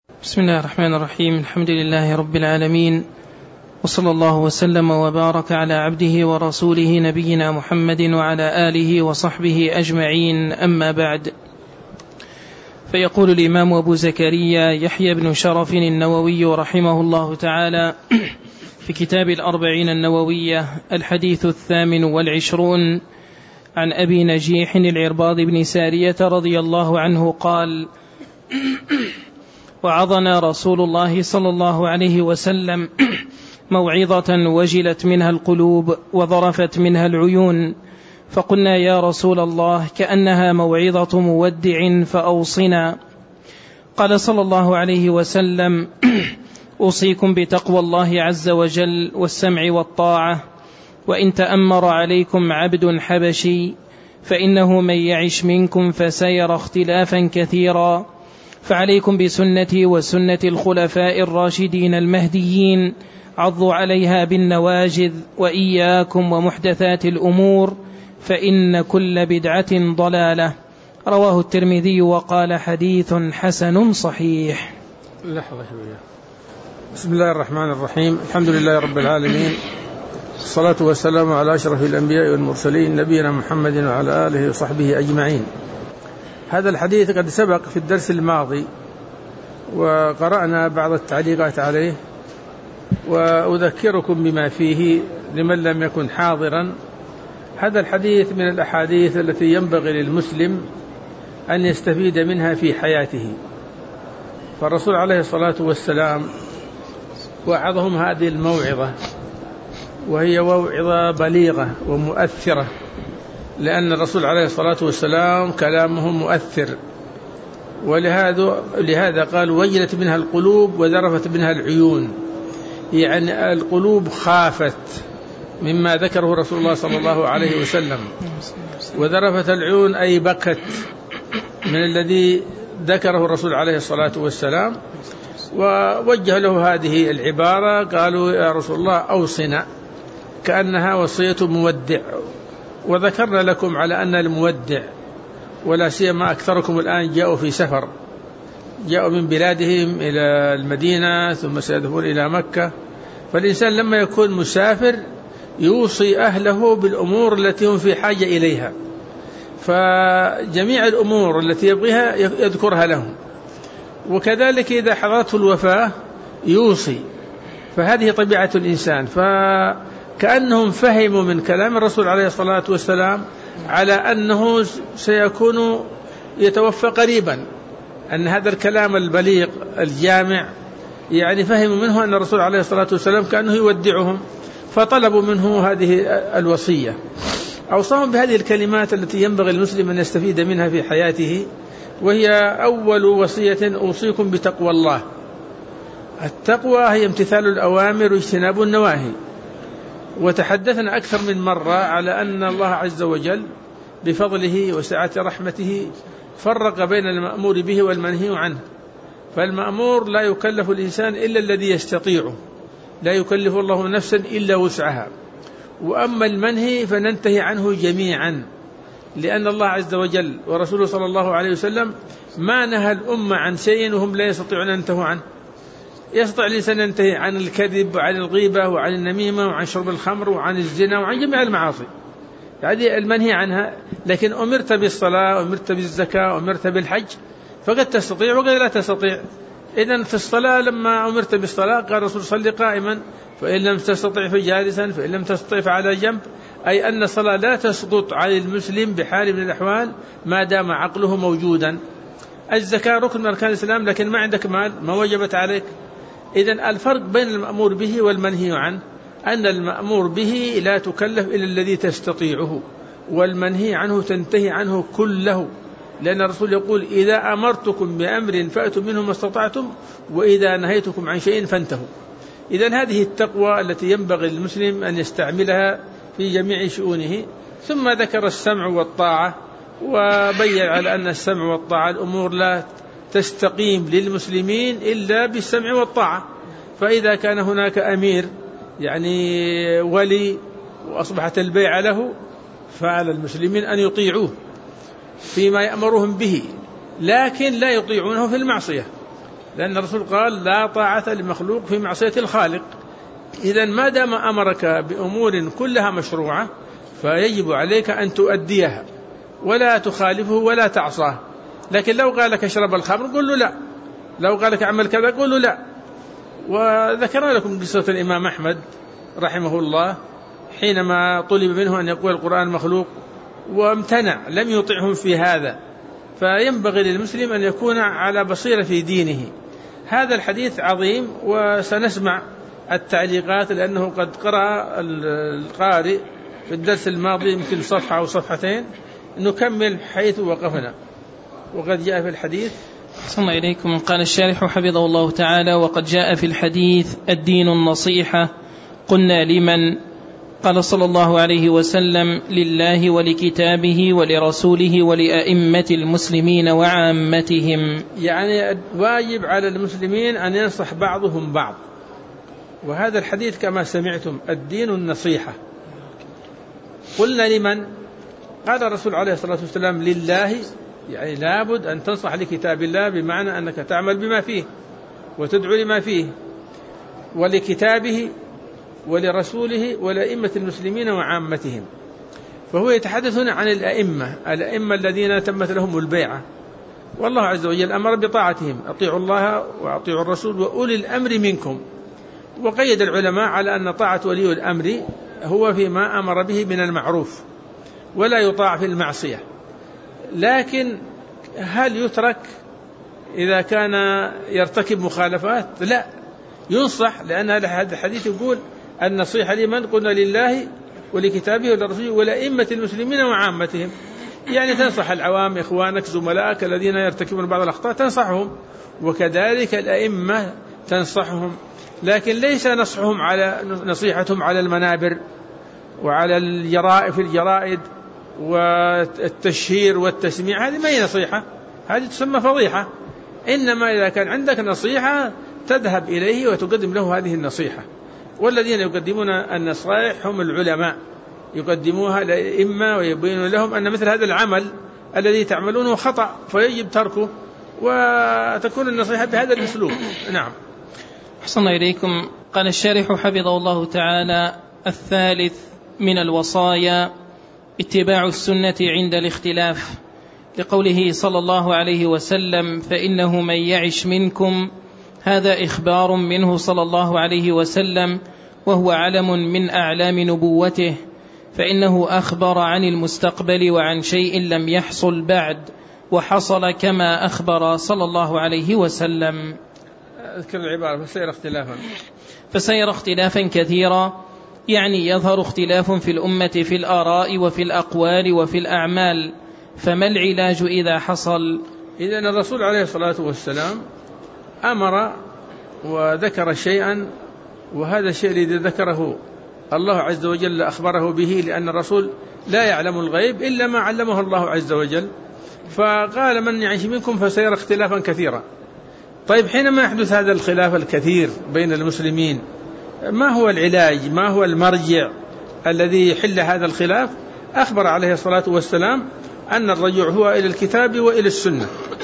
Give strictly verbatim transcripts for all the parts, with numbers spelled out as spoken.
بسم الله الرحمن الرحيم. الحمد لله رب العالمين، وصلى الله وسلم وبارك على عبده ورسوله نبينا محمد وعلى آله وصحبه أجمعين، أما بعد. فيقول الإمام أبو زكريا يحيى بن شرف النووي رحمه الله تعالى في كتاب الأربعين النووية الحديث الثامن والعشرون عن أبي نجيح العرباض بن سارية رضي الله عنه قال: وعظنا رسول الله صلى الله عليه وسلم موعظة وجلت منها القلوب وظرفت منها العيون، فقلنا يا رسول الله كأنها موعظة مودع فأوصنا. قال صلى الله عليه وسلم: أوصيكم بتقوى الله عز وجل والسمع والطاعة، وإن تأمر عليكم عبد حبشي فإنه من يعش منكم فسيرى اختلافا كثيرا، فعليكم بسنتي وسنة الخلفاء الراشدين المهديين، عضوا عليها بالنواجذ، وإياكم ومحدثات الأمور فإن كل بدعة ضلالة. رواه الترمذي وقال حديث حسن صحيح. لحظة شوية. بسم الله الرحمن الرحيم. الحمد لله رب العالمين، الصلاة والسلام على أشرف الأنبياء والمرسلين نبينا محمد وعلى آله وصحبه أجمعين. هذا الحديث قد سبق في الدرس الماضي وقرأنا بعض التعليقات عليه، وأذكركم بما فيه لمن لم يكن حاضرا. هذا الحديث من الأحاديث التي ينبغي للمسلم أن يستفيد منها في حياته، فالرسول عليه الصلاة والسلام وعظهم هذه الموعظة، وهي موعظة بليغة ومؤثرة، لأن الرسول عليه الصلاة والسلام كلامه مؤثر، ولهذا لهذا قال: وجلت منها القلوب وذرفت منها العيون، يعني القلوب خافت مما ذكره رسول الله صلى الله عليه وسلم، وذرفت العيون أي بكت من الذي ذكره الرسول عليه الصلاة والسلام، ووجه له هذه العبارة. قالوا: يا رسول الله أوصنا، كأنها وصية مودع. وذكرنا لكم على أن المودع، ولا سيما أكثركم الآن جاءوا في سفر، جاءوا من بلادهم إلى المدينة ثم سيذهبون إلى مكة، فالإنسان لما يكون مسافر يوصي أهله بالأمور التي هم في حاجة إليها، فجميع الأمور التي يبغيها يذكرها لهم، وكذلك إذا حضرته الوفاة يوصي. فهذه طبيعة الإنسان، فكأنهم فهموا من كلام الرسول عليه الصلاة والسلام على أنه سيكون يتوفى قريبا، أن هذا الكلام البليغ الجامع يعني فهموا منه أن الرسول عليه الصلاة والسلام كأنه يودعهم، فطلبوا منه هذه الوصية. أوصاهم بهذه الكلمات التي ينبغي المسلم أن يستفيد منها في حياته، وهي أول وصية: أوصيكم بتقوى الله. التقوى هي امتثال الأوامر واجتناب النواهي، وتحدثنا أكثر من مرة على أن الله عز وجل بفضله وسعة رحمته فرق بين المأمور به والمنهي عنه، فالمأمور لا يكلف الإنسان إلا الذي يستطيعه، لا يكلف الله نفسا إلا وسعها، وأما المنهي فننتهي عنه جميعا، لأن الله عز وجل ورسوله صلى الله عليه وسلم ما نهى الأمة عن شيء وهم لا يستطيعون أن ينتهوا عنه. يستطيع الإنسان ينتهي عن الكذب وعن الغيبة وعن النميمة وعن شرب الخمر وعن الزنا وعن جميع المعاصي، هذه المنهي عنها. لكن أمرت بالصلاة، أمرت بالزكاة، أمرت بالحج، فقد تستطيع وقد لا تستطيع. إذن في الصلاة لما أمرت بالصلاة قال الرسول: صل قائما، فإن لم تستطع فجالسا، فإن لم تستطع فعلى جنب، أي أن الصلاة لا تسقط عن المسلم بحال من الأحوال ما دام عقله موجودا. الزكاة ركن من أركان الإسلام، لكن ما عندك مال ما وجبت عليك. إذن الفرق بين المأمور به والمنهي عنه أن المأمور به لا تكلف إلا الذي تستطيعه، والمنهي عنه تنتهي عنه كله، لأن الرسول يقول: إذا أمرتكم بأمر فأتوا منه ما استطعتم، وإذا نهيتكم عن شيء فانتهوا. إذن هذه التقوى التي ينبغي للمسلم أن يستعملها في جميع شؤونه. ثم ذكر السمع والطاعة، وبين على أن السمع والطاعة الأمور لا تستقيم للمسلمين إلا بالسمع والطاعة. فإذا كان هناك أمير يعني ولي وأصبحت البيعة له، فعلى المسلمين أن يطيعوه فيما يأمرهم به، لكن لا يطيعونه في المعصية. لأن الرسول قال لا طاعة لمخلوق في معصية الخالق. إذن ما دام أمرك بأمور كلها مشروعة فيجب عليك أن تؤديها ولا تخالفه ولا تعصاه. لكن لو قال لك اشرب الخمر قل له لا، لو قال لك اعمل كذا قل له لا. وذكرنا لكم قصة الإمام أحمد رحمه الله حينما طلب منه أن يقول القرآن مخلوق وامتنع، لم يطعهم في هذا. فينبغي للمسلم أن يكون على بصيرة في دينه. هذا الحديث عظيم وسنسمع التعليقات لأنه قد قرأ القارئ في الدرس الماضي يمكن صفحة أو صفحتين، نكمل حيث وقفنا. وقد جاء في الحديث صلى الله إليكم. قال الشارح حفظه الله تعالى: وقد جاء في الحديث الدين النصيحة. قلنا لمن؟ قال صلى الله عليه وسلم: لله ولكتابه ولرسوله ولأئمة المسلمين وعامتهم. يعني واجب على المسلمين أن ينصح بعضهم بعض. وهذا الحديث كما سمعتم الدين النصيحة. قلنا لمن؟ قال الرسول عليه الصلاة والسلام: لله، يعني لابد أن تنصح لكتاب الله، بمعنى أنك تعمل بما فيه وتدعو لما فيه، ولكتابه ولرسوله ولأئمة المسلمين وعامتهم. فهو يتحدثنا عن الأئمة، الأئمة الذين تمت لهم البيعة، والله عز وجل أمر بطاعتهم: أطيعوا الله وأطيعوا الرسول وأولي الأمر منكم. وقيد العلماء على أن طاعة ولي الأمر هو فيما أمر به من المعروف ولا يطاع في المعصية. لكن هل يترك إذا كان يرتكب مخالفات؟ لا، ينصح، لأن هذا الحديث يقول النصيحة لمن؟ قلنا لله ولكتابه ولرسوله ولأئمة المسلمين وعامتهم. يعني تنصح العوام، إخوانك زملائك الذين يرتكبون بعض الأخطاء تنصحهم، وكذلك الأئمة تنصحهم. لكن ليس نصحهم على نصيحتهم على المنابر وعلى الجرائد في الجرائد والتشهير والتسميع، هذه ما هي نصيحة، هذه تسمى فضيحة. إنما إذا كان عندك نصيحة تذهب إليه وتقدم له هذه النصيحة. والذين يقدمون النصائح هم العلماء، يقدموها للأئمة ويبينون لهم أن مثل هذا العمل الذي تعملونه خطأ فيجب تركه، وتكون النصيحة بهذا الأسلوب. نعم. أحسن إليكم. قال الشارح حفظه الله تعالى: الثالث من الوصايا اتباع السنة عند الاختلاف، لقوله صلى الله عليه وسلم: فإنه من يعش منكم. هذا إخبار منه صلى الله عليه وسلم، وهو علم من أعلام نبوته، فإنه أخبر عن المستقبل وعن شيء لم يحصل بعد، وحصل كما أخبر صلى الله عليه وسلم. أذكر العبارة: فسير اختلافا فسير اختلافا كثيرا، يعني يظهر اختلاف في الأمة في الآراء وفي الأقوال وفي الأعمال، فما العلاج إذا حصل؟ إذن الرسول عليه الصلاة والسلام أمر وذكر شيئا، وهذا الشيء الذي ذكره الله عز وجل أخبره به، لأن الرسول لا يعلم الغيب إلا ما علمه الله عز وجل. فقال: من يعيش منكم فسيرى اختلافا كثيرا. طيب، حينما يحدث هذا الخلاف الكثير بين المسلمين، ما هو العلاج؟ ما هو المرجع الذي يحل هذا الخلاف؟ أخبر عليه الصلاة والسلام أن الرجوع هو إلى الكتاب وإلى السنة،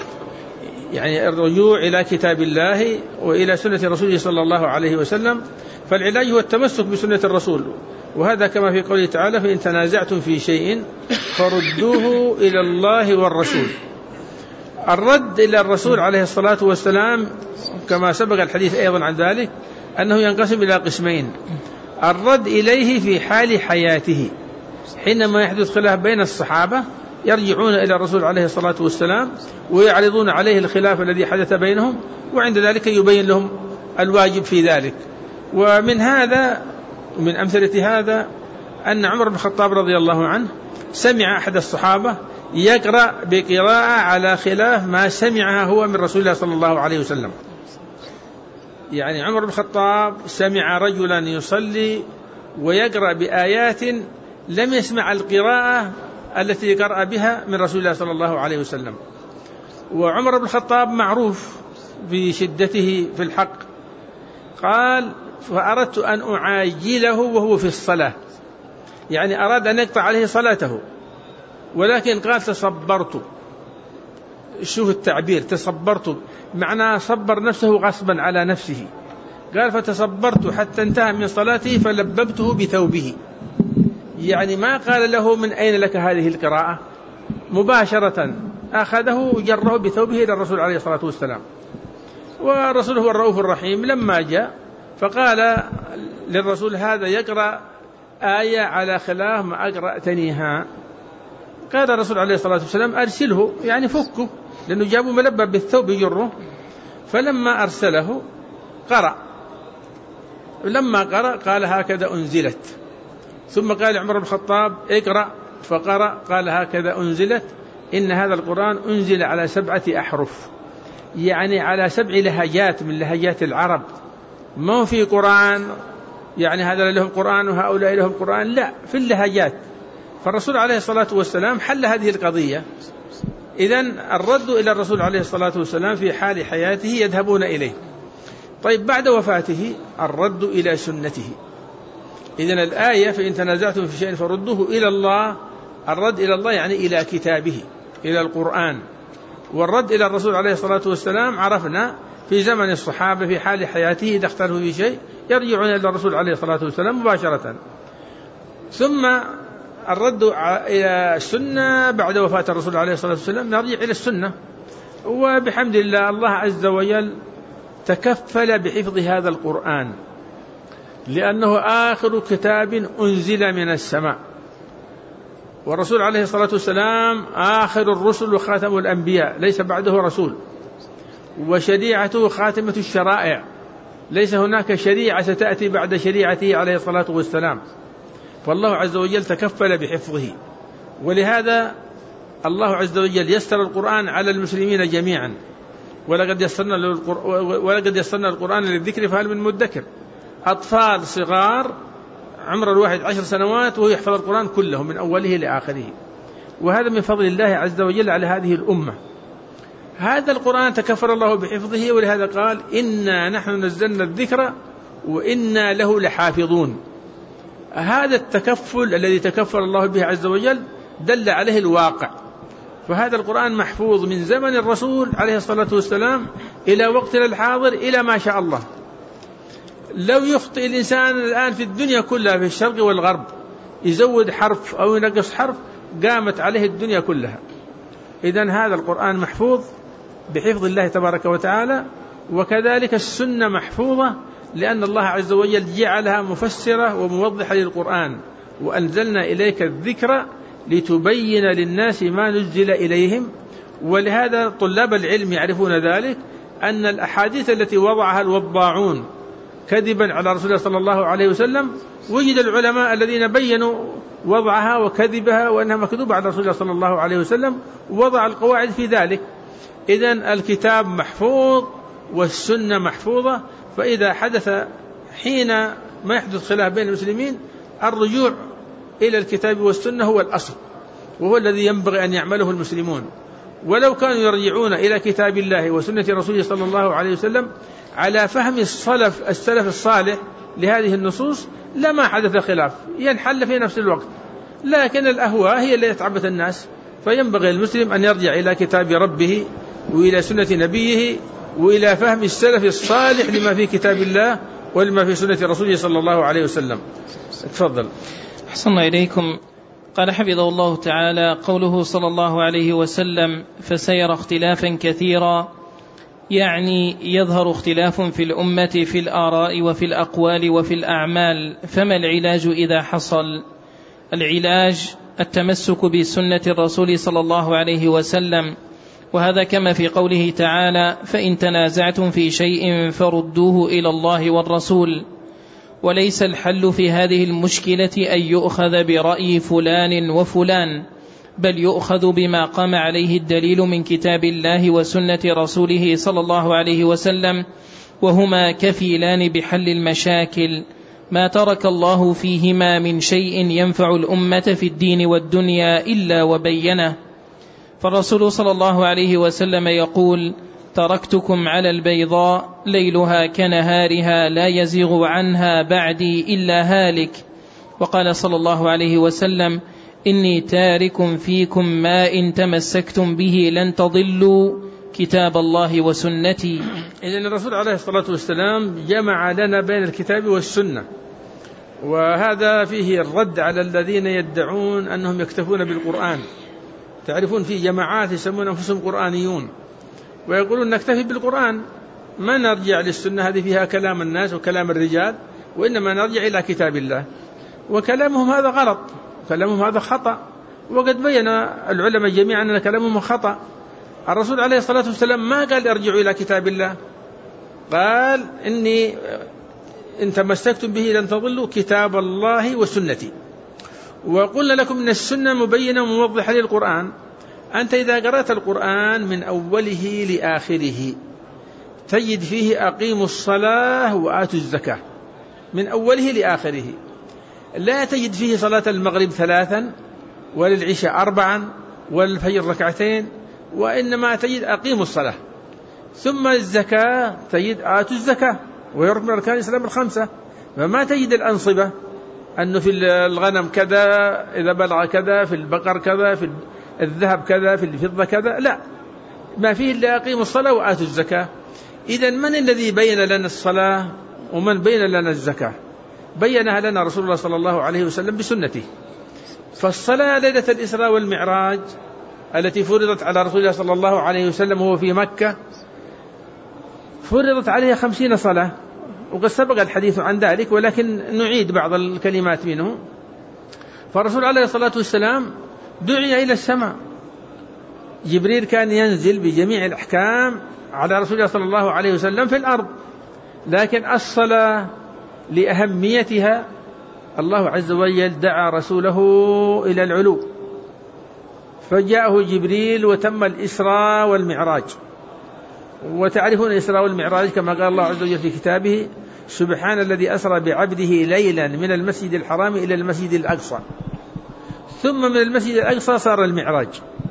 يعني الرجوع إلى كتاب الله وإلى سنة رسوله صلى الله عليه وسلم. فالعلاج هو التمسك بسنة الرسول، وهذا كما في قوله تعالى: فإن تنازعتم في شيء فردوه إلى الله والرسول. الرد إلى الرسول عليه الصلاة والسلام كما سبق الحديث أيضا عن ذلك أنه ينقسم إلى قسمين: الرد إليه في حال حياته، حينما يحدث خلاف بين الصحابة يرجعون إلى الرسول عليه الصلاة والسلام ويعرضون عليه الخلاف الذي حدث بينهم، وعند ذلك يبين لهم الواجب في ذلك. ومن هذا من أمثلة هذا أن عمر بن الخطاب رضي الله عنه سمع أحد الصحابة يقرأ بقراءة على خلاف ما سمعها هو من رسول الله صلى الله عليه وسلم. يعني عمر بن الخطاب سمع رجلا يصلي ويقرأ بآيات لم يسمع القراءة التي قرأ بها من رسول الله صلى الله عليه وسلم. وعمر بن الخطاب معروف بشدته في الحق. قال: فأردت أن أعاجله وهو في الصلاة، يعني أراد أن يقطع عليه صلاته، ولكن قال: تصبرت، شوف التعبير تصبرت، معناه صبر نفسه غصبا على نفسه. قال فتصبرت حتى انتهى من صلاته فلببته بثوبه، يعني ما قال له من أين لك هذه القراءة، مباشرة أخذه وجره بثوبه إلى الرسول عليه الصلاة والسلام. والرسول هو الرؤوف الرحيم، لما جاء فقال للرسول هذا يقرأ آية على خلاف ما أقرأتنيها. قال الرسول عليه الصلاة والسلام أرسله، يعني فكه، لأنه جابوا ملبب بالثوب يجره. فلما أرسله قرأ، لما قرأ قال هكذا أنزلت. ثم قال عمر بن الخطاب اقرأ، فقرأ قال هكذا أنزلت، إن هذا القرآن أنزل على سبعة أحرف، يعني على سبع لهجات من لهجات العرب، ما في قرآن يعني هذا لهم قرآن وهؤلاء لهم قرآن، لا، في اللهجات. فالرسول عليه الصلاة والسلام حل هذه القضية. إذن الرد إلى الرسول عليه الصلاة والسلام في حال حياته يذهبون إليه. طيب بعد وفاته الرد إلى سنته. إذن الآية فإن تنازعتم في شيء فردوه إلى الله، الرد إلى الله يعني إلى كتابه، إلى القرآن. والرد إلى الرسول عليه الصلاة والسلام عرفنا في زمن الصحابة في حال حياته إذا اختلفوا في شيء يرجعون إلى الرسول عليه الصلاة والسلام مباشرة. ثم الرد إلى السنة بعد وفاة الرسول عليه الصلاة والسلام نرجع إلى السنة. وبحمد الله الله عز وجل تكفل بحفظ هذا القرآن، لأنه آخر كتاب أنزل من السماء، والرسول عليه الصلاة والسلام آخر الرسل وخاتم الأنبياء، ليس بعده رسول، وشريعته خاتمة الشرائع، ليس هناك شريعة ستأتي بعد شريعته عليه الصلاة والسلام. فالله عز وجل تكفل بحفظه، ولهذا الله عز وجل يسر القرآن على المسلمين جميعا. ولقد يسرنا ولقد يسرنا القرآن للذكر فهل من مدكر. أطفال صغار عمر الواحد عشر سنوات وهو يحفظ القرآن كله من أوله لآخره، وهذا من فضل الله عز وجل على هذه الأمة. هذا القرآن تكفر الله بحفظه، ولهذا قال إنا نحن نزلنا الذكر وإنا له لحافظون. هذا التكفل الذي تكفل الله به عز وجل دل عليه الواقع. فهذا القرآن محفوظ من زمن الرسول عليه الصلاة والسلام إلى وقتنا الحاضر إلى ما شاء الله. لو يخطئ الإنسان الآن في الدنيا كلها في الشرق والغرب يزود حرف أو ينقص حرف قامت عليه الدنيا كلها. إذن هذا القرآن محفوظ بحفظ الله تبارك وتعالى، وكذلك السنة محفوظة لأن الله عز وجل جعلها مفسرة وموضحة للقرآن. وأنزلنا إليك الذكر لتبين للناس ما نزل إليهم. ولهذا طلاب العلم يعرفون ذلك، أن الأحاديث التي وضعها الوضاعون كذبا على رسول الله صلى الله عليه وسلم وجد العلماء الذين بينوا وضعها وكذبها وأنها مكذوبة على رسول الله صلى الله عليه وسلم، ووضع القواعد في ذلك. إذن الكتاب محفوظ والسنة محفوظة. فإذا حدث حين ما يحدث خلاف بين المسلمين الرجوع إلى الكتاب والسنة هو الأصل، وهو الذي ينبغي أن يعمله المسلمون. ولو كانوا يرجعون إلى كتاب الله وسنة رسوله صلى الله عليه وسلم على فهم السلف السلف الصالح لهذه النصوص لما حدث خلاف، ينحل في نفس الوقت. لكن الأهواء هي التي تعبت الناس. فينبغي المسلم أن يرجع إلى كتاب ربه وإلى سنة نبيه وإلى فهم السلف الصالح لما في كتاب الله ولما في سنة رسوله صلى الله عليه وسلم. تفضل. أحسن إليكم. قال حفظه الله تعالى قوله صلى الله عليه وسلم فسيرى اختلافا كثيرا، يعني يظهر اختلاف في الأمة في الآراء وفي الأقوال وفي الأعمال، فما العلاج إذا حصل؟ العلاج التمسك بسنة الرسول صلى الله عليه وسلم، وهذا كما في قوله تعالى فإن تنازعتم في شيء فردوه إلى الله والرسول. وليس الحل في هذه المشكلة أن يؤخذ برأي فلان وفلان، بل يؤخذ بما قام عليه الدليل من كتاب الله وسنة رسوله صلى الله عليه وسلم، وهما كفيلان بحل المشاكل ما ترك الله فيهما من شيء ينفع الأمة في الدين والدنيا إلا وبينه. فالرسول صلى الله عليه وسلم يقول تركتكم على البيضاء ليلها كنهارها لا يزيغ عنها بعدي إلا هالك. وقال صلى الله عليه وسلم إني تارك فيكم ما إن تمسكتم به لن تضلوا كتاب الله وسنتي. إذن الرسول عليه الصلاة والسلام جمع لنا بين الكتاب والسنة، وهذا فيه الرد على الذين يدعون أنهم يكتفون بالقرآن. تعرفون في جماعات يسمون أنفسهم قرآنيون ويقولون نكتفي بالقرآن، ما نرجع للسنة، هذه فيها كلام الناس وكلام الرجال، وإنما نرجع إلى كتاب الله. وكلامهم هذا غلط، كلامهم هذا خطأ، وقد بين العلماء جميعا أن كلامهم خطأ. الرسول عليه الصلاة والسلام ما قال ارجعوا إلى كتاب الله، قال إني إن تمسكتم به لن تضلوا كتاب الله وسنتي. وقلنا لكم إن السنة مبينة وموضحة للقرآن. أنت إذا قرأت القرآن من أوله لآخره تجد فيه أقيموا الصلاة وآتوا الزكاة من أوله لآخره، لا تجد فيه صلاة المغرب ثلاثا وللعشاء أربعا وللفجر ركعتين، وإنما تجد أقيموا الصلاة. ثم الزكاة تجد آتوا الزكاة، ويركن أركان الإسلام الخمسة. فما تجد الأنصبة أنه في الغنم كذا، إذا بلغ كذا، في البقر كذا، في الذهب كذا، في الفضة كذا، لا، ما فيه إلا أقيموا الصلاة وآتوا الزكاة. إذن من الذي بين لنا الصلاة ومن بين لنا الزكاة؟ بينها لنا رسول الله صلى الله عليه وسلم بسنته. فالصلاة ليلة الإسراء والمعراج التي فرضت على رسول الله صلى الله عليه وسلم وهو في مكة فرضت عليها خمسين صلاة، وقد سبق الحديث عن ذلك، ولكن نعيد بعض الكلمات منه. فالرسول عليه الصلاة والسلام دعي إلى السماء، جبريل كان ينزل بجميع الأحكام على رسول الله صلى الله عليه وسلم في الأرض، لكن الصلاة لأهميتها الله عز وجل دعا رسوله إلى العلو، فجاءه جبريل وتم الإسراء والمعراج. وتعرفون الإسراء والمعراج كما قال الله عز وجل في كتابه: سبحان الذي أسرى بعبده ليلا من المسجد الحرام إلى المسجد الأقصى، ثم من المسجد الأقصى صار المعراج.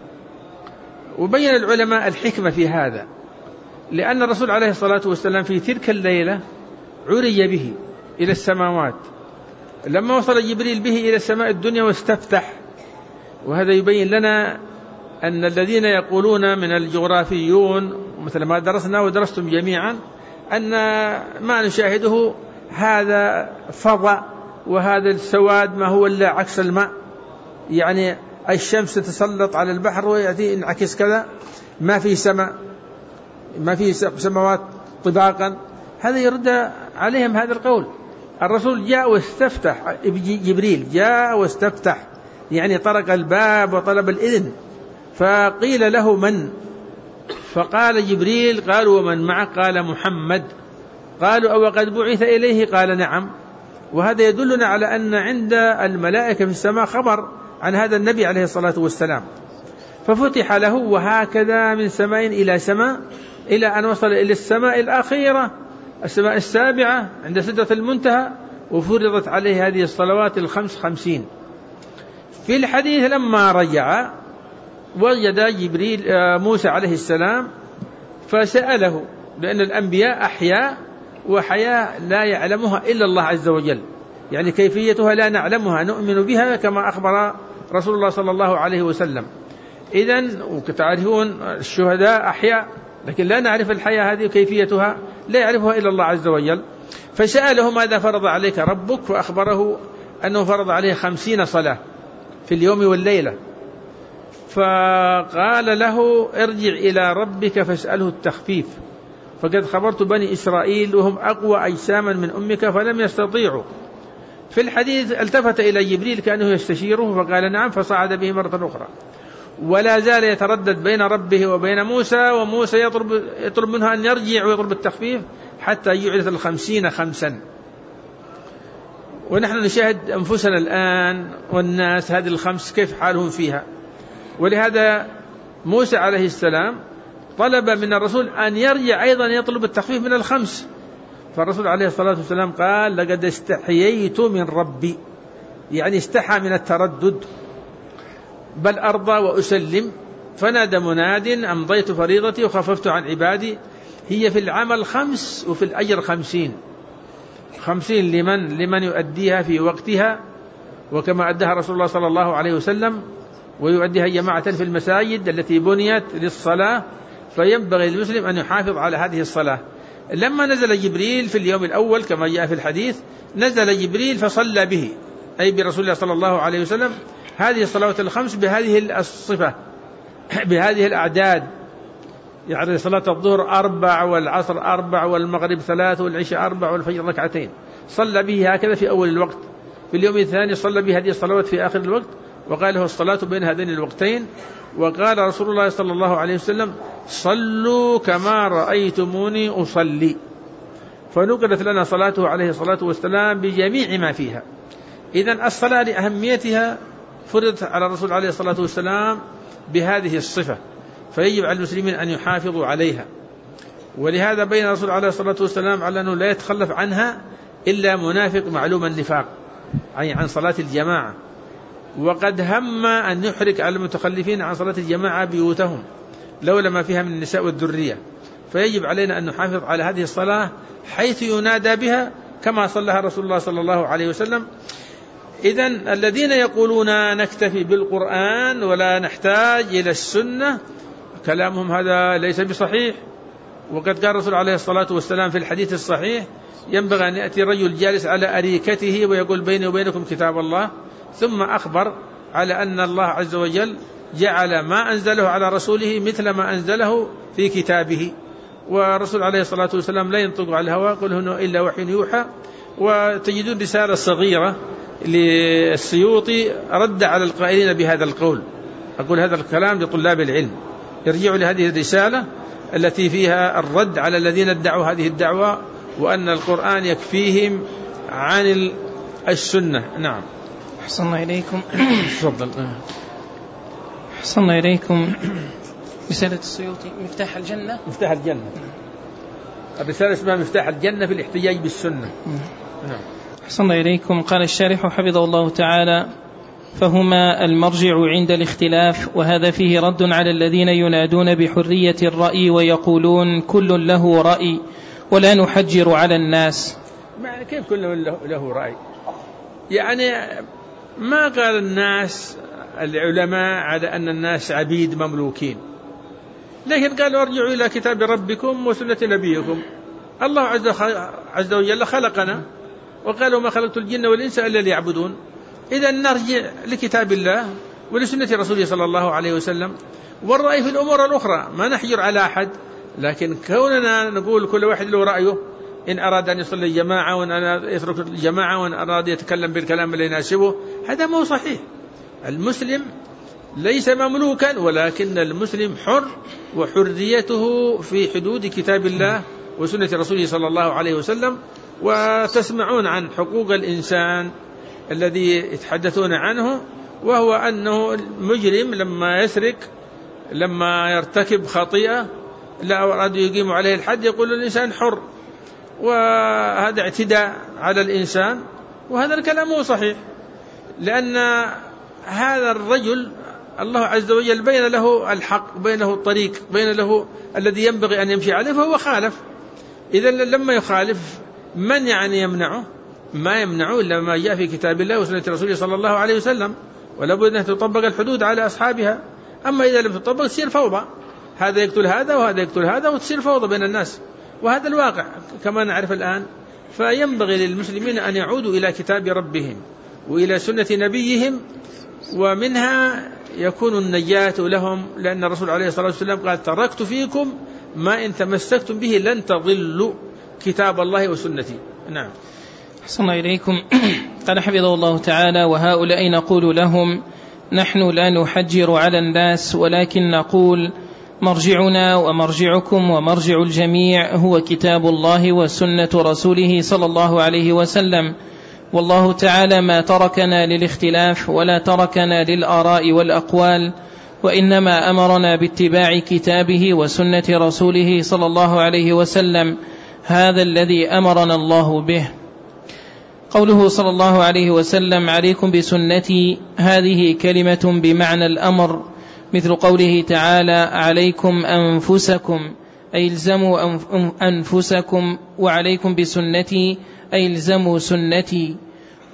وبين العلماء الحكمة في هذا، لأن الرسول عليه الصلاة والسلام في تلك الليلة عرج به إلى السماوات، لما وصل جبريل به إلى السماء الدنيا واستفتح. وهذا يبين لنا أن الذين يقولون من الجغرافيون مثل ما درسنا ودرستم جميعا أن ما نشاهده هذا فضاء، وهذا السواد ما هو إلا عكس الماء، يعني الشمس تتسلط على البحر ويأتي انعكس كذا، ما في سماء، ما في سماوات طباقا. هذا يرد عليهم هذا القول. الرسول جاء واستفتح، جبريل جاء واستفتح، يعني طرق الباب وطلب الإذن، فقيل له من؟ فقال جبريل. قالوا ومن معه؟ قال محمد. قالوا أو قد بعث إليه؟ قال نعم. وهذا يدلنا على أن عند الملائكة في السماء خبر عن هذا النبي عليه الصلاة والسلام. ففتح له، وهكذا من سماء إلى سماء إلى أن وصل إلى السماء الأخيرة، السماء السابعة عند سدرة المنتهى، وفرضت عليه هذه الصلوات الخمس خمسين. في الحديث لما رجع وجد جبريل موسى عليه السلام فسأله، لأن الأنبياء أحياء وحياة لا يعلمها إلا الله عز وجل، يعني كيفيتها لا نعلمها، نؤمن بها كما أخبر رسول الله صلى الله عليه وسلم. إذن وكتعرفون الشهداء أحياء، لكن لا نعرف الحياة هذه كيفيتها لا يعرفها إلا الله عز وجل. فسأله ماذا فرض عليك ربك؟ فأخبره أنه فرض عليه خمسين صلاة في اليوم والليلة. فقال له ارجع إلى ربك فاسأله التخفيف، فقد خبرت بني إسرائيل وهم أقوى أجساما من أمك فلم يستطيعوا. في الحديث التفت إلى جبريل كأنه يستشيره فقال نعم، فصعد به مرة أخرى، ولا زال يتردد بين ربه وبين موسى، وموسى يطلب, يطلب منه أن يرجع ويطلب التخفيف حتى يعرف الخمسين خمسا. ونحن نشاهد أنفسنا الآن والناس هذه الخمس كيف حالهم فيها. ولهذا موسى عليه السلام طلب من الرسول أن يرجع أيضا يطلب التخفيف من الخمس، فالرسول عليه الصلاة والسلام قال لقد استحييت من ربي، يعني استحى من التردد، بل أرضى وأسلم. فنادى مناد أمضيت فريضتي وخففت عن عبادي. هي في العمل خمس وفي الأجر خمسين، خمسين لمن لمن يؤديها في وقتها، وكما أدها رسول الله صلى الله عليه وسلم، ويؤديها جماعة في المساجد التي بنيت للصلاة، فينبغي للمسلم أن يحافظ على هذه الصلاة. لما نزل جبريل في اليوم الأول كما جاء في الحديث، نزل جبريل فصلى به، أي برسول الله صلى الله عليه وسلم، هذه الصلوات الخمس بهذه الصفة بهذه الأعداد، يعني صلاة الظهر أربع، والعصر أربع، والمغرب ثلاث، والعشاء أربع، والفجر ركعتين، صلى به هكذا في أول الوقت. في اليوم الثاني صلى به هذه الصلوات في آخر الوقت، وقال له الصلاة بين هذين الوقتين. وقال رسول الله صلى الله عليه وسلم: صلوا كما رأيتموني أصلي. فنقلت لنا صلاته عليه الصلاة والسلام بجميع ما فيها. إذن الصلاة لأهميتها فرضت على الرسول عليه الصلاة والسلام بهذه الصفة، فيجب على المسلمين أن يحافظوا عليها. ولهذا بين الرسول عليه الصلاة والسلام على أنه لا يتخلف عنها إلا منافق معلوم النفاق، أي عن صلاة الجماعة. وقد هم أن يحرك على المتخلفين عن صلاة الجماعة بيوتهم لولا ما فيها من النساء والذرية. فيجب علينا أن نحافظ على هذه الصلاة حيث ينادى بها كما صلىها رسول الله صلى الله عليه وسلم. إذن الذين يقولون نكتفي بالقرآن ولا نحتاج إلى السنة، كلامهم هذا ليس بصحيح. وقد قال الرسول عليه الصلاة والسلام في الحديث الصحيح: ينبغي أن يأتي رجل جالس على أريكته ويقول بيني وبينكم كتاب الله، ثم أخبر على أن الله عز وجل جعل ما أنزله على رسوله مثل ما أنزله في كتابه. ورسول عليه الصلاة والسلام لا ينطق على الهوى، قل هو إلا وحي يوحى. وتجدون رسالة صغيرة للسيوطي رد على القائلين بهذا القول. أقول هذا الكلام لطلاب العلم، يرجعوا لهذه الرسالة التي فيها الرد على الذين ادعوا هذه الدعوة وأن القرآن يكفيهم عن السنة. نعم. أحسن إليكم. تفضل. أحسن إليكم. رسالة السيوطي مفتاح الجنة. مفتاح الجنة. الرسالة اسمها مفتاح الجنة في الاحتجاج بالسنة. نعم. أحسن إليكم. قال الشارح حفظه الله تعالى: فهما المرجع عند الاختلاف، وهذا فيه رد على الذين ينادون بحرية الرأي ويقولون كل له رأي ولا نحجر على الناس. معنى كيف كل له رأي؟ يعني ما قال الناس العلماء على أن الناس عبيد مملوكين، لكن قالوا ارجعوا إلى كتاب ربكم وسنة نبيكم. الله عز وجل خلقنا وقالوا ما خلقت الجن والإنس إلا ليعبدون. إذا نرجع لكتاب الله ولسنة رسوله صلى الله عليه وسلم، والرأي في الأمور الأخرى ما نحجر على أحد. لكن كوننا نقول كل واحد له رأيه، إن أراد أن يصلي الجماعة وإن أراد يترك الجماعة وإن أراد يتكلم بالكلام اللي يناسبه، هذا مو صحيح. المسلم ليس مملوكا، ولكن المسلم حر، وحريته في حدود كتاب الله وسنة رسوله صلى الله عليه وسلم. وتسمعون عن حقوق الإنسان الذي يتحدثون عنه، وهو أنه المجرم لما يسرق، لما يرتكب خطيئة لا أراد يقيم عليه الحد، يقول الإنسان حر، وهذا اعتداء على الإنسان. وهذا الكلام هو صحيح، لأن هذا الرجل الله عز وجل بين له الحق، بين له الطريق، بين له الذي ينبغي أن يمشي عليه، فهو خالف. إذا لما يخالف من يعني يمنعه؟ ما يمنعه إلا ما جاء في كتاب الله وسنة رسوله صلى الله عليه وسلم، ولا بد أن تطبق الحدود على أصحابها. أما إذا لم تطبق تصير فوضى، هذا يقتل هذا وهذا يقتل هذا، وتصير فوضى بين الناس، وهذا الواقع كما نعرف الآن. فينبغي للمسلمين أن يعودوا إلى كتاب ربهم وإلى سنة نبيهم، ومنها يكون النجاة لهم، لأن الرسول عليه الصلاة والسلام قال: تركت فيكم ما إن تمسكتم به لن تضلوا، كتاب الله وسنتي. نعم. أحسن إليكم. قال حفظه الله تعالى: وهؤلاء نقول لهم نحن لا نحجر على الناس، ولكن نقول مرجعنا ومرجعكم ومرجع الجميع هو كتاب الله وسنة رسوله صلى الله عليه وسلم. والله تعالى ما تركنا للاختلاف ولا تركنا للآراء والأقوال، وإنما أمرنا باتباع كتابه وسنة رسوله صلى الله عليه وسلم، هذا الذي أمرنا الله به. قوله صلى الله عليه وسلم: عليكم بسنتي، هذه كلمة بمعنى الأمر، مثل قوله تعالى: عليكم أنفسكم، أي الزموا أنفسكم، وعليكم بسنتي أي الزموا سنتي.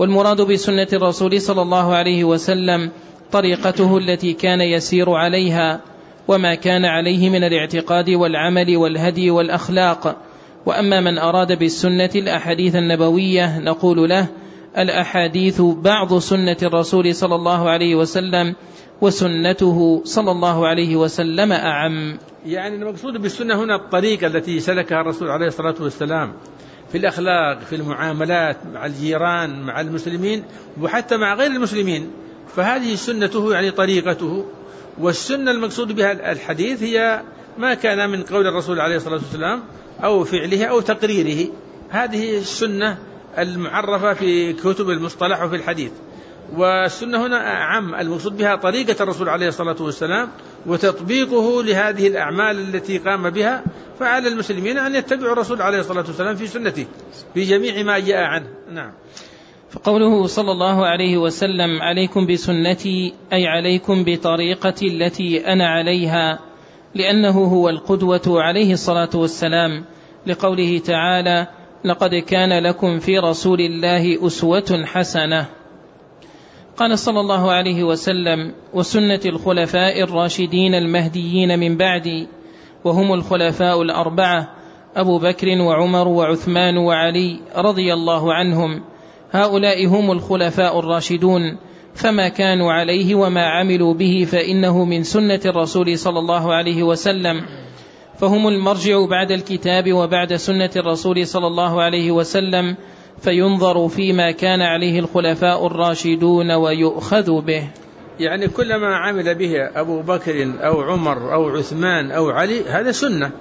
والمراد بسنة الرسول صلى الله عليه وسلم طريقته التي كان يسير عليها وما كان عليه من الاعتقاد والعمل والهدي والأخلاق. وأما من أراد بالسنة الأحاديث النبوية نقول له: الأحاديث بعض سنة الرسول صلى الله عليه وسلم، وسنته صلى الله عليه وسلم أعم. يعني المقصود بالسنة هنا الطريقة التي سلكها الرسول عليه الصلاة والسلام في الأخلاق، في المعاملات مع الجيران، مع المسلمين، وحتى مع غير المسلمين، فهذه سنته يعني طريقته. والسنة المقصود بها الحديث هي ما كان من قول الرسول عليه الصلاة والسلام أو فعله أو تقريره، هذه السنة المعرفة في كتب المصطلح وفي الحديث. والسنة هنا أعم، المقصود بها طريقة الرسول عليه الصلاة والسلام وتطبيقه لهذه الأعمال التي قام بها، فعلى المسلمين أن يتبعوا الرسول عليه الصلاة والسلام في سنته في جميع ما جاء عنه. نعم. فقوله صلى الله عليه وسلم: عليكم بسنتي، أي عليكم بطريقتي التي أنا عليها، لأنه هو القدوة عليه الصلاة والسلام، لقوله تعالى: لقد كان لكم في رسول الله أسوة حسنة. قال صلى الله عليه وسلم: وسنة الخلفاء الراشدين المهديين من بعدي، وهم الخلفاء الأربعة أبو بكر وعمر وعثمان وعلي رضي الله عنهم، هؤلاء هم الخلفاء الراشدون، فما كانوا عليه وما عملوا به فإنه من سنة الرسول صلى الله عليه وسلم، فهم المرجع بعد الكتاب وبعد سنة الرسول صلى الله عليه وسلم، فينظر فيما كان عليه الخلفاء الراشدون ويؤخذ به. يعني كلما عمل به أبو بكر أو عمر أو عثمان أو علي هذا سنة،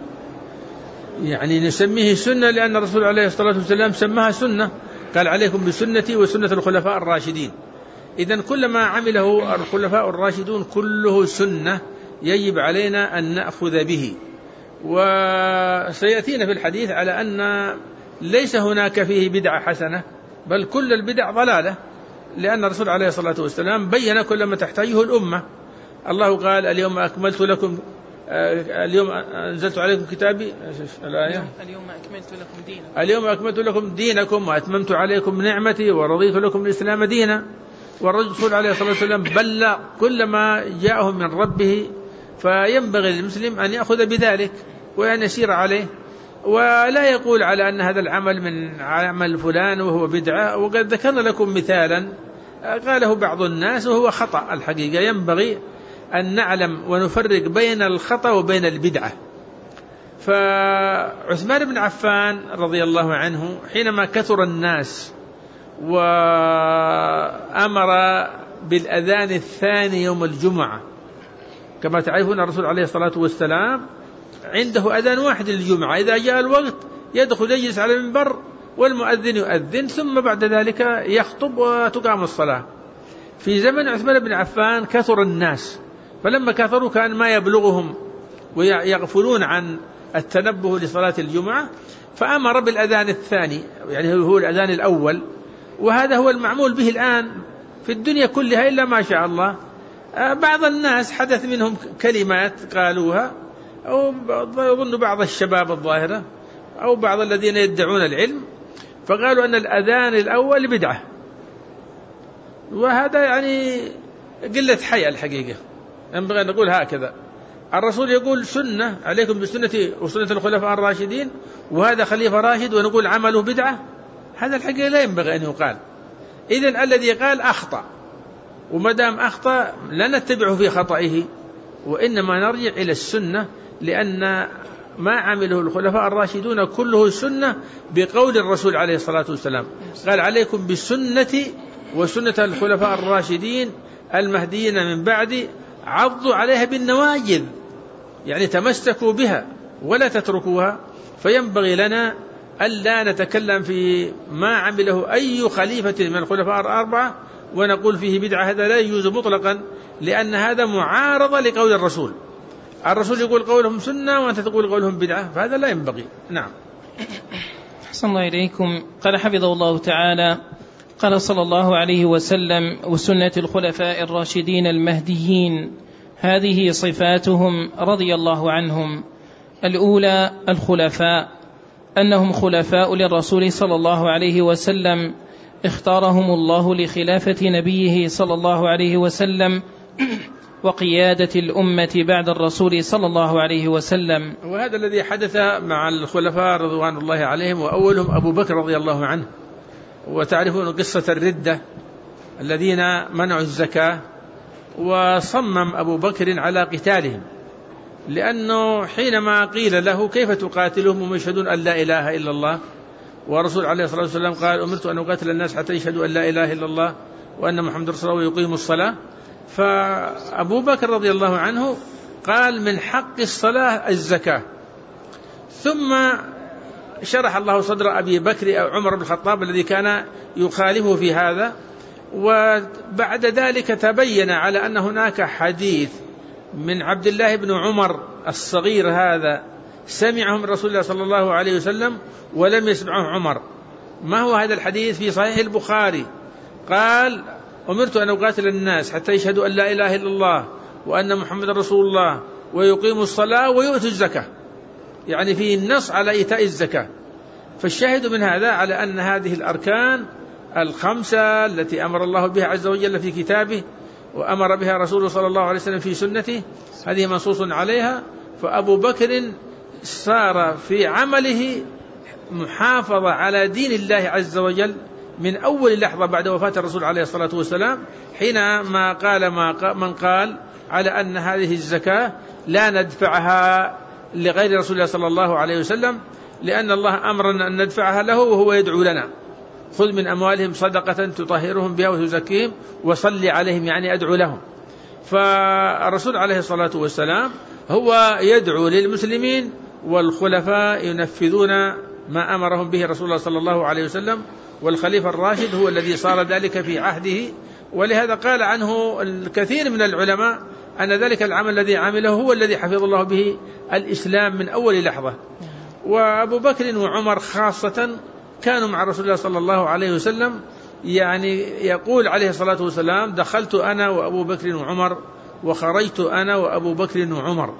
يعني نسميه سنة لأن الرسول عليه الصلاة والسلام سماها سنة، قال: عليكم بسنتي وسنة الخلفاء الراشدين. إذن كلما عمله الخلفاء الراشدون كله سنة يجب علينا أن نأخذ به. وسيأتينا في الحديث على أن ليس هناك فيه بدعة حسنة، بل كل البدع ضلالة، لأن الرسول عليه الصلاة والسلام بيّن كل ما تحتاجه الأمة. الله قال: اليوم أكملت لكم اليوم أنزلت عليكم كتابي، الآية اليوم أكملت لكم دينكم اليوم أكملت لكم دينكم وأتممت عليكم نعمتي ورضيت لكم الإسلام دينا. والرسول عليه الصلاة والسلام بلغ كل ما جاءه من ربه، فينبغي للمسلم أن يأخذ بذلك وأن يسير عليه، ولا يقول على أن هذا العمل من عمل فلان وهو بدعة. وقد ذكرنا لكم مثالا قاله بعض الناس وهو خطأ الحقيقة، ينبغي أن نعلم ونفرق بين الخطأ وبين البدعة. فعثمان بن عفان رضي الله عنه حينما كثر الناس وأمر بالأذان الثاني يوم الجمعة، كما تعرفون الرسول عليه الصلاة والسلام عنده أذان واحد للجمعة، إذا جاء الوقت يدخل يجلس على المنبر والمؤذن يؤذن، ثم بعد ذلك يخطب وتقام الصلاة. في زمن عثمان بن عفان كثر الناس، فلما كثروا كان ما يبلغهم ويغفلون عن التنبه لصلاة الجمعة، فأمر بالأذان الثاني، يعني هو الأذان الأول، وهذا هو المعمول به الآن في الدنيا كلها إلا ما شاء الله. بعض الناس حدث منهم كلمات قالوها، أو يظن بعض الشباب الظاهرة أو بعض الذين يدعون العلم، فقالوا أن الأذان الأول بدعة، وهذا يعني قلة حياء الحقيقة. ينبغي أن نقول هكذا: الرسول يقول سنة، عليكم بسنتي وسنة الخلفاء الراشدين، وهذا خليفة راشد ونقول عمله بدعة، هذا الحقيقة لا ينبغي أن يقال. إذن الذي قال أخطأ، ومدام أخطأ لا نتبعه في خطئه، وإنما نرجع إلى السنة، لأن ما عمله الخلفاء الراشدون كله سنة بقول الرسول عليه الصلاة والسلام، قال: عليكم بسنتي وسنة الخلفاء الراشدين المهديين من بعدي، عضوا عليها بالنواجذ، يعني تمسكوا بها ولا تتركوها. فينبغي لنا ألا نتكلم في ما عمله أي خليفة من الخلفاء الأربعة ونقول فيه بدعة، هذا لا يجوز مطلقا، لأن هذا معارضة لقول الرسول. الرسول يقول قولهم سنة وأنت تقول قولهم بدعة، فهذا لا ينبغي. نعم. أحسن الله إليكم. قال حفظه الله تعالى: قال صلى الله عليه وسلم: وسنة الخلفاء الراشدين المهديين، هذه صفاتهم رضي الله عنهم. الأولى الخلفاء، أنهم خلفاء للرسول صلى الله عليه وسلم اختارهم الله لخلافة نبيه صلى الله عليه وسلم وقيادة الأمة بعد الرسول صلى الله عليه وسلم. وهذا الذي حدث مع الخلفاء رضوان الله عليهم، وأولهم أبو بكر رضي الله عنه. وتعرفون قصة الردة الذين منعوا الزكاة، وصمم أبو بكر على قتالهم، لأنه حينما قيل له كيف تقاتلهم وهم يشهدون أن لا إله إلا الله، ورسول عليه الصلاة والسلام قال أمرت أن أقاتل الناس حتى يشهدوا أن لا إله إلا الله وأن محمد رسول الله ويقيموا الصلاة. فأبو بكر رضي الله عنه قال من حق الصلاة الزكاة. ثم شرح الله صدر أبي بكر أو عمر بن الخطاب الذي كان يخالفه في هذا، وبعد ذلك تبين على أن هناك حديث من عبد الله بن عمر الصغير هذا سمعه من رسول الله صلى الله عليه وسلم ولم يسمعه عمر. ما هو هذا الحديث؟ في صحيح البخاري، قال أمرت أن أقاتل الناس حتى يشهدوا أن لا إله إلا الله وأن محمد رسول الله ويقيموا الصلاة ويؤتوا الزكاة، يعني في النص على إيتاء الزكاة. فالشاهد من هذا على أن هذه الأركان الخمسة التي أمر الله بها عز وجل في كتابه وأمر بها رسوله صلى الله عليه وسلم في سنته، هذه منصوص عليها. فأبو بكر صار في عمله محافظة على دين الله عز وجل من أول لحظة بعد وفاة الرسول عليه الصلاة والسلام، حينما قال ما من قال على أن هذه الزكاة لا ندفعها لغير رسول الله صلى الله عليه وسلم، لأن الله أمرنا أن ندفعها له وهو يدعو لنا، خذ من أموالهم صدقة تطهرهم بها وتزكيهم وصل عليهم، يعني أدعو لهم. فالرسول عليه الصلاة والسلام هو يدعو للمسلمين، والخلفاء ينفذون ما أمرهم به رسول الله صلى الله عليه وسلم، والخليفة الراشد هو الذي صار ذلك في عهده. ولهذا قال عنه الكثير من العلماء أن ذلك العمل الذي عمله هو الذي حفظ الله به الإسلام من أول لحظة. وأبو بكر وعمر خاصة كانوا مع رسول الله صلى الله عليه وسلم، يعني يقول عليه الصلاة والسلام دخلت أنا وأبو بكر وعمر وخرجت أنا وأبو بكر وعمر،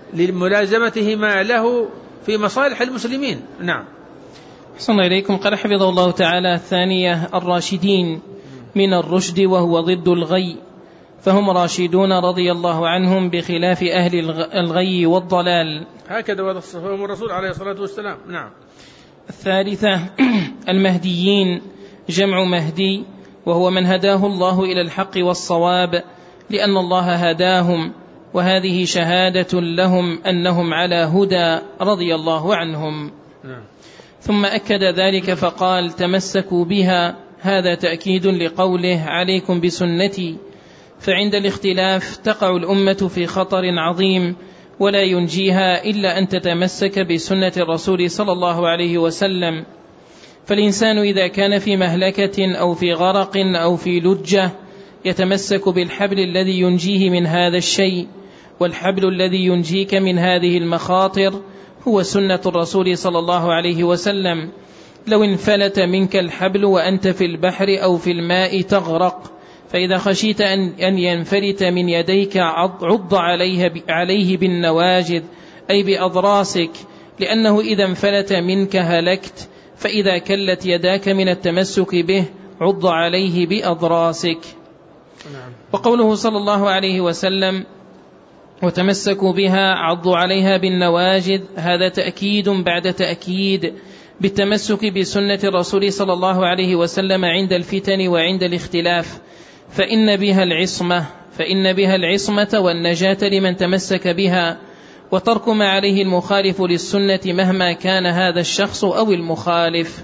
لملازمتهما له في مصالح المسلمين. نعم. أحسن إليكم. قال حفظه الله تعالى: الثانية الراشدين من الرشد وهو ضد الغي، فهم راشدون رضي الله عنهم بخلاف أهل الغي والضلال. هكذا وصفهم الرسول عليه الصلاة والسلام. نعم. الثالثة المهديين، جمع مهدي، وهو من هداه الله إلى الحق والصواب، لأن الله هداهم، وهذه شهادة لهم أنهم على هدى رضي الله عنهم. نعم. ثم أكد ذلك فقال: تمسكوا بها، هذا تأكيد لقوله: عليكم بسنتي. فعند الاختلاف تقع الأمة في خطر عظيم، ولا ينجيها إلا أن تتمسك بسنة الرسول صلى الله عليه وسلم. فالإنسان إذا كان في مهلكة أو في غرق أو في لجة يتمسك بالحبل الذي ينجيه من هذا الشيء، والحبل الذي ينجيك من هذه المخاطر هو سنة الرسول صلى الله عليه وسلم. لو انفلت منك الحبل وأنت في البحر أو في الماء تغرق، فإذا خشيت أن ينفلت من يديك عض عليه بالنواجذ أي بأضراسك، لأنه إذا انفلت منك هلكت، فإذا كلت يداك من التمسك به عض عليه بأضراسك. وقوله صلى الله عليه وسلم: وتمسكوا بها عضوا عليها بالنواجذ، هذا تأكيد بعد تأكيد بالتمسك بسنة الرسول صلى الله عليه وسلم عند الفتن وعند الاختلاف، فإن بها العصمة فإن بها العصمة والنجاة لمن تمسك بها، وترك ما عليه المخالف للسنة مهما كان هذا الشخص أو المخالف.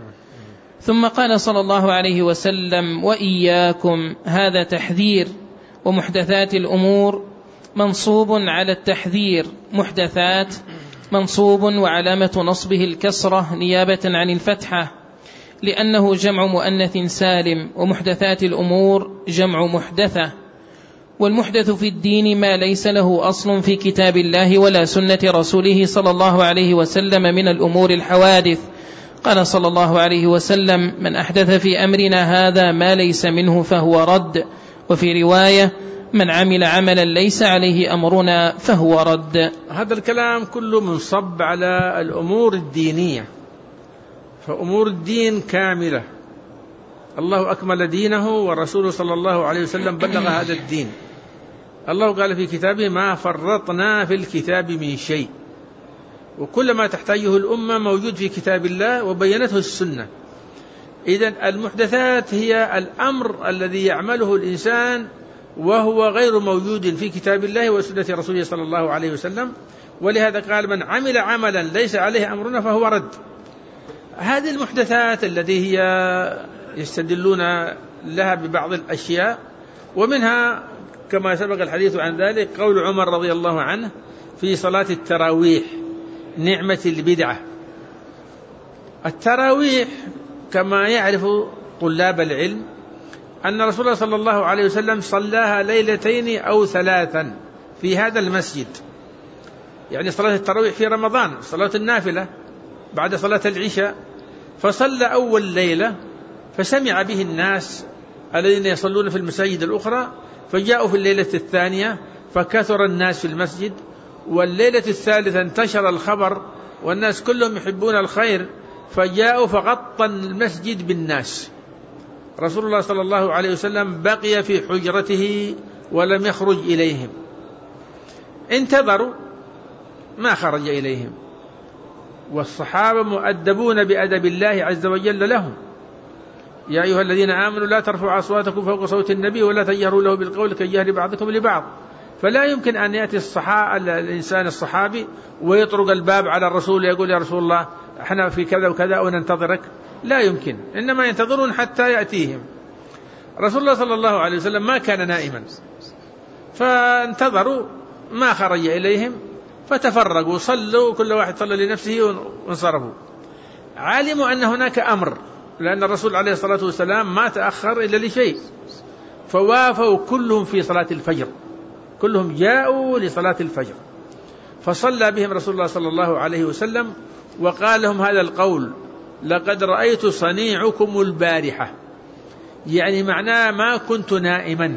ثم قال صلى الله عليه وسلم: وإياكم، هذا تحذير. ومحدثات الأمور منصوب على التحذير، محدثات منصوب وعلامة نصبه الكسرة نيابة عن الفتحة، لأنه جمع مؤنث سالم، ومحدثات الأمور جمع محدثة. والمحدث في الدين ما ليس له أصل في كتاب الله ولا سنة رسوله صلى الله عليه وسلم من الأمور الحوادث. قال صلى الله عليه وسلم: من أحدث في أمرنا هذا ما ليس منه فهو رد. وفي رواية: من عمل عملا ليس عليه أمرنا فهو رد. هذا الكلام كله منصب على الأمور الدينية، فأمور الدين كاملة، الله أكمل دينه ورسوله صلى الله عليه وسلم بلغ هذا الدين. الله قال في كتابه ما فرطنا في الكتاب من شيء، وكل ما تحتاجه الأمة موجود في كتاب الله وبينته السنة. إذن المحدثات هي الأمر الذي يعمله الإنسان وهو غير موجود في كتاب الله وسنة رسوله صلى الله عليه وسلم، ولهذا قال من عمل عملا ليس عليه أمرنا فهو رد. هذه المحدثات التي هي يستدلون لها ببعض الأشياء، ومنها كما سبق الحديث عن ذلك قول عمر رضي الله عنه في صلاة التراويح نعمة البدعة. التراويح كما يعرف طلاب العلم أن رسول الله صلى الله عليه وسلم صلاها ليلتين أو ثلاثا في هذا المسجد، يعني صلاة التراويح في رمضان صلاة النافلة بعد صلاة العشاء، فصلى أول ليلة فسمع به الناس الذين يصلون في المساجد الأخرى، فجاءوا في الليلة الثانية فكثر الناس في المسجد، والليلة الثالثة انتشر الخبر والناس كلهم يحبون الخير، فجاءوا فغطى المسجد بالناس. رسول الله صلى الله عليه وسلم بقي في حجرته ولم يخرج إليهم، انتظروا ما خرج إليهم، والصحابة مؤدبون بأدب الله عز وجل لهم. يا أيها الذين آمنوا لا ترفعوا أصواتكم فوق صوت النبي ولا تجهروا له بالقول كجهر بعضكم لبعض. فلا يمكن أن يأتي الصحابة الإنسان الصحابي ويطرق الباب على الرسول يقول يا رسول الله احنا في كذا وكذا وننتظرك، لا يمكن، إنما ينتظرون حتى يأتيهم. رسول الله صلى الله عليه وسلم ما كان نائما، فانتظروا ما خرج إليهم فتفرقوا صلوا كل واحد صلى لنفسه وانصرفوا. علموا أن هناك أمر، لأن الرسول عليه الصلاة والسلام ما تأخر إلا لشيء، فوافوا كلهم في صلاة الفجر، كلهم جاءوا لصلاة الفجر، فصلى بهم رسول الله صلى الله عليه وسلم وقال لهم هذا القول لقد رأيت صنيعكم البارحة، يعني معناه ما كنت نائما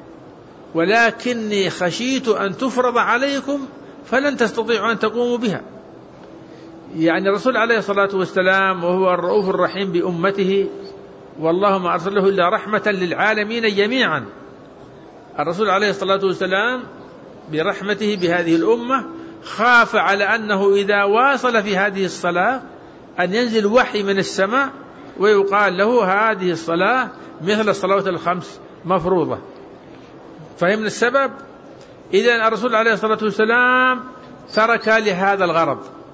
ولكني خشيت أن تفرض عليكم فلن تستطيعوا أن تقوموا بها. يعني الرسول عليه الصلاة والسلام وهو الرؤوف الرحيم بأمته، والله ما أرسله إلا رحمة للعالمين جميعا. الرسول عليه الصلاة والسلام برحمته بهذه الأمة خاف على أنه إذا واصل في هذه الصلاة أن ينزل وحي من السماء ويقال له هذه الصلاة مثل الصلوات الخمس مفروضة. فهمنا السبب؟ إذن الرسول عليه الصلاة والسلام ترك لهذا الغرض.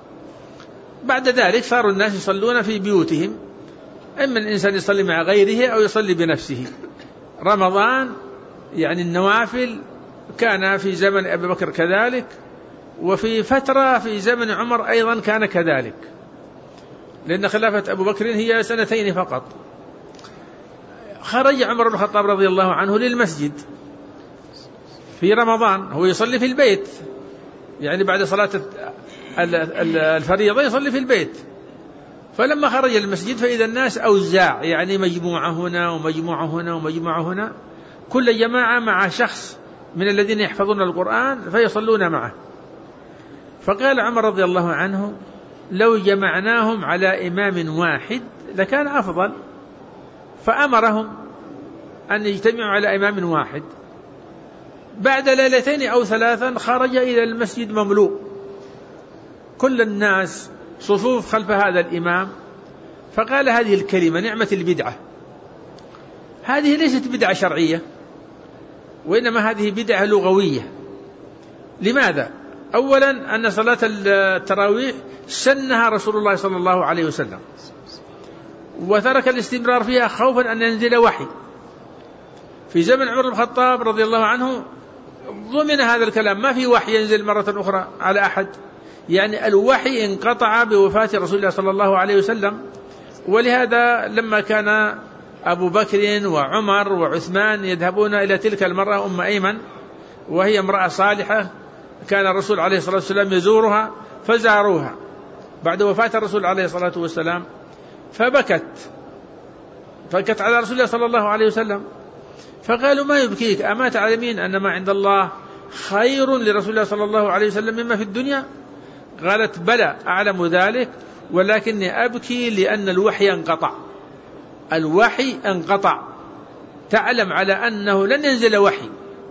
بعد ذلك صاروا الناس يصلون في بيوتهم، إما الإنسان يصلي مع غيره أو يصلي بنفسه. رمضان يعني النوافل كان في زمن أبي بكر كذلك، وفي فترة في زمن عمر أيضا كان كذلك، لأن خلافة أبو بكر هي سنتين فقط. خرج عمر بن الخطاب رضي الله عنه للمسجد في رمضان، هو يصلي في البيت، يعني بعد صلاة الفريضة يصلي في البيت. فلما خرج المسجد فإذا الناس أوزاع، يعني مجموعة هنا ومجموعة هنا ومجموعة هنا، كل جماعة مع شخص من الذين يحفظون القرآن فيصلون معه. فقال عمر رضي الله عنه لو جمعناهم على إمام واحد لكان أفضل، فأمرهم أن يجتمعوا على إمام واحد. بعد ليلتين أو ثلاثا خرج إلى المسجد مملوء، كل الناس صفوف خلف هذا الإمام، فقال هذه الكلمة نعمة البدعة. هذه ليست بدعة شرعية، وإنما هذه بدعة لغوية. لماذا؟ أولا أن صلاة التراويح سنها رسول الله صلى الله عليه وسلم، وترك الاستمرار فيها خوفا أن ينزل وحي. في زمن عمر بن الخطاب رضي الله عنه ضمن هذا الكلام، ما في وحي ينزل مرة أخرى على أحد، يعني الوحي انقطع بوفاة رسول الله صلى الله عليه وسلم. ولهذا لما كان أبو بكر وعمر وعثمان يذهبون إلى تلك المرأة أم أيمن، وهي امرأة صالحة، كان الرسول عليه الصلاة والسلام يزورها، فزاروها بعد وفاة الرسول عليه الصلاة والسلام، فبكت فبكت على رسول الله صلى الله عليه وسلم، فقالوا ما يبكيك؟ أما تعلمين أن ما عند الله خير لرسول الله صلى الله عليه وسلم مما في الدنيا؟ قالت بلى أعلم ذلك، ولكني أبكي لأن الوحي انقطع. الوحي انقطع، تعلم على أنه لن ينزل وحي،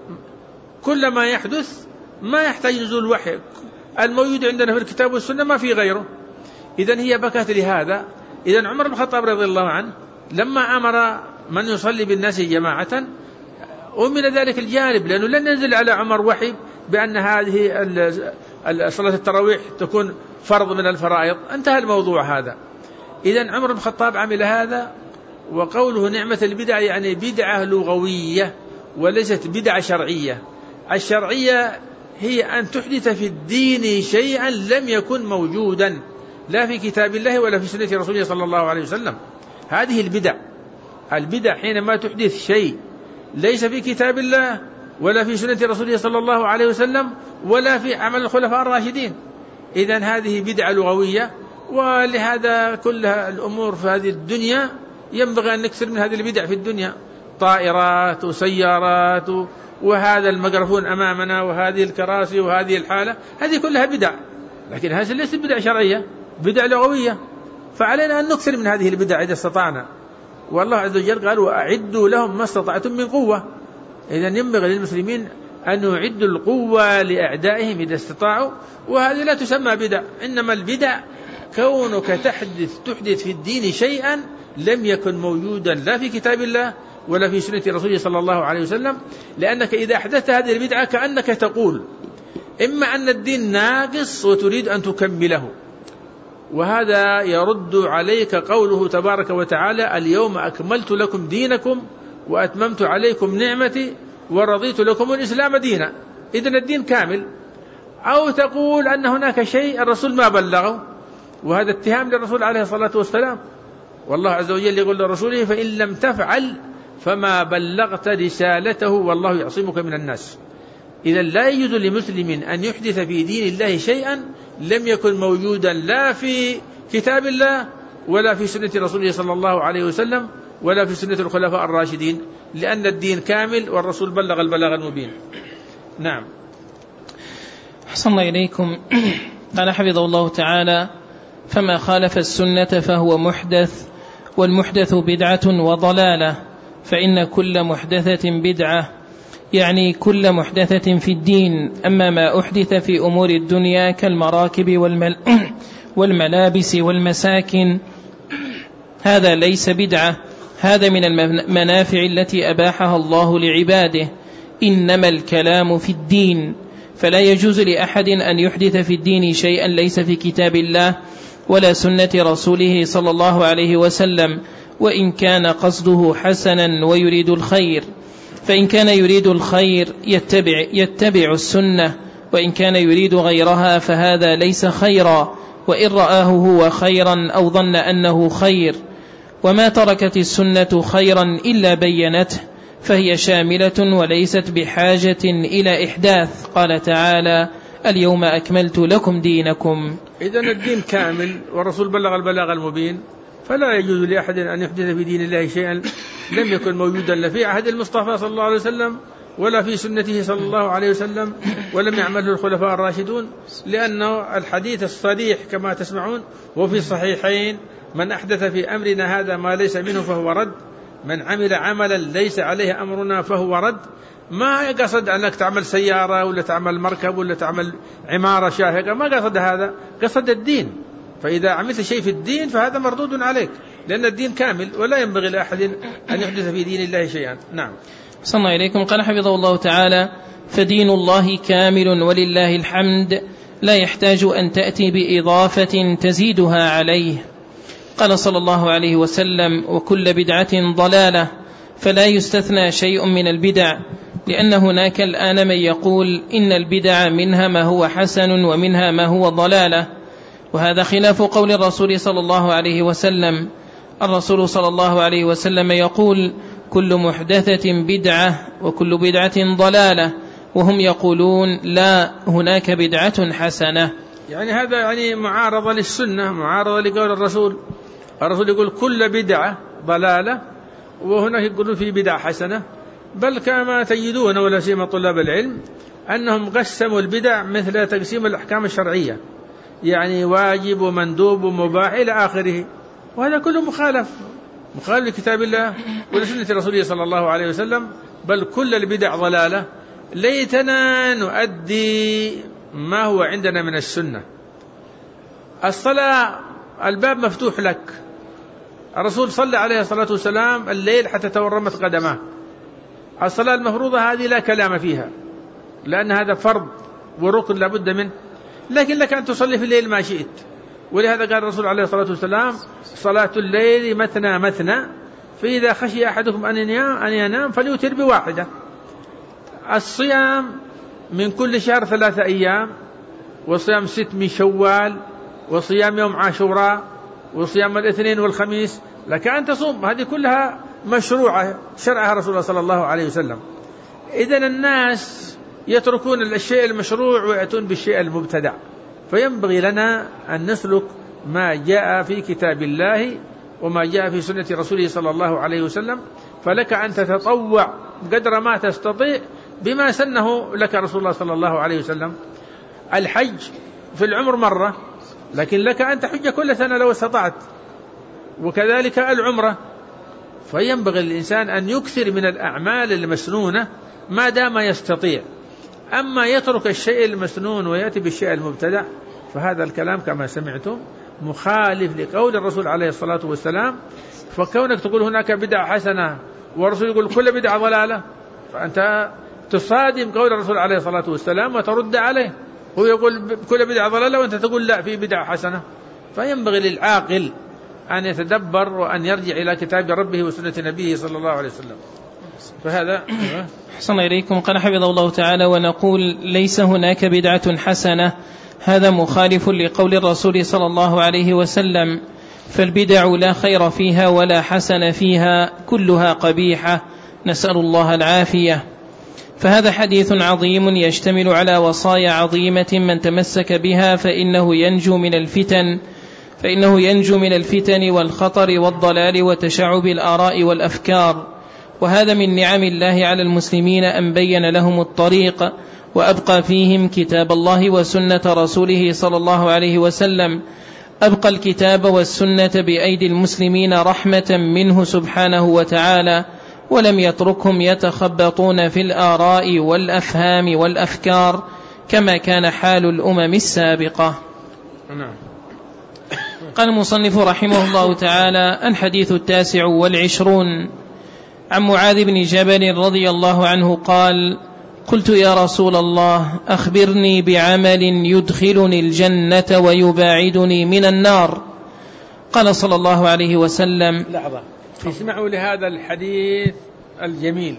كل ما يحدث ما يحتاج نزول وحي، الموجود عندنا في الكتاب والسنة ما في غيره. إذن هي بكت لهذا. إذن عمر بن الخطاب رضي الله عنه لما أمر من يصلي بالناس جماعة ومن ذلك الجانب، لأنه لن ينزل على عمر وحي بأن هذه صلاة التراويح تكون فرض من الفرائض، انتهى الموضوع هذا. إذن عمر بن الخطاب عمل هذا. وقوله نعمة البدع يعني بدعة لغوية وليست بدعة شرعية. الشرعية هي أن تحدث في الدين شيئا لم يكن موجودا لا في كتاب الله ولا في سنة رسوله صلى الله عليه وسلم، هذه البدع. البدع حينما تحدث شيء ليس في كتاب الله ولا في سنة رسوله صلى الله عليه وسلم ولا في عمل الخلفاء الراشدين، إذن هذه بدعة لغوية. ولهذا كل الأمور في هذه الدنيا ينبغي أن نكثر من هذه البدع في الدنيا، طائرات وسيارات وهذا الميكروفون أمامنا وهذه الكراسي وهذه الحالة، هذه كلها بدع، لكن هذه ليست بدع شرعية، بدع لغوية. فعلينا أن نكثر من هذه البدع إذا استطعنا. والله عز وجل قال وأعدوا لهم ما استطعتم من قوة. إذن ينبغي للمسلمين أن يعدوا القوة لأعدائهم إذا استطاعوا، وهذه لا تسمى بدع. إنما البدع كونك تحدث تحدث في الدين شيئا لم يكن موجودا لا في كتاب الله ولا في سنة رسوله صلى الله عليه وسلم، لأنك إذا أحدثت هذه البدعة كأنك تقول إما أن الدين ناقص وتريد أن تكمله، وهذا يرد عليك قوله تبارك وتعالى اليوم أكملت لكم دينكم وأتممت عليكم نعمتي ورضيت لكم الإسلام دينا. إذن الدين كامل. أو تقول أن هناك شيء الرسول ما بلغه، وهذا اتهام للرسول عليه الصلاة والسلام، والله عز وجل يقول لرسوله فإن لم تفعل فما بلغت رسالته والله يعصمك من الناس. إذا لا يجوز لمسلم أن يحدث في دين الله شيئا لم يكن موجودا لا في كتاب الله ولا في سنة رسوله صلى الله عليه وسلم ولا في سنة الخلفاء الراشدين، لأن الدين كامل والرسول بلغ البلاغ المبين. نعم. أحسن الله إليكم. قال حفظه الله تعالى فما خالف السنة فهو محدث، والمحدث بدعة وضلالة، فإن كل محدثة بدعة، يعني كل محدثة في الدين. أما ما أحدث في أمور الدنيا كالمراكب والمل والملابس والمساكن هذا ليس بدعة، هذا من المنافع التي أباحها الله لعباده. إنما الكلام في الدين، فلا يجوز لأحد أن يحدث في الدين شيئا ليس في كتاب الله ولا سنة رسوله صلى الله عليه وسلم، وإن كان قصده حسنا ويريد الخير. فإن كان يريد الخير يتبع, يتبع السنة، وإن كان يريد غيرها فهذا ليس خيرا، وإن رآه هو خيرا أو ظن أنه خير. وما تركت السنة خيرا إلا بينته، فهي شاملة وليست بحاجة إلى إحداث. قال تعالى اليوم أكملت لكم دينكم. إذن الدين كامل والرسول بلغ البلاغ المبين، فلا يجوز لأحد أن يحدث في دين الله شيئا لم يكن موجودا لا في عهد المصطفى صلى الله عليه وسلم ولا في سنته صلى الله عليه وسلم ولم يعمله الخلفاء الراشدون، لأنه الحديث الصريح كما تسمعون وفي الصحيحين من أحدث في أمرنا هذا ما ليس منه فهو رد، من عمل عملا ليس عليه أمرنا فهو رد. ما قصد أنك تعمل سيارة ولا تعمل مركب ولا تعمل عمارة شاهقة، ما قصد هذا، قصد الدين. فإذا عملت شيء في الدين فهذا مردود عليك، لأن الدين كامل ولا ينبغي لأحد أن يحدث في دين الله شيئا. نعم. صلى الله عليكم. قال حفظه الله تعالى فدين الله كامل ولله الحمد، لا يحتاج أن تأتي بإضافة تزيدها عليه. قال صلى الله عليه وسلم وكل بدعة ضلالة، فلا يستثنى شيء من البدع، لأن هناك الآن من يقول إن البدع منها ما هو حسن ومنها ما هو ضلالة، وهذا خلاف قول الرسول صلى الله عليه وسلم. الرسول صلى الله عليه وسلم يقول كل محدثة بدعة وكل بدعة ضلالة، وهم يقولون لا، هناك بدعة حسنة. يعني هذا يعني معارضة للسنة، معارضة لقول الرسول. الرسول يقول كل بدعة ضلالة، وهناك يقولون في بدعة حسنة. بل كما تجدون ولا سيما طلاب العلم أنهم قسموا البدع مثل تقسيم الأحكام الشرعية، يعني واجب ومندوب ومباح إلى آخره، وهذا كله مخالف. مخالف لكتاب الله ولسنة رسوله صلى الله عليه وسلم، بل كل البدع ضلالة. ليتنا نؤدي ما هو عندنا من السنة. الصلاة الباب مفتوح لك، الرسول صلى عليه الصلاة والسلام الليل حتى تورمت قدماه. الصلاة المفروضة هذه لا كلام فيها، لأن هذا فرض وركن لابد منه، لكن لك أن تصلي في الليل ما شئت. ولهذا قال الرسول عليه الصلاة والسلام: صلاة الليل مثنى مثنى، فإذا خشي أحدكم أن ينام, أن ينام فليوتر بواحدة. الصيام من كل شهر ثلاثة أيام، وصيام ست من شوال، وصيام يوم عاشوراء، وصيام الاثنين والخميس، لك أن تصوم. هذه كلها مشروعة شرعها رسول الله صلى الله عليه وسلم. إذن الناس يتركون الشيء المشروع ويأتون بالشيء المبتدع، فينبغي لنا أن نسلك ما جاء في كتاب الله وما جاء في سنة رسوله صلى الله عليه وسلم. فلك أن تتطوع قدر ما تستطيع بما سنه لك رسول الله صلى الله عليه وسلم. الحج في العمر مرة، لكن لك أن تحج كل سنة لو استطعت، وكذلك العمرة. فينبغي الإنسان أن يكثر من الأعمال المسنونة ما دام يستطيع. أما يترك الشيء المسنون ويأتي بالشيء المبتدع، فهذا الكلام كما سمعتم مخالف لقول الرسول عليه الصلاة والسلام. فكونك تقول هناك بدعة حسنة والرسول يقول كل بدعة ضلالة، فأنت تصادم قول الرسول عليه الصلاة والسلام وترد عليه. هو يقول كل بدعة ضلالة وأنت تقول لا، في بدعة حسنة. فينبغي للعاقل أن يتدبر وأن يرجع إلى كتاب ربه وسنة نبيه صلى الله عليه وسلم. فهذا أحسن إليكم. قال حفظه الله تعالى: ونقول ليس هناك بدعة حسنة، هذا مخالف لقول الرسول صلى الله عليه وسلم، فالبدع لا خير فيها ولا حسن فيها، كلها قبيحة، نسأل الله العافية. فهذا حديث عظيم يشتمل على وصايا عظيمة، من تمسك بها فإنه ينجو من الفتن فإنه ينجو من الفتن والخطر والضلال وتشعب الآراء والأفكار. وهذا من نعم الله على المسلمين أن بين لهم الطريق وأبقى فيهم كتاب الله وسنة رسوله صلى الله عليه وسلم. أبقى الكتاب والسنة بأيدي المسلمين رحمة منه سبحانه وتعالى، ولم يتركهم يتخبطون في الآراء والأفهام والأفكار كما كان حال الأمم السابقة. قال المصنف رحمه الله تعالى: الحديث التاسع والعشرون، عن معاذ بن جبل رضي الله عنه قال: قلت يا رسول الله أخبرني بعمل يدخلني الجنة ويباعدني من النار. قال صلى الله عليه وسلم: لحظة، اسمعوا لهذا الحديث الجميل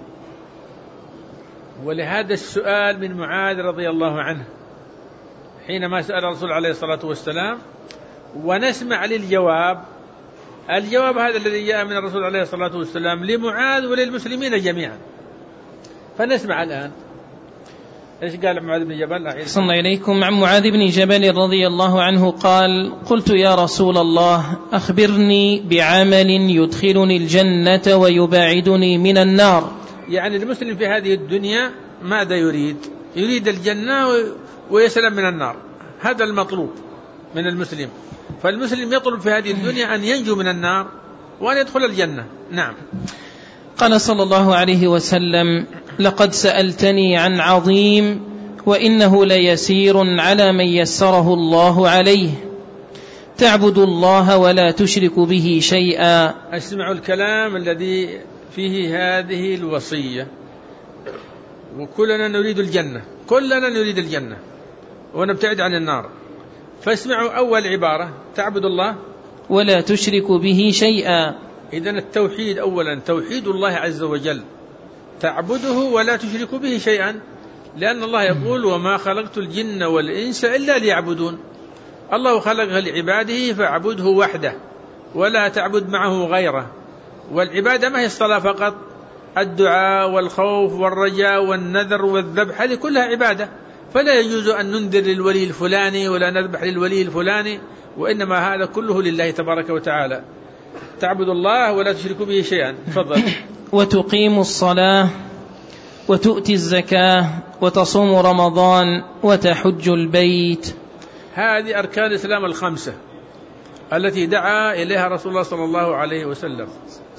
ولهذا السؤال من معاذ رضي الله عنه حينما سأل الرسول عليه الصلاة والسلام، ونسمع للجواب. الجواب هذا الذي جاء من الرسول عليه الصلاة والسلام لمعاذ وللمسلمين جميعا. فنسمع الآن إيش قال معاذ بن جبل. صلى إليكم. عن معاذ بن جبل رضي الله عنه قال: قلت يا رسول الله أخبرني بعمل يدخلني الجنة ويباعدني من النار. يعني المسلم في هذه الدنيا ماذا يريد؟ يريد الجنة ويسلم من النار، هذا المطلوب من المسلم. فالمسلم يطلب في هذه الدنيا أن ينجو من النار وأن يدخل الجنة. نعم. قال صلى الله عليه وسلم: لقد سألتني عن عظيم وإنه ليسير على من يسره الله عليه، تعبد الله ولا تشرك به شيئا. اسمعوا الكلام الذي فيه هذه الوصية. وكلنا نريد الجنة، كلنا نريد الجنة ونبتعد عن النار. فاسمعوا أول عبارة: تعبد الله ولا تشرك به شيئا. إذن التوحيد أولا توحيد الله عز وجل، تعبده ولا تشرك به شيئا، لأن الله يقول: وما خلقت الجن والإنس إلا ليعبدون. الله خلقها لعباده فاعبده وحده ولا تعبد معه غيره. والعبادة ما هي الصلاة فقط، الدعاء والخوف والرجاء والنذر والذبح، هذه كلها عبادة. فلا يجوز أن ننذر للولي الفلاني ولا نذبح للولي الفلاني، وإنما هذا كله لله تبارك وتعالى. تعبد الله ولا تشرك به شيئا. تفضل. وتقيم الصلاة وتؤتي الزكاة وتصوم رمضان وتحج البيت. هذه أركان الإسلام الخمسة. التي دعا إليها رسول الله صلى الله عليه وسلم.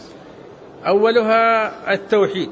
أولها التوحيد،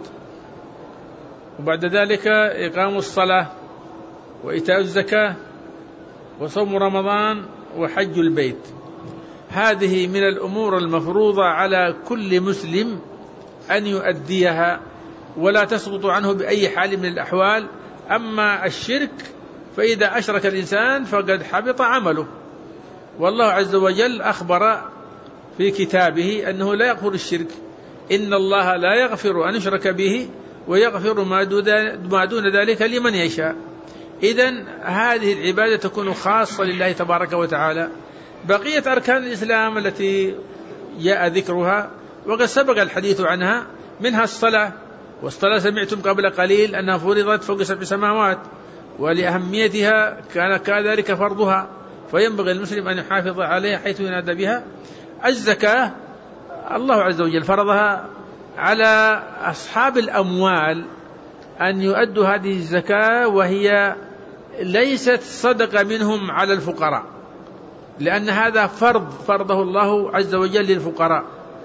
وبعد ذلك إقام الصلاة وإيتاء الزكاة وصوم رمضان وحج البيت. هذه من الأمور المفروضة على كل مسلم أن يؤديها ولا تسقط عنه بأي حال من الأحوال. أما الشرك فإذا أشرك الإنسان فقد حبط عمله، والله عز وجل أخبر في كتابه أنه لا يغفر الشرك، إن الله لا يغفر أن يشرك به ويغفر ما دون ذلك لمن يشاء. إذن هذه العبادة تكون خاصة لله تبارك وتعالى. بقية أركان الإسلام التي جاء ذكرها وقد سبق الحديث عنها، منها الصلاة، والصلاة سمعتم قبل قليل أنها فرضت فوق سبع سماوات، ولأهميتها كان كذلك فرضها، فينبغي المسلم أن يحافظ عليها حيث ينادى بها. الزكاة الله عز وجل فرضها على أصحاب الأموال أن يؤدوا هذه الزكاة، وهي ليست صدقة منهم على الفقراء، لأن هذا فرض فرضه الله عز وجل للفقراء،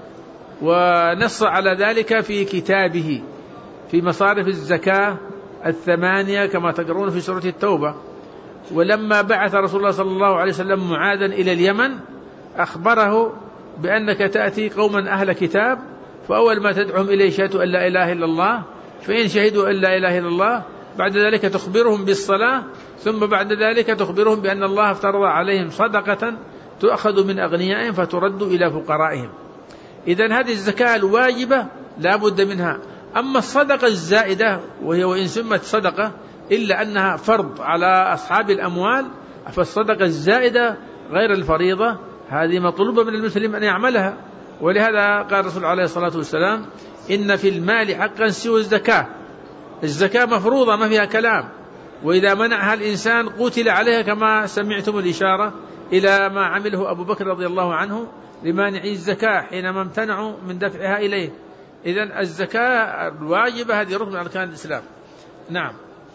ونص على ذلك في كتابه في مصارف الزكاة الثمانية كما تقرون في سورة التوبة. ولما بعث رسول الله صلى الله عليه وسلم معاذا إلى اليمن أخبره بأنك تأتي قوما أهل كتاب، فأول ما تدعهم إليه شهادة أن لا إله إلا الله، فإن شهدوا أن لا إله إلا الله بعد ذلك تخبرهم بالصلاة، ثم بعد ذلك تخبرهم بأن الله افترض عليهم صدقة تؤخذ من أغنيائهم فترد إلى فقرائهم. إذن هذه الزكاة الواجبة لا بد منها. أما الصدقة الزائدة وهي وإن سمت صدقة إلا أنها فرض على أصحاب الأموال، فالصدقة الزائدة غير الفريضة هذه مطلوبة من المسلم أن يعملها. ولهذا قال الرسول عليه الصلاة والسلام: إن في المال حقا سوى الزكاة. الزكاة مفروضة ما فيها كلام، وإذا منعها الإنسان قتل عليها، كما سمعتم الإشارة إلى ما عمله أبو بكر رضي الله عنه لمانعي الزكاة حينما امتنعوا من دفعها إليه. إذن الزكاة الواجبة هذه ركن من أركان الإسلام. نعم.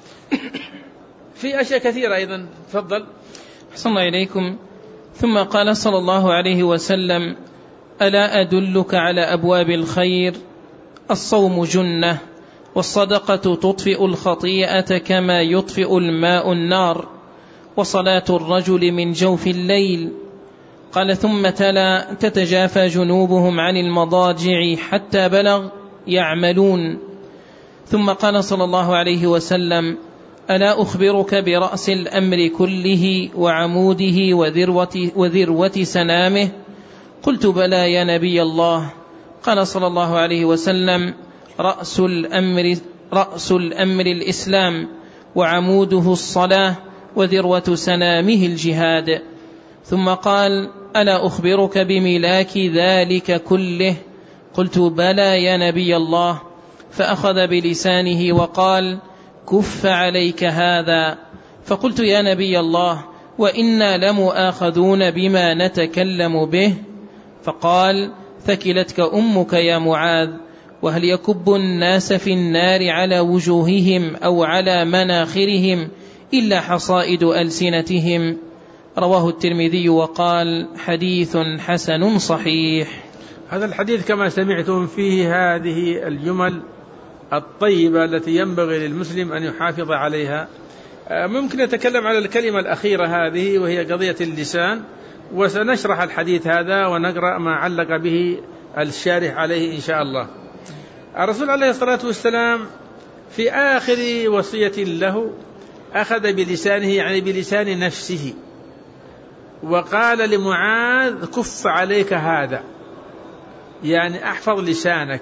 في أشياء كثيرة أيضا. تفضل. أحسن الله إليكم. ثم قال صلى الله عليه وسلم: ألا أدلك على أبواب الخير؟ الصوم جنة، والصدقة تطفئ الخطيئة كما يطفئ الماء النار، وصلاة الرجل من جوف الليل. قال: ثم تلا: تتجافى جنوبهم عن المضاجع حتى بلغ يعملون. ثم قال صلى الله عليه وسلم: ألا أخبرك برأس الأمر كله وعموده وذروة, وذروة سنامه؟ قلت: بلى يا نبي الله. قال صلى الله عليه وسلم: رأس الأمر, رأس الأمر الإسلام، وعموده الصلاة، وذروة سنامه الجهاد. ثم قال: ألا أخبرك بملاك ذلك كله؟ قلت: بلى يا نبي الله. فأخذ بلسانه وقال: كف عليك هذا. فقلت: يا نبي الله، وإنا لمؤاخذون بما نتكلم به. فقال: ثكلتك أمك يا معاذ. وهل يكب الناس في النار على وجوههم أو على مناخرهم إلا حصائد ألسنتهم؟ رواه الترمذي وقال: حديث حسن صحيح. هذا الحديث كما سمعتم فيه هذه الجمل الطيبة التي ينبغي للمسلم أن يحافظ عليها. ممكن نتكلم على الكلمة الأخيرة هذه وهي قضية اللسان، وسنشرح الحديث هذا ونقرأ ما علق به الشارح عليه إن شاء الله. الرسول عليه الصلاة والسلام في آخر وصية له أخذ بلسانه، يعني بلسان نفسه، وقال لمعاذ: كف عليك هذا، يعني أحفظ لسانك.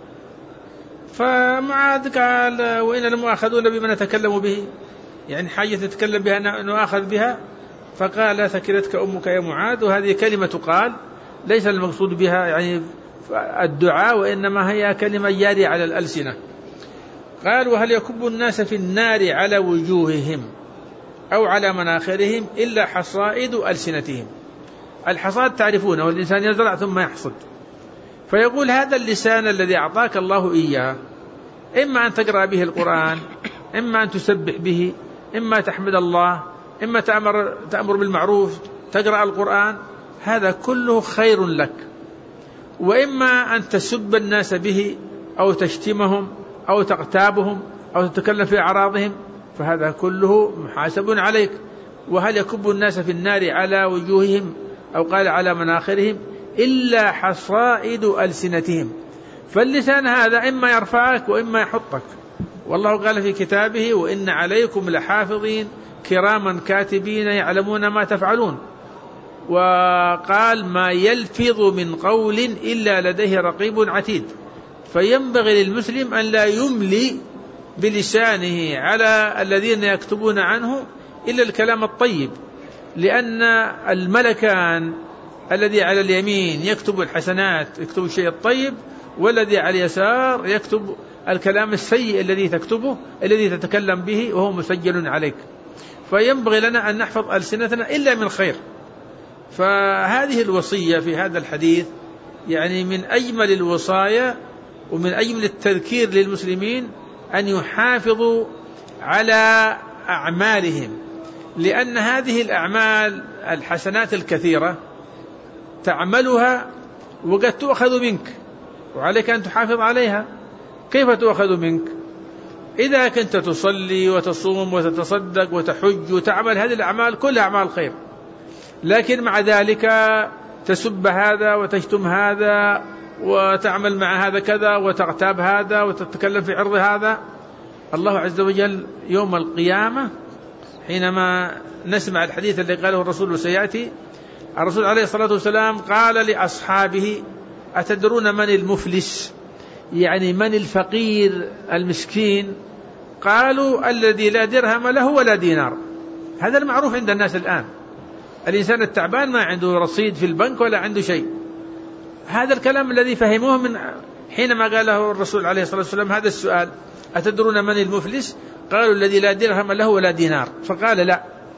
فمعاذ قال: وإن المؤاخذون بما نتكلم به، يعني حاجة تتكلم بها نؤاخذ بها. فقال: ثكلتك أمك يا معاذ. وهذه كلمة تقال ليس المقصود بها يعني الدعاء، وإنما هي كلمة جارية على الألسنة. قال: وهل يكب الناس في النار على وجوههم أو على مناخرهم إلا حصائد ألسنتهم. الحصاد تعرفونه، والإنسان يزرع ثم يحصد. فيقول: هذا اللسان الذي أعطاك الله إياه، إما أن تقرأ به القرآن، إما أن تسبح به، إما تحمد الله، إما تأمر, تأمر بالمعروف، تقرأ القرآن. هذا كله خير لك. وإما أن تسب الناس به أو تشتمهم أو تغتابهم أو تتكلم في أعراضهم، فهذا كله محاسب عليك. وهل يكب الناس في النار على وجوههم أو قال على مناخرهم إلا حصائد ألسنتهم؟ فاللسان هذا إما يرفعك وإما يحطك. والله قال في كتابه: وإن عليكم لحافظين كراما كاتبين يعلمون ما تفعلون. وقال: ما يلفظ من قول إلا لديه رقيب عتيد. فينبغي للمسلم أن لا يملي بلسانه على الذين يكتبون عنه إلا الكلام الطيب، لأن الملكان الذي على اليمين يكتب الحسنات، يكتب الشيء الطيب، والذي على اليسار يكتب الكلام السيء الذي تكتبه الذي تتكلم به وهو مسجل عليك. فينبغي لنا أن نحفظ ألسنتنا إلا من خير. فهذه الوصية في هذا الحديث يعني من أجمل الوصايا ومن أجمل التذكير للمسلمين أن يحافظوا على أعمالهم، لأن هذه الأعمال الحسنات الكثيرة تعملها وقد تؤخذ منك، وعليك أن تحافظ عليها. كيف تؤخذ منك؟ إذا كنت تصلي وتصوم وتتصدق وتحج وتعمل هذه الأعمال كلها أعمال خير، لكن مع ذلك تسب هذا وتشتم هذا وتعمل مع هذا كذا وتغتاب هذا وتتكلم في عرض هذا، الله عز وجل يوم القيامة حينما نسمع الحديث الذي قاله الرسول وسيأتي، الرسول عليه الصلاة والسلام قال لأصحابه: أتدرون من المفلس؟ يعني من الفقير المسكين؟ قالوا: الذي لا درهم له ولا دينار. هذا المعروف عند الناس الآن، الإنسان التعبان ما عنده رصيد في البنك ولا عنده شيء. هذا الكلام الذي فهموه من حينما قاله الرسول عليه الصلاة والسلام هذا السؤال: أتدرون من المفلس؟ قالوا: الذي لا درهم له ولا دينار. فقال: لا،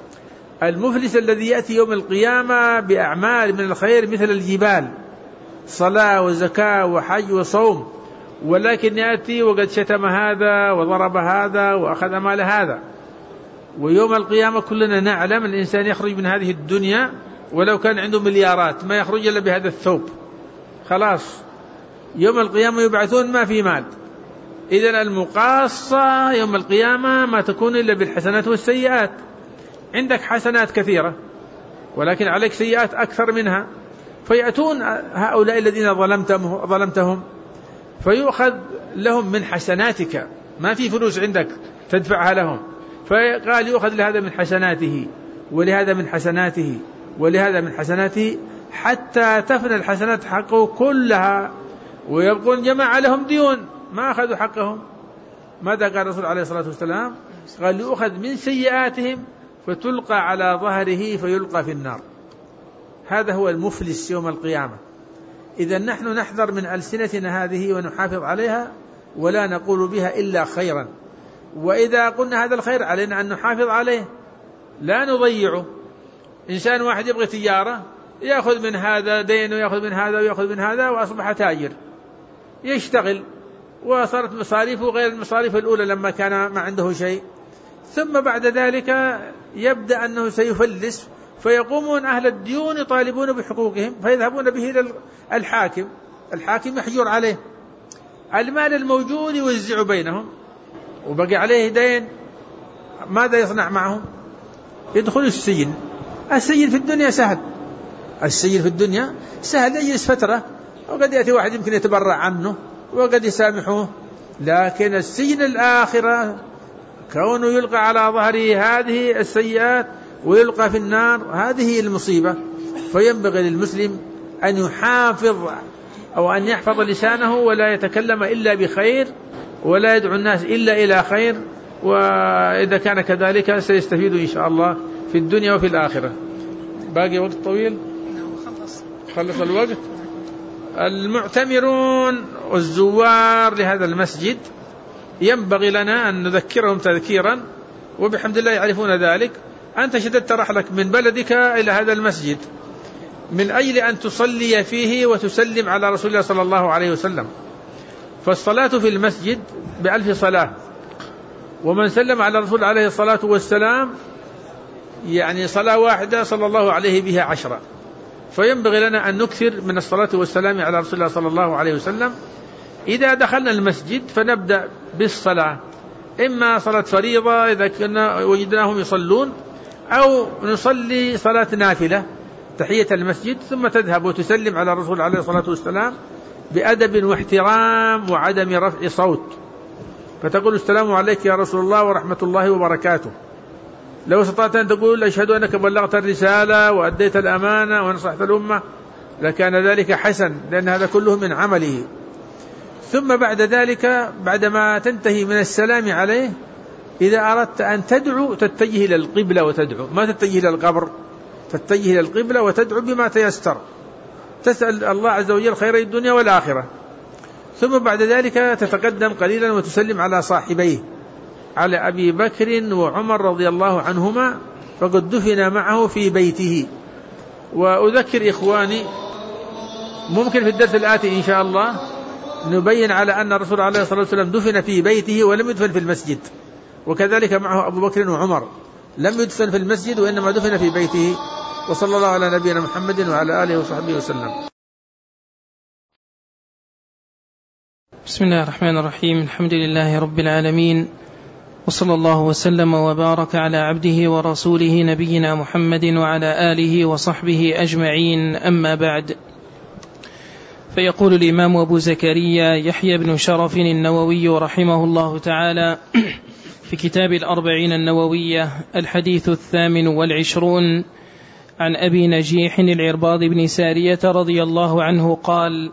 المفلس الذي يأتي يوم القيامة بأعمال من الخير مثل الجبال، صلاة وزكاة وحج وصوم، ولكن يأتي وقد شتم هذا وضرب هذا وأخذ مال هذا. ويوم القيامة كلنا نعلم الإنسان يخرج من هذه الدنيا ولو كان عنده مليارات ما يخرج إلا بهذا الثوب، خلاص يوم القيامة يبعثون ما في مال. إذن المقاصة يوم القيامة ما تكون إلا بالحسنات والسيئات. عندك حسنات كثيرة ولكن عليك سيئات أكثر منها، فيأتون هؤلاء الذين ظلمتهم, ظلمتهم فيؤخذ لهم من حسناتك، ما في فلوس عندك تدفعها لهم، فقال يؤخذ لهذا من حسناته ولهذا من حسناته ولهذا من حسناته حتى تفنى الحسنات حقه كلها، ويبقون جماعة لهم ديون ما أخذوا حقهم. ماذا قال الرسول عليه الصلاة والسلام؟ قال يؤخذ من سيئاتهم فتلقى على ظهره فيلقى في النار. هذا هو المفلس يوم القيامة. إذا نحن نحذر من ألسنتنا هذه ونحافظ عليها ولا نقول بها إلا خيرا، وإذا قلنا هذا الخير علينا أن نحافظ عليه لا نضيعه. إنسان واحد يبغي تجارة يأخذ من هذا دين ويأخذ من هذا ويأخذ من هذا وأصبح تاجر، يشتغل وصارت مصاريفه غير المصاريف الأولى لما كان ما عنده شيء، ثم بعد ذلك يبدأ أنه سيفلس، فيقومون أهل الديون يطالبون بحقوقهم فيذهبون به إلى الحاكم، الحاكم يحجر عليه المال الموجود يوزع بينهم، وبقي عليه دين ماذا يصنع معهم؟ يدخل السجن. السجن في الدنيا سهل، السجن في الدنيا سهل، يجلس فترة وقد يأتي واحد يمكن يتبرع عنه وقد يسامحوه، لكن السجن الآخرة كونه يلقى على ظهره هذه السيئات ويلقى في النار، هذه المصيبة. فينبغي للمسلم أن يحافظ أو أن يحفظ لسانه ولا يتكلم إلا بخير ولا يدعو الناس إلا إلى خير، وإذا كان كذلك سيستفيد إن شاء الله في الدنيا وفي الآخرة. باقي وقت طويل، خلص الوقت. المعتمرون والزوار لهذا المسجد ينبغي لنا أن نذكرهم تذكيرا، وبحمد الله يعرفون ذلك. أنت شددت رحلك من بلدك إلى هذا المسجد من أجل أن تصلي فيه وتسلم على رسول الله صلى الله عليه وسلم، فالصلاة في المسجد بألف صلاة، ومن سلم على الرسول عليه الصلاة والسلام يعني صلاة واحدة صلى الله عليه بها عشرة. فينبغي لنا أن نكثر من الصلاة والسلام على رسول الله صلى الله عليه وسلم. إذا دخلنا المسجد فنبدأ بالصلاة، إما صلاة فريضة إذا كنا وجدناهم يصلون، أو نصلي صلاة نافلة تحية المسجد، ثم تذهب وتسلم على الرسول عليه الصلاة والسلام بأدب واحترام وعدم رفع صوت، فتقول السلام عليك يا رسول الله ورحمة الله وبركاته. لو استطعت أن تقول أشهد أنك بلغت الرسالة وأديت الأمانة ونصحت الأمة لكان ذلك حسن، لأن هذا كله من عمله. ثم بعد ذلك بعدما تنتهي من السلام عليه، إذا أردت أن تدعو تتجه إلى القبلة وتدعو، ما تتجه إلى القبر، تتجه إلى القبلة وتدعو بما تيسر، تسأل الله عز وجل خير الدنيا والآخرة. ثم بعد ذلك تتقدم قليلا وتسلم على صاحبيه، على أبي بكر وعمر رضي الله عنهما، فقد دفن معه في بيته. وأذكر إخواني، ممكن في الدرس الآتي إن شاء الله نبين على أن الرسول عليه الصلاة والسلام دفن في بيته ولم يدفن في المسجد، وكذلك معه أبو بكر وعمر لم يدفن في المسجد وإنما دفن في بيته. وصلى الله على نبينا محمد وعلى آله وصحبه وسلم. بسم الله الرحمن الرحيم. الحمد لله رب العالمين، وصلى الله وسلم وبارك على عبده ورسوله نبينا محمد وعلى آله وصحبه أجمعين، أما بعد. فيقول الإمام أبو زكريا يحيى بن شرف النووي رحمه الله تعالى في كتاب الأربعين النووية الحديث الثامن والعشرون عن أبي نجيح العرباض بن سارية رضي الله عنه قال: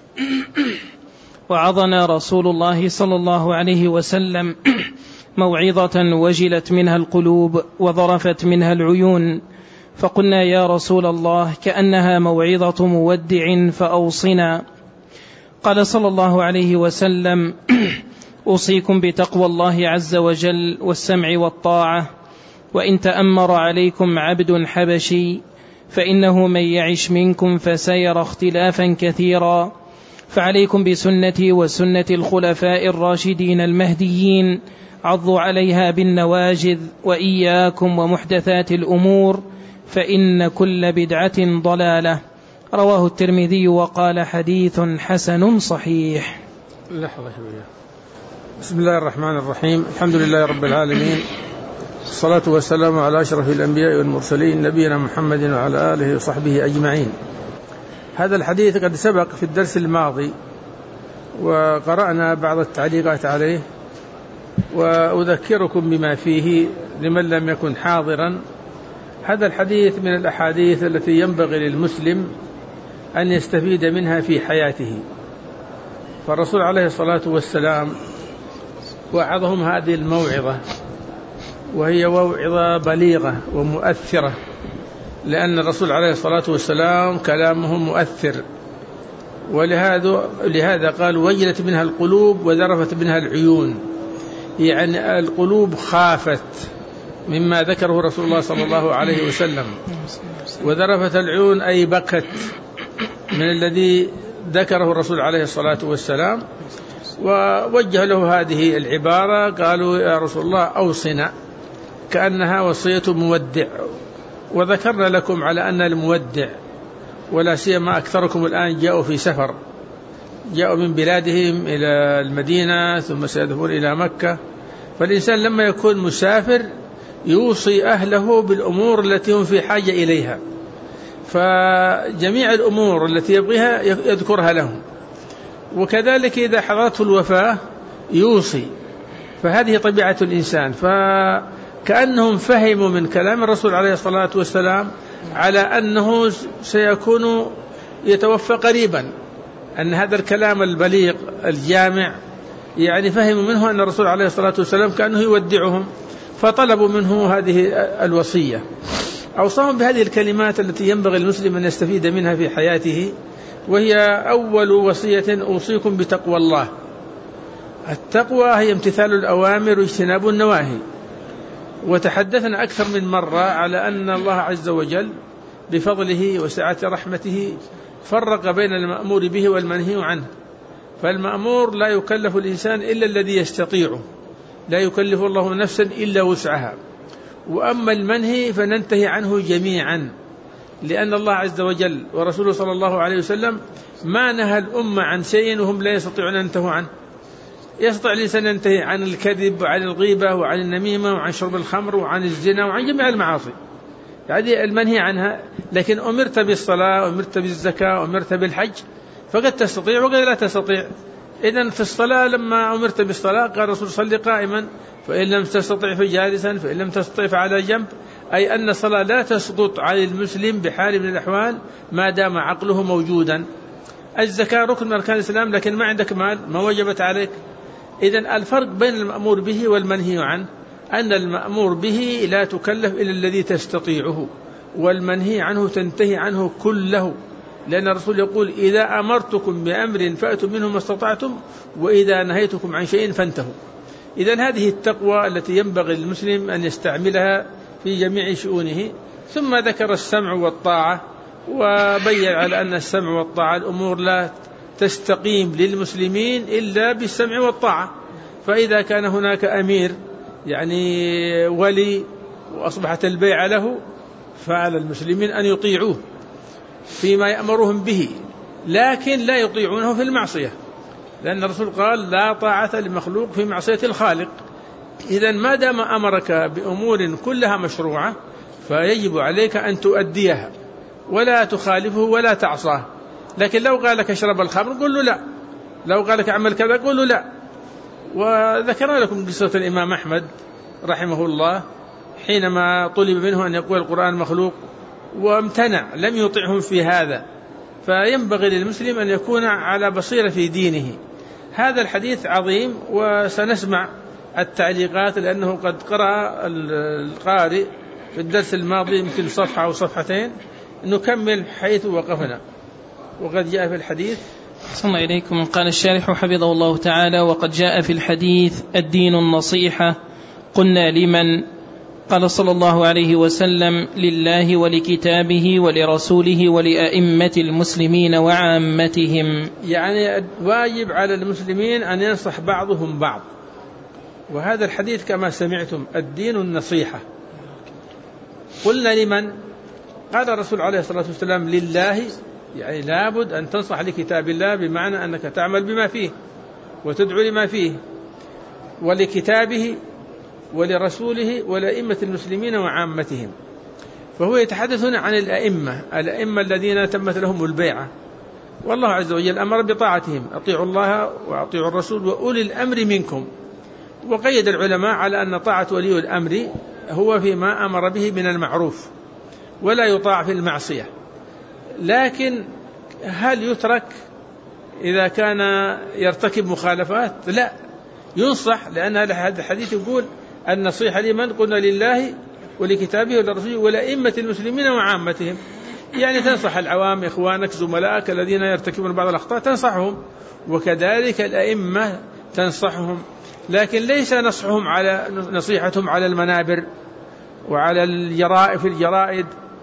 وعظنا رسول الله صلى الله عليه وسلم موعظة وجلت منها القلوب وظرفت منها العيون، فقلنا يا رسول الله كأنها موعظة مودع فأوصنا. قال صلى الله عليه وسلم: أوصيكم بتقوى الله عز وجل والسمع والطاعة، وإن تأمر عليكم عبد حبشي فإنه من يعش منكم فسيرى اختلافا كثيرا، فعليكم بسنتي وسنة الخلفاء الراشدين المهديين، عضوا عليها بالنواجذ، وإياكم ومحدثات الأمور فإن كل بدعة ضلالة. رواه الترمذي وقال حديث حسن صحيح. لحظة شوية. بسم الله الرحمن الرحيم. الحمد لله رب العالمين، الصلاة والسلام على أشرف الأنبياء والمرسلين نبينا محمد وعلى آله وصحبه أجمعين. هذا الحديث قد سبق في الدرس الماضي وقرأنا بعض التعليقات عليه، وأذكركم بما فيه لمن لم يكن حاضرا. هذا الحديث من الأحاديث التي ينبغي للمسلم أن يستفيد منها في حياته. فالرسول عليه الصلاة والسلام وعظهم هذه الموعظة، وهي موعظة بليغة ومؤثرة، لأن الرسول عليه الصلاة والسلام كلامه مؤثر، ولهذا لهذا قال وجلت منها القلوب وذرفت منها العيون، يعني القلوب خافت مما ذكره رسول الله صلى الله عليه وسلم، وذرفت العيون أي بكت من الذي ذكره الرسول عليه الصلاة والسلام. ووجه له هذه العبارة، قالوا يا رسول الله أوصنا، كأنها وصية مودع. وذكرنا لكم على أن المودع، ولا سيما أكثركم الآن جاءوا في سفر، جاءوا من بلادهم إلى المدينة ثم سيذهبون إلى مكة، فالإنسان لما يكون مسافر يوصي أهله بالأمور التي هم في حاجة إليها، فجميع الأمور التي يبغيها يذكرها لهم، وكذلك إذا حضرته الوفاة يوصي. فهذه طبيعة الإنسان. فكأنهم فهموا من كلام الرسول عليه الصلاة والسلام على أنه سيكون يتوفى قريبا، أن هذا الكلام البليغ الجامع يعني فهموا منه أن الرسول عليه الصلاة والسلام كأنه يودعهم، فطلبوا منه هذه الوصية. أوصاهم بهذه الكلمات التي ينبغي المسلم أن يستفيد منها في حياته، وهي أول وصية: أوصيكم بتقوى الله. التقوى هي امتثال الأوامر واجتناب النواهي. وتحدثنا أكثر من مرة على أن الله عز وجل بفضله وسعة رحمته فرق بين المأمور به والمنهي عنه. فالمأمور لا يكلف الإنسان إلا الذي يستطيعه، لا يكلف الله نفسا إلا وسعها. وأما المنهي فننتهي عنه جميعا، لأن الله عز وجل ورسوله صلى الله عليه وسلم ما نهى الأمة عن شيء وهم لا يستطيعون أن ينتهوا عنه. يستطيع الإنسان أن ينتهي عن الكذب وعن الغيبة وعن النميمة وعن شرب الخمر وعن الزنا وعن جميع المعاصي، هذه المنهي عنها. لكن أمرت بالصلاة، أمرت بالزكاة، أمرت بالحج، فقد تستطيع وقد لا تستطيع. إذن في الصلاة لما أمرت بالصلاة قال الرسول صلي قائما، فإن لم تستطع فجالسا، فإن لم تستطع فعلى جنب، أي أن الصلاة لا تسقط عن المسلم بحال من الأحوال ما دام عقله موجودا. الزكاة ركن من أركان الإسلام، لكن ما عندك مال ما وجبت عليك. إذن الفرق بين المأمور به والمنهي عنه أن المأمور به لا تكلف إلا الذي تستطيعه، والمنهي عنه تنتهي عنه كله، لأن الرسول يقول إذا أمرتكم بأمر فأتوا منه ما استطعتم، وإذا نهيتكم عن شيء فانتهوا. إذن هذه التقوى التي ينبغي للمسلم أن يستعملها في جميع شؤونه. ثم ذكر السمع والطاعة، وبين على أن السمع والطاعة الأمور لا تستقيم للمسلمين إلا بالسمع والطاعة. فإذا كان هناك أمير يعني ولي وأصبحت البيعة له، فعلى المسلمين أن يطيعوه فيما يأمرهم به، لكن لا يطيعونه في المعصية، لأن الرسول قال لا طاعة لمخلوق في معصية الخالق. إذن ما دام أمرك بأمور كلها مشروعة فيجب عليك أن تؤديها ولا تخالفه ولا تعصاه. لكن لو قال لك اشرب الخمر قل له لا، لو قال لك اعمل كذا قل له لا. وذكرنا لكم قصة الإمام أحمد رحمه الله حينما طلب منه أن يقول القرآن مخلوق وامتنع، لم يطعهم في هذا. فينبغي للمسلم أن يكون على بصيرة في دينه. هذا الحديث عظيم، وسنسمع التعليقات لأنه قد قرأ القارئ في الدرس الماضي مثل صفحة أو صفحتين. نكمل حيث وقفنا. وقد جاء في الحديث صلى الله إليكم. قال الشارح حفظه الله تعالى: وقد جاء في الحديث الدين النصيحة. قلنا لمن؟ قال صلى الله عليه وسلم: لله ولكتابه ولرسوله ولأئمة المسلمين وعامتهم. يعني واجب على المسلمين أن ينصح بعضهم بعض. وهذا الحديث كما سمعتم الدين النصيحة. قلنا لمن؟ قال الرسول عليه الصلاة والسلام: لله، يعني لابد أن تنصح لكتاب الله، بمعنى أنك تعمل بما فيه وتدعو لما فيه، ولكتابه ولرسوله ولأئمة المسلمين وعامتهم. فهو يتحدثون عن الأئمة، الأئمة الذين تمت لهم البيعة، والله عز وجل أمر بطاعتهم: أطيعوا الله وأطيعوا الرسول وأولي الأمر منكم. وقيد العلماء على أن طاعة ولي الأمر هو فيما أمر به من المعروف، ولا يطاع في المعصية. لكن هل يترك إذا كان يرتكب مخالفات؟ لا، ينصح، لأن هذا الحديث يقول النصيحة لمن؟ قلنا لله ولكتابه ولرسوله ولأئمة المسلمين وعامتهم. يعني تنصح العوام، إخوانك زملائك الذين يرتكبون بعض الأخطاء تنصحهم، وكذلك الأئمة تنصحهم، لكن ليس نصحهم على نصيحتهم على المنابر وعلى الجرائد في الجرائد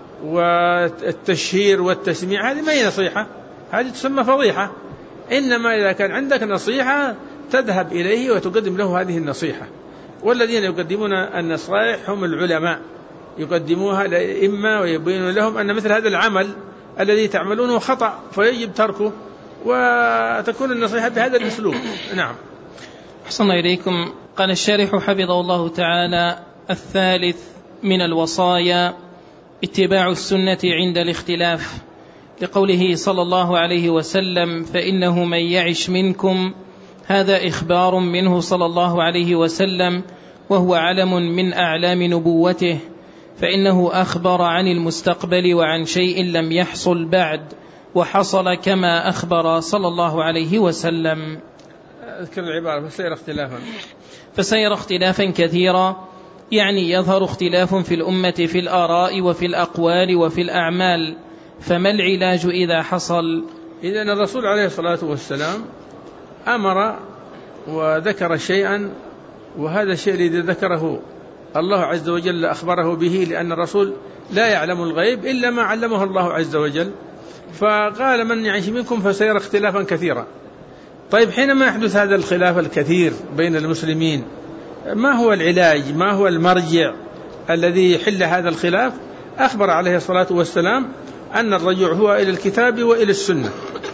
والتشهير والتسميع. هذه ما هي نصيحة، هذه تسمى فضيحة. إنما إذا كان عندك نصيحة تذهب إليه وتقدم له هذه النصيحة. والذين يقدمون النصائح هم العلماء، يقدموها للأئمة ويبينون لهم أن مثل هذا العمل الذي تعملونه خطأ فيجب تركه، وتكون النصيحة بهذا الأسلوب. نعم. أحسن إليكم. قال الشارح حفظه الله تعالى: الثالث من الوصايا اتباع السنة عند الاختلاف، لقوله صلى الله عليه وسلم: فإنه من يعش منكم. هذا إخبار منه صلى الله عليه وسلم، وهو علم من أعلام نبوته، فإنه أخبر عن المستقبل وعن شيء لم يحصل بعد، وحصل كما أخبر صلى الله عليه وسلم. أذكر العبارة: فسير اختلافا فسير اختلافا كثيرا، يعني يظهر اختلاف في الأمة في الآراء وفي الأقوال وفي الأعمال، فما العلاج إذا حصل؟ إذن الرسول عليه الصلاة والسلام أمر وذكر شيئا، وهذا الشيء الذي ذكره الله عز وجل أخبره به، لأن الرسول لا يعلم الغيب إلا ما علمه الله عز وجل. فقال: من يعيش منكم فسيرى اختلافا كثيرا. طيب، حينما يحدث هذا الخلاف الكثير بين المسلمين، ما هو العلاج؟ ما هو المرجع الذي يحل هذا الخلاف؟ أخبر عليه الصلاة والسلام أن الرجوع هو إلى الكتاب وإلى السنة،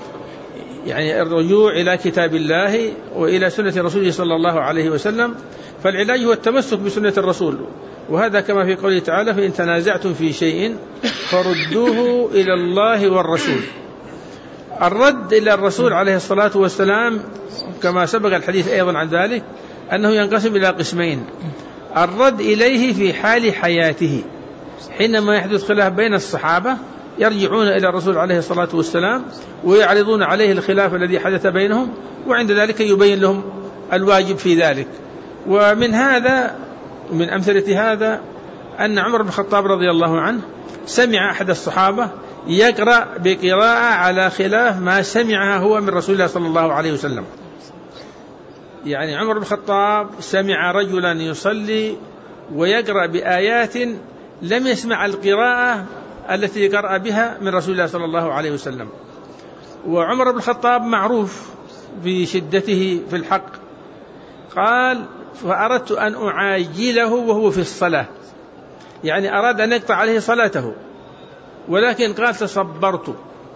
يعني الرجوع إلى كتاب الله وإلى سنة رسوله صلى الله عليه وسلم. فالعلاج هو التمسك بسنة الرسول، وهذا كما في قوله تعالى: فإن تنازعتم في شيء فردوه إلى الله والرسول. الرد إلى الرسول عليه الصلاة والسلام كما سبق الحديث أيضا عن ذلك أنه ينقسم إلى قسمين: الرد إليه في حال حياته حينما يحدث خلاف بين الصحابة يرجعون إلى الرسول عليه الصلاة والسلام ويعرضون عليه الخلاف الذي حدث بينهم، وعند ذلك يبين لهم الواجب في ذلك. ومن هذا من أمثلة هذا أن عمر بن الخطاب رضي الله عنه سمع أحد الصحابة يقرأ بقراءة على خلاف ما سمعها هو من رسول الله صلى الله عليه وسلم. يعني عمر بن الخطاب سمع رجلا يصلي ويقرأ بآيات لم يسمع القراءة التي قرأ بها من رسول الله صلى الله عليه وسلم. وعمر بن الخطاب معروف بشدته في الحق، قال: فأردت أن أعاجله وهو في الصلاة، يعني أراد أن يقطع عليه صلاته، ولكن قال: تصبرت.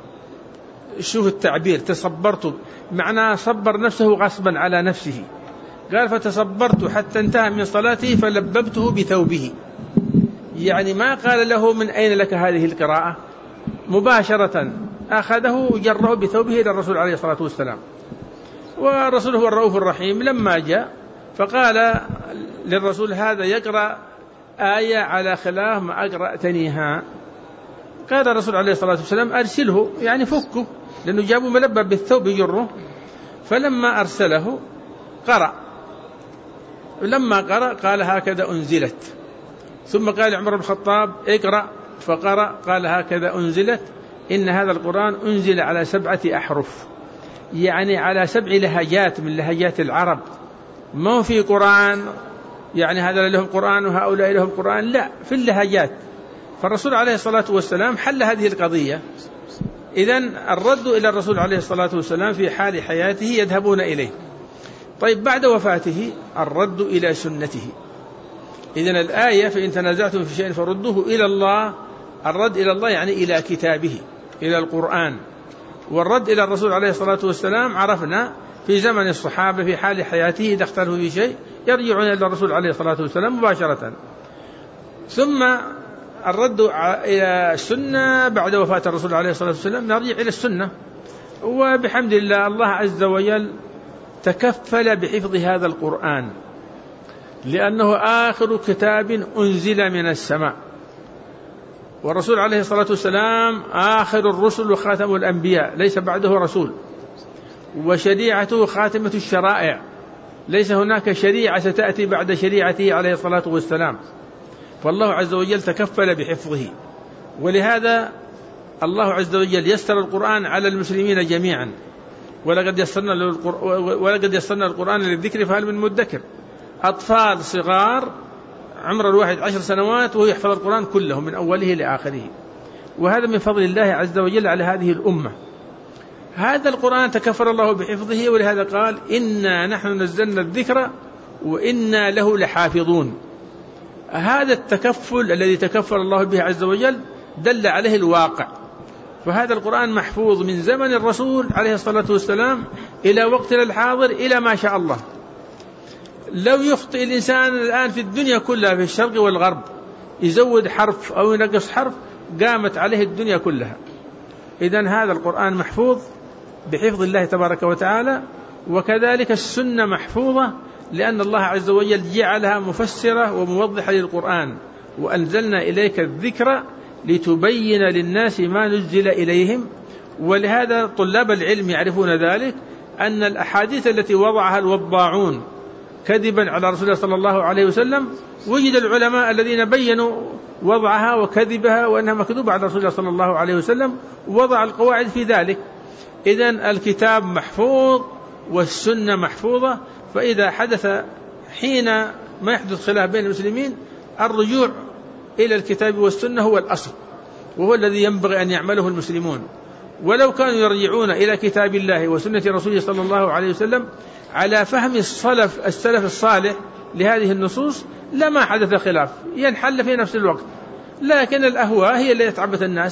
شوف التعبير، تصبرت معناه صبر نفسه غصبا على نفسه. قال: فتصبرت حتى انتهى من صلاته فلببته بثوبه، يعني ما قال له من أين لك هذه القراءة، مباشرة أخذه وجره بثوبه إلى الرسول عليه الصلاة والسلام. والرسول هو الرؤوف الرحيم، لما جاء فقال للرسول: هذا يقرأ آية على خلاف ما أقرأتنيها. قال الرسول عليه الصلاة والسلام: أرسله، يعني فكه، لأنه جابوا ملبب بالثوب يجره. فلما أرسله قرأ، لما قرأ قال: هكذا أنزلت. ثم قال عمر بن الخطاب: اقرأ، فقرأ قال: هكذا أنزلت، إن هذا القرآن أنزل على سبعة أحرف، يعني على سبع لهجات من لهجات العرب، ما في قرآن يعني هذا لهم قرآن وهؤلاء لهم قرآن، لا، في اللهجات. فالرسول عليه الصلاة والسلام حل هذه القضية. إذن الرد إلى الرسول عليه الصلاة والسلام في حال حياته يذهبون إليه. طيب بعد وفاته الرد إلى سنته. إذن الآية: فإن تنازعتم في شيء فردوه إلى الله، الرد إلى الله يعني إلى كتابه، إلى القرآن. والرد إلى الرسول عليه الصلاة والسلام عرفنا في زمن الصحابة في حال حياته إذا اختلفوا في شيء يرجعون إلى الرسول عليه الصلاة والسلام مباشرة. ثم الرد إلى السنة بعد وفاة الرسول عليه الصلاة والسلام نرجع إلى السنة. وبحمد الله الله عز وجل تكفل بحفظ هذا القرآن، لأنه آخر كتاب أنزل من السماء، والرسول عليه الصلاة والسلام آخر الرسل وخاتم الأنبياء، ليس بعده رسول، وشريعته خاتمة الشرائع، ليس هناك شريعة ستأتي بعد شريعته عليه الصلاة والسلام. فالله عز وجل تكفل بحفظه، ولهذا الله عز وجل يسر القرآن على المسلمين جميعا. ولقد يسرنا ولقد يسرنا القرآن للذكر فهل من مدكر. أطفال صغار عمر الواحد عشر سنوات وهو يحفظ القرآن كله من أوله لآخره، وهذا من فضل الله عز وجل على هذه الأمة. هذا القرآن تكفل الله بحفظه، ولهذا قال: إنا نحن نزلنا الذكر وإنا له لحافظون. هذا التكفل الذي تكفل الله به عز وجل دل عليه الواقع. فهذا القرآن محفوظ من زمن الرسول عليه الصلاة والسلام إلى وقتنا الحاضر إلى ما شاء الله. لو يخطئ الإنسان الآن في الدنيا كلها في الشرق والغرب يزود حرف أو ينقص حرف قامت عليه الدنيا كلها. إذن هذا القرآن محفوظ بحفظ الله تبارك وتعالى، وكذلك السنة محفوظة لأن الله عز وجل جعلها مفسرة وموضحة للقرآن. وأنزلنا إليك الذكر لتبين للناس ما نزل إليهم. ولهذا طلاب العلم يعرفون ذلك، أن الأحاديث التي وضعها الوضاعون كذبا على رسول الله صلى الله عليه وسلم وجد العلماء الذين بينوا وضعها وكذبها وأنها مكذوبة على رسول الله صلى الله عليه وسلم، ووضع القواعد في ذلك. إذن الكتاب محفوظ والسنة محفوظة. فإذا حدث حين ما يحدث خلاف بين المسلمين الرجوع إلى الكتاب والسنة هو الأصل، وهو الذي ينبغي أن يعمله المسلمون. ولو كانوا يرجعون إلى كتاب الله وسنة رسوله صلى الله عليه وسلم على فهم السلف السلف الصالح لهذه النصوص لما حدث خلاف، ينحل في نفس الوقت. لكن الأهواء هي التي تعبت الناس،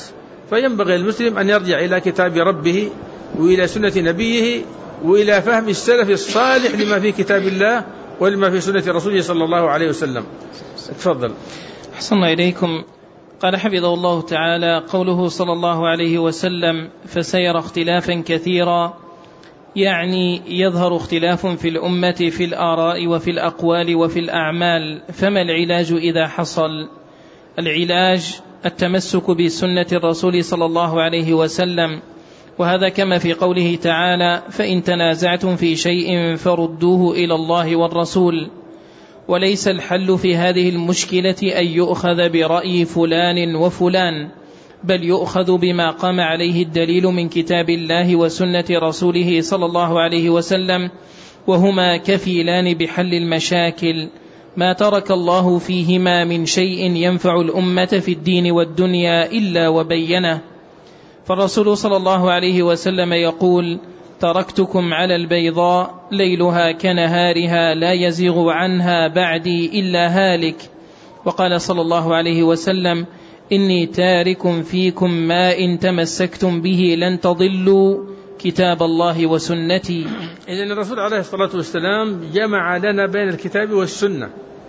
فينبغي المسلم أن يرجع إلى كتاب ربه وإلى سنة نبيه وإلى فهم السلف الصالح لما في كتاب الله ولما في سنة رسوله صلى الله عليه وسلم. تفضل. أحسن إليكم. قال حفظه الله تعالى: قوله صلى الله عليه وسلم فسيرى اختلافا كثيرا، يعني يظهر اختلاف في الأمة في الآراء وفي الأقوال وفي الأعمال، فما العلاج إذا حصل؟ العلاج التمسك بسنة الرسول صلى الله عليه وسلم، وهذا كما في قوله تعالى: فإن تنازعتم في شيء فردوه إلى الله والرسول. وليس الحل في هذه المشكلة أن يؤخذ برأي فلان وفلان، بل يؤخذ بما قام عليه الدليل من كتاب الله وسنة رسوله صلى الله عليه وسلم، وهما كفيلان بحل المشاكل، ما ترك الله فيهما من شيء ينفع الأمة في الدين والدنيا إلا وبينه. فالرسول صلى الله عليه وسلم يقول: تركتكم على البيضاء ليلها كنهارها لا يزيغ عنها بعدي إلا هالك. وقال صلى الله عليه وسلم: إني تارك فيكم ما إن تمسكتم به لن تضلوا كتاب الله وسنتي. إذن الرسول عليه الصلاة والسلام جمع لنا بين الكتاب والسنة،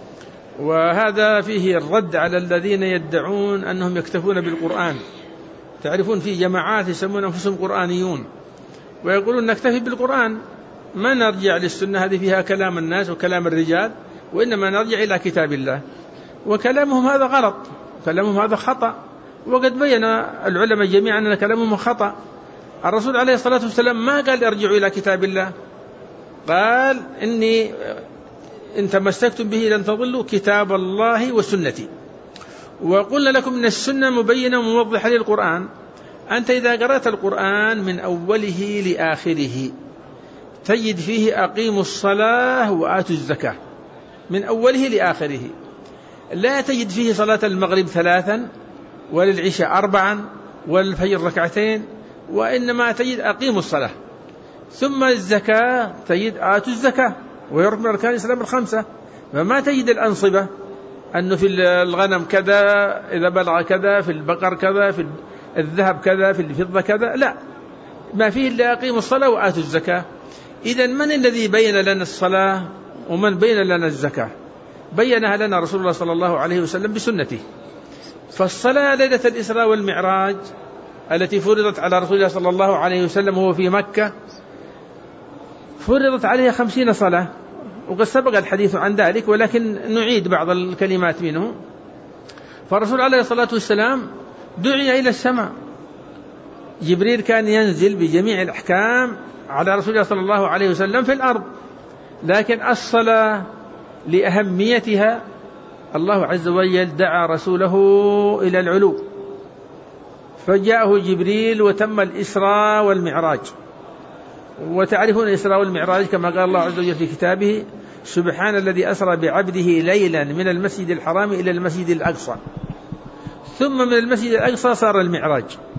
وهذا فيه الرد على الذين يدعون أنهم يكتفون بالقرآن. تعرفون في جماعات يسمون أنفسهم قرآنيون ويقولون نكتفي بالقرآن، ما نرجع للسنة، هذه فيها كلام الناس وكلام الرجال، وإنما نرجع إلى كتاب الله. وكلامهم هذا غلط، كلامهم هذا خطأ، وقد بين العلماء جميعا أن كلامهم خطأ. الرسول عليه الصلاة والسلام ما قال ارجعوا إلى كتاب الله، قال إني إن تمسكتم به لن تضلوا كتاب الله وسنتي. وقلنا لكم إن السنة مبينة وموضحة للقرآن. أنت إذا قرأت القرآن من أوله لآخره تجد فيه أقيموا الصلاة وآتوا الزكاة من أوله لآخره، لا تجد فيه صلاة المغرب ثلاثا وللعشاء أربعا وللفجر ركعتين، وإنما تجد أقيموا الصلاة. ثم الزكاة تجد آتوا الزكاة، وهي ركن من أركان الإسلام الخمسة. فما تجد الأنصبة أنه في الغنم كذا إذا بلغ كذا، في البقر كذا، في الذهب كذا، في الفضة كذا، لا، ما فيه إلا أقيموا الصلاة وآتوا الزكاة. إذن من الذي بين لنا الصلاة ومن بين لنا الزكاة؟ بينها لنا رسول الله صلى الله عليه وسلم بسنته. فالصلاة ليلة الإسراء والمعراج التي فرضت على رسول الله صلى الله عليه وسلم وهو في مكة فرضت عليها خمسين صلاة، وقد سبق الحديث عن ذلك، ولكن نعيد بعض الكلمات منه. فالرسول عليه الصلاة والسلام دعي إلى السماء، جبريل كان ينزل بجميع الأحكام على رسول الله صلى الله عليه وسلم في الأرض، لكن الصلاة لأهميتها الله عز وجل دعا رسوله إلى العلو، فجاءه جبريل وتم الإسراء والمعراج. وتعرفون الإسراء والمعراج كما قال الله عز وجل في كتابه: سبحان الذي أسرى بعبده ليلا من المسجد الحرام إلى المسجد الأقصى، ثم من المسجد الأقصى صار المعراج.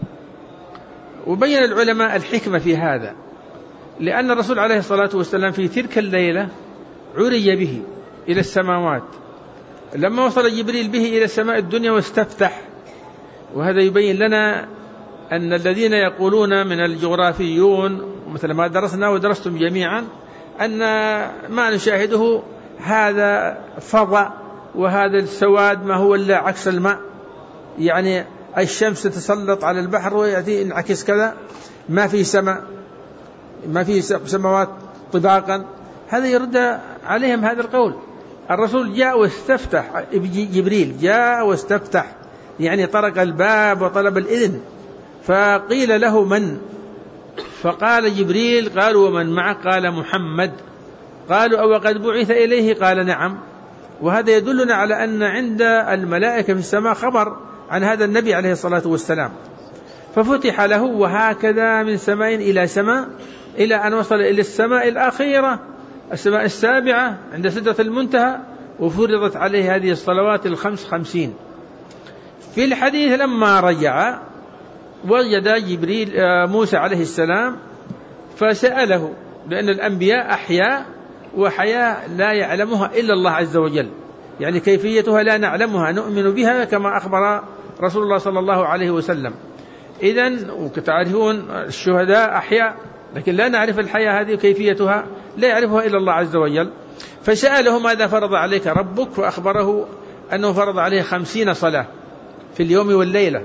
وبين العلماء الحكمة في هذا، لأن الرسول عليه الصلاة والسلام في تلك الليلة عرج به إلى السماوات، لما وصل جبريل به إلى السماء الدنيا واستفتح. وهذا يبين لنا أن الذين يقولون من الجغرافيون مثل ما درسنا ودرستم جميعا أن ما نشاهده هذا فضاء، وهذا السواد ما هو إلا عكس الماء، يعني الشمس تتسلط على البحر ويأتي انعكس كذا، ما في سماء، ما في سماوات طباقا. هذا يرد عليهم هذا القول. الرسول جاء واستفتح، جبريل جاء واستفتح، يعني طرق الباب وطلب الإذن، فقيل له من؟ فقال جبريل. قالوا ومن معه؟ قال محمد. قالوا أو قد بعث إليه؟ قال نعم. وهذا يدلنا على أن عند الملائكة في السماء خبر عن هذا النبي عليه الصلاة والسلام. ففتح له، وهكذا من سماء إلى سماء، إلى أن وصل إلى السماء الأخيرة، السماء السابعة عند سدرة المنتهى، وفرضت عليه هذه الصلوات الخمس خمسين. في الحديث لما رجع وجد جبريل موسى عليه السلام فسأله، لأن الأنبياء أحياء وحياة لا يعلمها إلا الله عز وجل، يعني كيفيتها لا نعلمها، نؤمن بها كما أخبر رسول الله صلى الله عليه وسلم. إذن وتعرفون الشهداء أحياء، لكن لا نعرف الحياة هذه كيفيتها، لا يعرفها إلا الله عز وجل. فسأله ماذا فرض عليك ربك، فأخبره أنه فرض عليه خمسين صلاة في اليوم والليلة.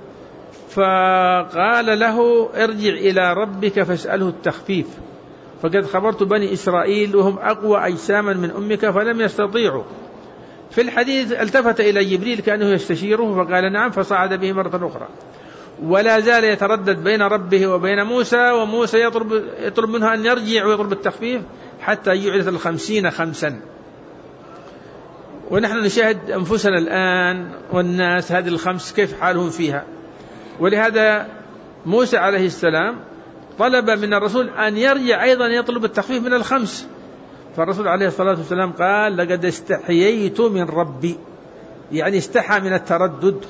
فقال له ارجع إلى ربك فاسأله التخفيف، فقد خبرت بني إسرائيل وهم أقوى أجساما من أمك فلم يستطيعوا. في الحديث التفت إلى جبريل كأنه يستشيره فقال نعم، فصعد به مرة أخرى، ولا زال يتردد بين ربه وبين موسى، وموسى يطلب, يطلب منه أن يرجع ويطلب التخفيف حتى يعرف الخمسين خمسا. ونحن نشاهد أنفسنا الآن والناس هذه الخمس كيف حالهم فيها. ولهذا موسى عليه السلام طلب من الرسول أن يرجع أيضا يطلب التخفيف من الخمس، فالرسول عليه الصلاة والسلام قال لقد استحييت من ربي، يعني استحى من التردد،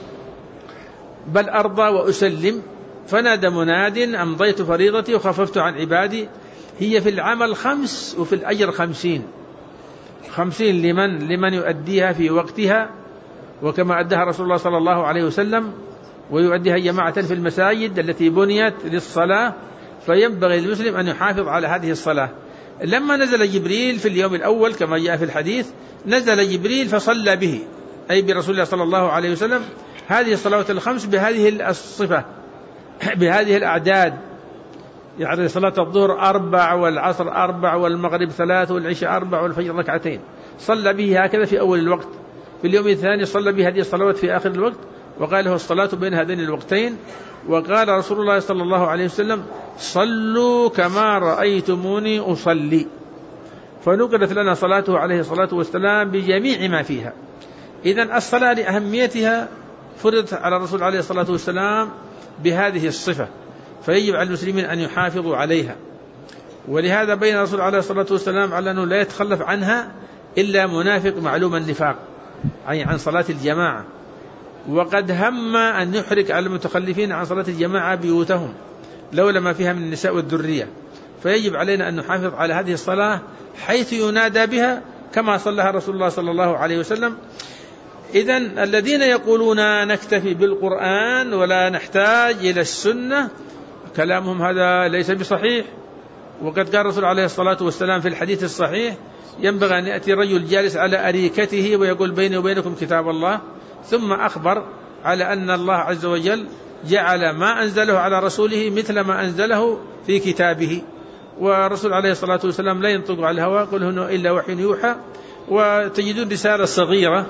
بل أرضى وأسلم. فنادى مناد أمضيت فريضتي وخففت عن عبادي. هي في العمل خمس وفي الأجر خمسين، خمسين لمن لمن يؤديها في وقتها، وكما أداها رسول الله صلى الله عليه وسلم، ويؤديها جماعة في المساجد التي بنيت للصلاة، فينبغي للمسلم أن يحافظ على هذه الصلاة. لما نزل جبريل في اليوم الأول كما جاء في الحديث، نزل جبريل فصلى به، أي برسول الله صلى الله عليه وسلم، هذه الصلوات الخمس بهذه الصفة بهذه الأعداد، يعني صلاة الظهر أربع، والعصر أربع، والمغرب ثلاث، والعشاء أربع، والفجر ركعتين. صلى به هكذا في أول الوقت. في اليوم الثاني صلى به هذه الصلوات في آخر الوقت، وقال له الصلاة بين هذين الوقتين. وقال رسول الله صلى الله عليه وسلم صلوا كما رأيتموني أصلي. فنقلت لنا صلاته عليه الصلاة والسلام بجميع ما فيها. إذن الصلاة لأهميتها فرضت على الرسول عليه الصلاة والسلام بهذه الصفة، فيجب على المسلمين أن يحافظوا عليها. ولهذا بين الرسول عليه الصلاة والسلام على أنه لا يتخلف عنها إلا منافق معلوم النفاق، أي عن صلاة الجماعة. وقد هم أن يحرك على المتخلفين عن صلاة الجماعة بيوتهم لولا ما فيها من النساء والذرية. فيجب علينا أن نحافظ على هذه الصلاة حيث ينادى بها كما صلىها رسول الله صلى الله عليه وسلم. إذن الذين يقولون نكتفي بالقرآن ولا نحتاج إلى السنة كلامهم هذا ليس بصحيح. وقد قال الرسول عليه الصلاة والسلام في الحديث الصحيح ينبغي أن يأتي رجل جالس على أريكته ويقول بيني وبينكم كتاب الله، ثم أخبر على أن الله عز وجل جعل ما أنزله على رسوله مثل ما أنزله في كتابه. والرسول عليه الصلاة والسلام لا ينطق على الهوى قل هو إلا وحي يوحى. وتجدون رسالة صغيرة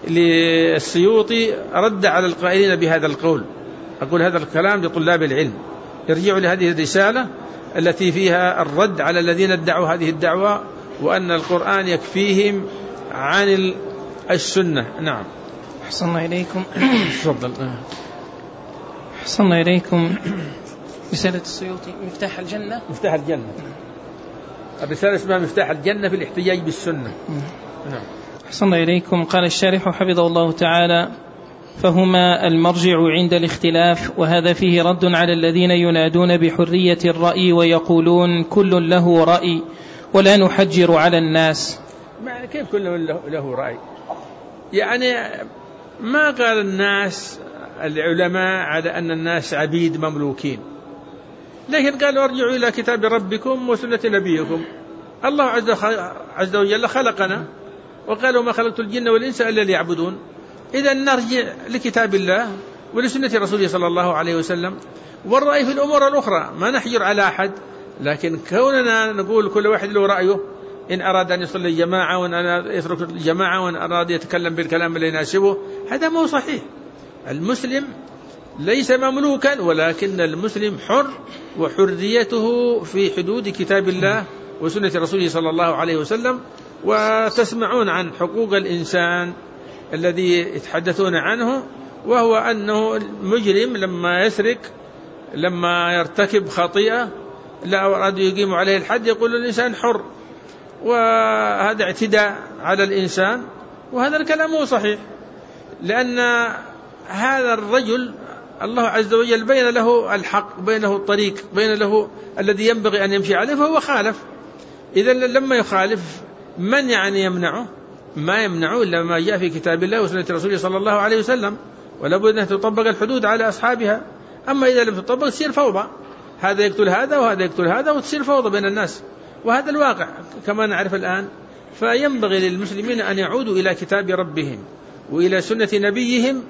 للسيوطي رد على القائلين بهذا القول. أقول هذا الكلام لطلاب العلم، يرجعوا لهذه الرسالة التي فيها الرد على الذين ادعوا هذه الدعوة وأن القرآن يكفيهم عن السنة. نعم. أحسن إليكم. تفضل. أحسن إليكم. رسالة السيوطي مفتاح الجنة. مفتاح الجنة. الرسالة اسمها مفتاح الجنة في الاحتجاج بالسنة. نعم. أحسن إليكم. قال الشارح حفظه الله تعالى فهما المرجع عند الاختلاف، وهذا فيه رد على الذين ينادون بحرية الرأي ويقولون كل له رأي ولا نحجر على الناس. كيف كل له رأي؟ يعني ما قال الناس العلماء على أن الناس عبيد مملوكين، لكن قالوا ارجعوا إلى كتاب ربكم وسنة نبيكم. الله عز وجل خلقنا وقالوا ما خلقت الجن والإنس إلا ليعبدون. إذا نرجع لكتاب الله ولسنة رسوله صلى الله عليه وسلم. والرأي في الأمور الأخرى ما نحجر على أحد، لكن كوننا نقول كل واحد له رأيه، إن أراد أن يصلي الجماعة وإن أراد يترك الجماعة وإن أراد يتكلم بالكلام اللي يناسبه، هذا مو صحيح. المسلم ليس مملوكا، ولكن المسلم حر، وحريته في حدود كتاب الله وسنة رسوله صلى الله عليه وسلم. وتسمعون عن حقوق الإنسان الذي يتحدثون عنه، وهو أنه المجرم لما يسرق لما يرتكب خطيئة لا أراد يقيم عليه الحد يقول الإنسان حر، وهذا اعتداء على الإنسان. وهذا الكلام هو صحيح، لأن هذا الرجل الله عز وجل بين له الحق، بينه الطريق، بين له الذي ينبغي أن يمشي عليه، فهو خالف. إذا لما يخالف من يعني يمنعه؟ ما يمنعه إلا ما جاء في كتاب الله وسنة رسوله صلى الله عليه وسلم، ولا بد أن تطبق الحدود على أصحابها. أما إذا لم تطبق تصير فوضى، هذا يقتل هذا وهذا يقتل هذا وتصير فوضى بين الناس، وهذا الواقع كما نعرف الآن. فينبغي للمسلمين أن يعودوا إلى كتاب ربهم وإلى سنة نبيهم،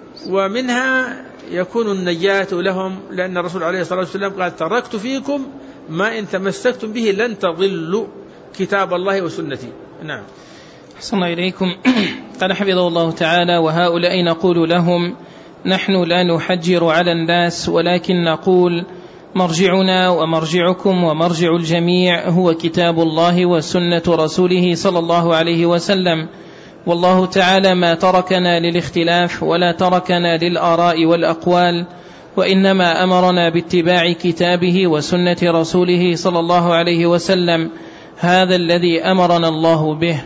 ومنها يكون النجاة لهم، لأن الرسول عليه الصلاة والسلام قال تركت فيكم ما إن تمسكتم به لن تضلوا كتاب الله وسنتي. نعم. أحسن إليكم. قال حفظه الله تعالى: وهؤلاء نقول لهم نحن لا نحجر على الناس، ولكن نقول مرجعنا ومرجعكم ومرجع الجميع هو كتاب الله وسنة رسوله صلى الله عليه وسلم، والله تعالى ما تركنا للاختلاف ولا تركنا للآراء والأقوال، وإنما أمرنا باتباع كتابه وسنة رسوله صلى الله عليه وسلم، هذا الذي أمرنا الله به.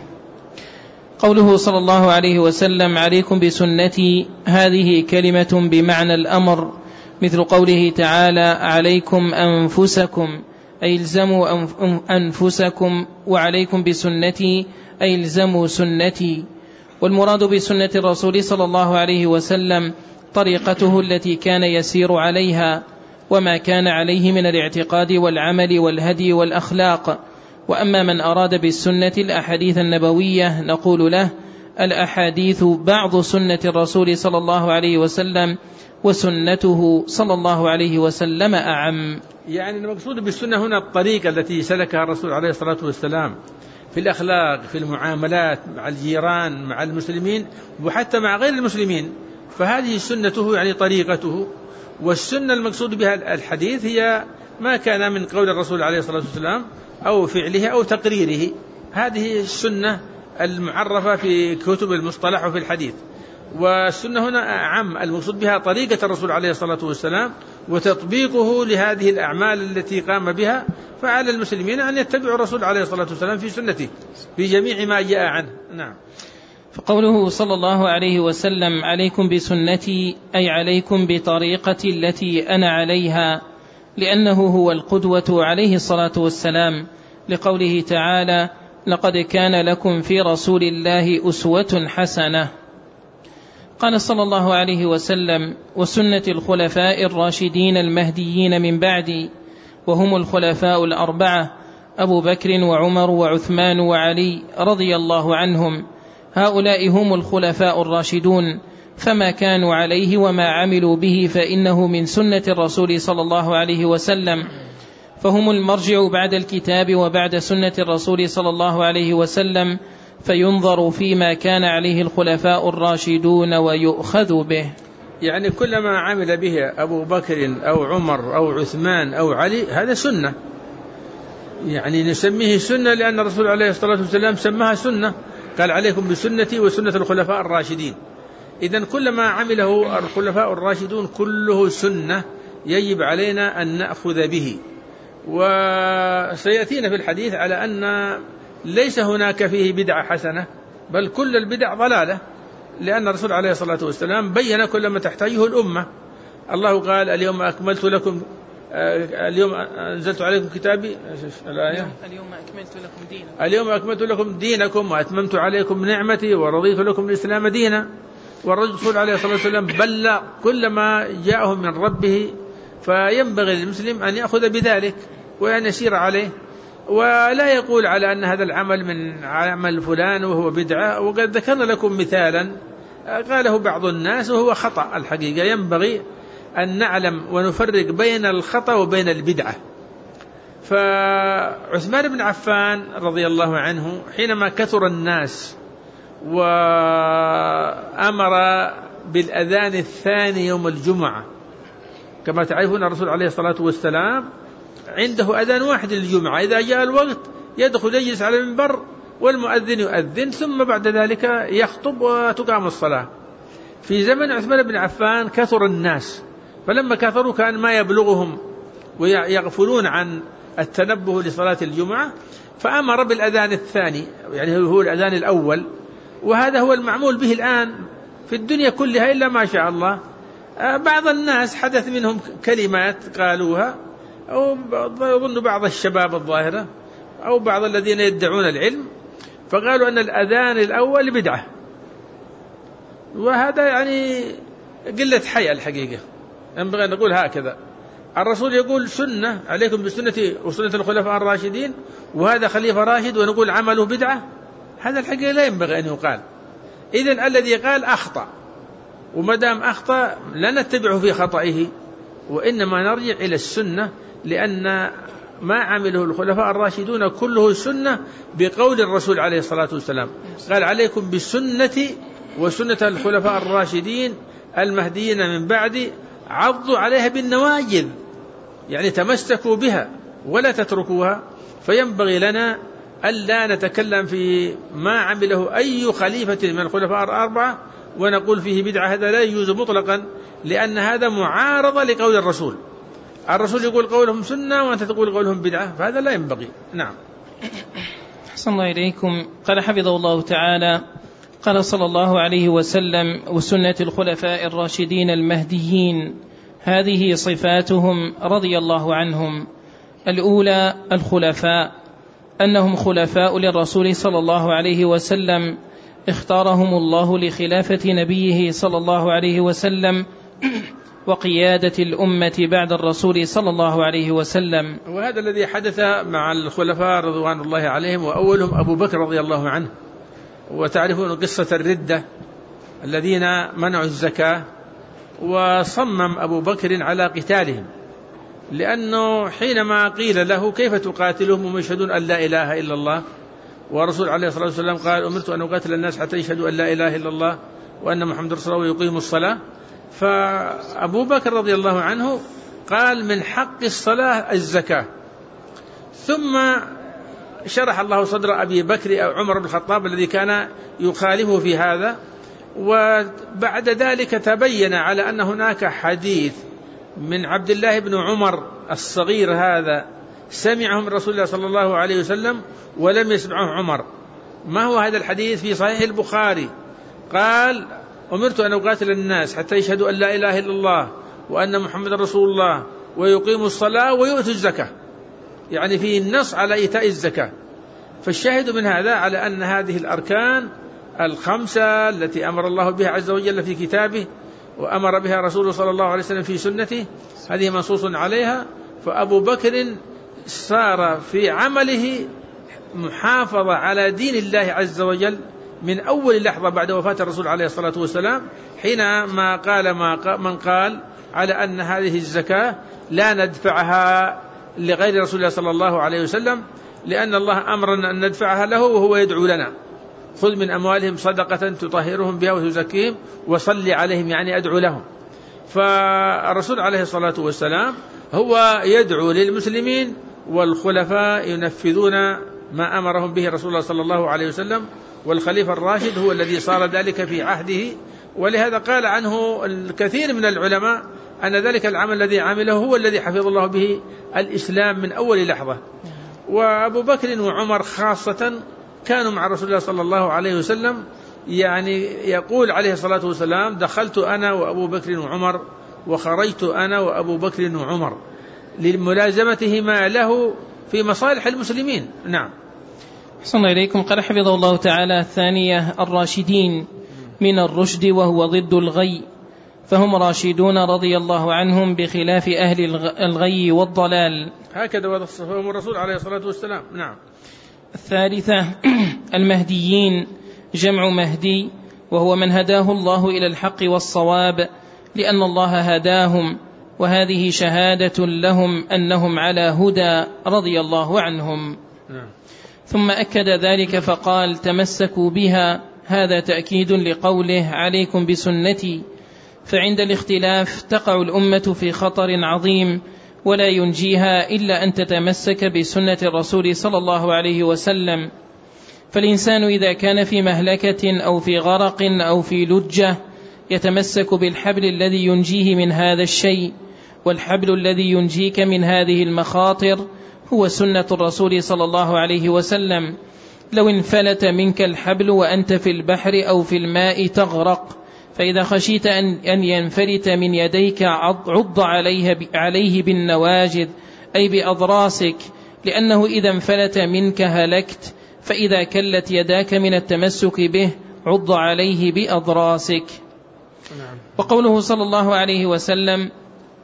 قوله صلى الله عليه وسلم: عليكم بسنتي، هذه كلمة بمعنى الأمر، مثل قوله تعالى: عليكم أنفسكم، أي الزموا أنفسكم، وعليكم بسنتي أي الزموا سنتي. والمراد بسنة الرسول صلى الله عليه وسلم طريقته التي كان يسير عليها، وما كان عليه من الاعتقاد والعمل والهدي والأخلاق. وأما من أراد بالسنة الأحاديث النبوية نقول له: الأحاديث بعض سنة الرسول صلى الله عليه وسلم، وسنته صلى الله عليه وسلم أعم. يعني المقصود بالسنة هنا الطريقة التي سلكها الرسول عليه الصلاة والسلام في الأخلاق، في المعاملات مع الجيران، مع المسلمين، وحتى مع غير المسلمين، فهذه سنته يعني طريقته. والسنة المقصود بها الحديث هي ما كان من قول الرسول عليه الصلاة والسلام أو فعله أو تقريره، هذه السنة المعرفة في كتب المصطلح وفي الحديث. والسنة هنا أعم، المقصود بها طريقة الرسول عليه الصلاة والسلام وتطبيقه لهذه الأعمال التي قام بها، فعلى المسلمين أن يتبعوا الرسول عليه الصلاة والسلام في سنته في جميع ما جاء عنه. نعم. فقوله صلى الله عليه وسلم: عليكم بسنتي، أي عليكم بطريقتي التي أنا عليها، لأنه هو القدوة عليه الصلاة والسلام، لقوله تعالى: لقد كان لكم في رسول الله أسوة حسنة. قال صلى الله عليه وسلم: وسنة الخلفاء الراشدين المهديين من بعدي، وهم الخلفاء الأربعة أبو بكر وعمر وعثمان وعلي رضي الله عنهم، هؤلاء هم الخلفاء الراشدون، فما كانوا عليه وما عملوا به فإنه من سنة الرسول صلى الله عليه وسلم، فهم المرجع بعد الكتاب وبعد سنة الرسول صلى الله عليه وسلم، فينظر فيما كان عليه الخلفاء الراشدون ويؤخذ به. يعني كلما عمل به أبو بكر أو عمر أو عثمان أو علي هذا سنة، يعني نسميه سنة لأن الرسول عليه الصلاة والسلام سماها سنة، قال: عليكم بسنتي وسنة الخلفاء الراشدين. إذن كلما عمله الخلفاء الراشدون كله سنة يجب علينا أن نأخذ به. وسيأتينا في الحديث على أن ليس هناك فيه بدعة حسنة، بل كل البدع ضلالة، لأن الرسول عليه الصلاة والسلام بيّن كل ما تحتاجه الأمة. الله قال: اليوم أكملت لكم اليوم أنزلت عليكم كتابي، الآية اليوم أكملت لكم دينكم اليوم أكملت لكم دينكم وأتممت عليكم نعمتي ورضيت لكم الإسلام دينا. والرسول عليه الصلاة والسلام بلغ كل ما جاءه من ربه، فينبغي للمسلم أن يأخذ بذلك وأن يسير عليه، ولا يقول على أن هذا العمل من عمل فلان وهو بدعة. وقد ذكرنا لكم مثالا قاله بعض الناس وهو خطأ الحقيقة، ينبغي أن نعلم ونفرق بين الخطأ وبين البدعة. فعثمان بن عفان رضي الله عنه حينما كثر الناس وأمر بالأذان الثاني يوم الجمعة، كما تعرفون الرسول عليه الصلاة والسلام عنده أذان واحد للجمعة، إذا جاء الوقت يدخل يجلس على المنبر والمؤذن يؤذن، ثم بعد ذلك يخطب وتقام الصلاة. في زمن عثمان بن عفان كثر الناس، فلما كثروا كان ما يبلغهم ويغفلون عن التنبه لصلاة الجمعة، فأمر بالأذان الثاني، يعني هو الأذان الأول، وهذا هو المعمول به الآن في الدنيا كلها إلا ما شاء الله. بعض الناس حدث منهم كلمات قالوها، أو يظن بعض الشباب الظاهرة أو بعض الذين يدعون العلم، فقالوا أن الأذان الأول بدعة، وهذا يعني قلة حياء الحقيقة. ينبغي أن نقول هكذا. الرسول يقول سنة عليكم بسنتي وسنة الخلفاء الراشدين، وهذا خليفة راشد ونقول عمله بدعة، هذا الحقيقة لا ينبغي أن يقال. إذن الذي قال أخطأ، ومدام أخطأ لا نتبعه في خطئه، وإنما نرجع إلى السنة، لأن ما عمله الخلفاء الراشدون كله سنة بقول الرسول عليه الصلاة والسلام. قال عليكم بسنتي وسنة الخلفاء الراشدين المهديين من بعدي، عضوا عليها بالنواجذ، يعني تمسكوا بها ولا تتركوها. فينبغي لنا ألا نتكلم في ما عمله أي خليفة من الخلفاء الأربعة ونقول فيه بدعة، هذا لا يجوز مطلقا، لأن هذا معارضة لقول الرسول. الرسول يقول قولهم سنة وأنت تقول قولهم بدعة، فهذا لا ينبغي. نعم. أحسن الله إليكم. قال حفظه الله تعالى: قال صلى الله عليه وسلم: وسنة الخلفاء الراشدين المهديين، هذه صفاتهم رضي الله عنهم. الأولى الخلفاء، أنهم خلفاء للرسول صلى الله عليه وسلم، اختارهم الله لخلافة نبيه صلى الله عليه وسلم وقيادة الأمة بعد الرسول صلى الله عليه وسلم. وهذا الذي حدث مع الخلفاء رضوان الله عليهم، وأولهم أبو بكر رضي الله عنه. وتعرفون قصة الردة الذين منعوا الزكاة، وصمم أبو بكر على قتالهم، لأنه حينما قيل له كيف تقاتلهم وهم يشهدون أن لا إله إلا الله، ورسول عليه الصلاة والسلام قال أمرت أن أقاتل الناس حتى يشهدوا أن لا إله إلا الله وأن محمد رسول الله ويقيموا الصلاة. فأبو بكر رضي الله عنه قال من حق الصلاة الزكاة. ثم شرح الله صدر أبي بكر أو عمر بن الخطاب الذي كان يخالفه في هذا، وبعد ذلك تبين على أن هناك حديث من عبد الله بن عمر الصغير هذا سمعه من رسول الله صلى الله عليه وسلم ولم يسمعه عمر. ما هو هذا الحديث؟ في صحيح البخاري. قال أمرت أن أقاتل الناس حتى يشهدوا أن لا إله إلا الله وأن محمد رسول الله ويقيموا الصلاة ويؤتوا الزكاة، يعني في النص على إيتاء الزكاة. فالشاهد من هذا على أن هذه الأركان الخمسة التي أمر الله بها عز وجل في كتابه وأمر بها رسوله صلى الله عليه وسلم في سنته، هذه منصوص عليها. فأبو بكر صار في عمله محافظة على دين الله عز وجل من أول لحظة بعد وفاة الرسول عليه الصلاة والسلام، حينما قال ما من قال على أن هذه الزكاة لا ندفعها لغير رسول الله صلى الله عليه وسلم، لأن الله أمرنا أن ندفعها له وهو يدعو لنا: خذ من أموالهم صدقة تطهرهم بها وتزكيهم وصل عليهم، يعني أدعو لهم. فالرسول عليه الصلاة والسلام هو يدعو للمسلمين، والخلفاء ينفذون ما أمرهم به رسول الله صلى الله عليه وسلم، والخليفة الراشد هو الذي صار ذلك في عهده. ولهذا قال عنه الكثير من العلماء أن ذلك العمل الذي عمله هو الذي حفظ الله به الإسلام من أول لحظة. وأبو بكر وعمر خاصة كانوا مع رسول الله صلى الله عليه وسلم، يعني يقول عليه الصلاة والسلام: دخلت أنا وأبو بكر وعمر وخرجت أنا وأبو بكر وعمر، لملازمتهما له في مصالح المسلمين. نعم. أحسن الله إليكم. قال حفظه الله تعالى: الثانية الراشدين من الرشد وهو ضد الغي، فهم راشدون رضي الله عنهم بخلاف أهل الغي والضلال. هكذا وصفهم الرسول عليه الصلاة والسلام. نعم. الثالثة المهديين، جمع مهدي، وهو من هداه الله إلى الحق والصواب، لأن الله هداهم، وهذه شهادة لهم أنهم على هدى رضي الله عنهم. نعم. ثم أكد ذلك فقال: تمسكوا بها، هذا تأكيد لقوله: عليكم بسنتي. فعند الاختلاف تقع الأمة في خطر عظيم، ولا ينجيها إلا أن تتمسك بسنة الرسول صلى الله عليه وسلم. فالإنسان إذا كان في مهلكة أو في غرق أو في لجة يتمسك بالحبل الذي ينجيه من هذا الشيء، والحبل الذي ينجيك من هذه المخاطر هو سنة الرسول صلى الله عليه وسلم. لو انفلت منك الحبل وأنت في البحر أو في الماء تغرق، فإذا خشيت أن ينفلت من يديك عض عليه بالنواجذ أي بأضراسك، لأنه إذا انفلت منك هلكت، فإذا كلت يداك من التمسك به عض عليه بأضراسك. وقوله صلى الله عليه وسلم: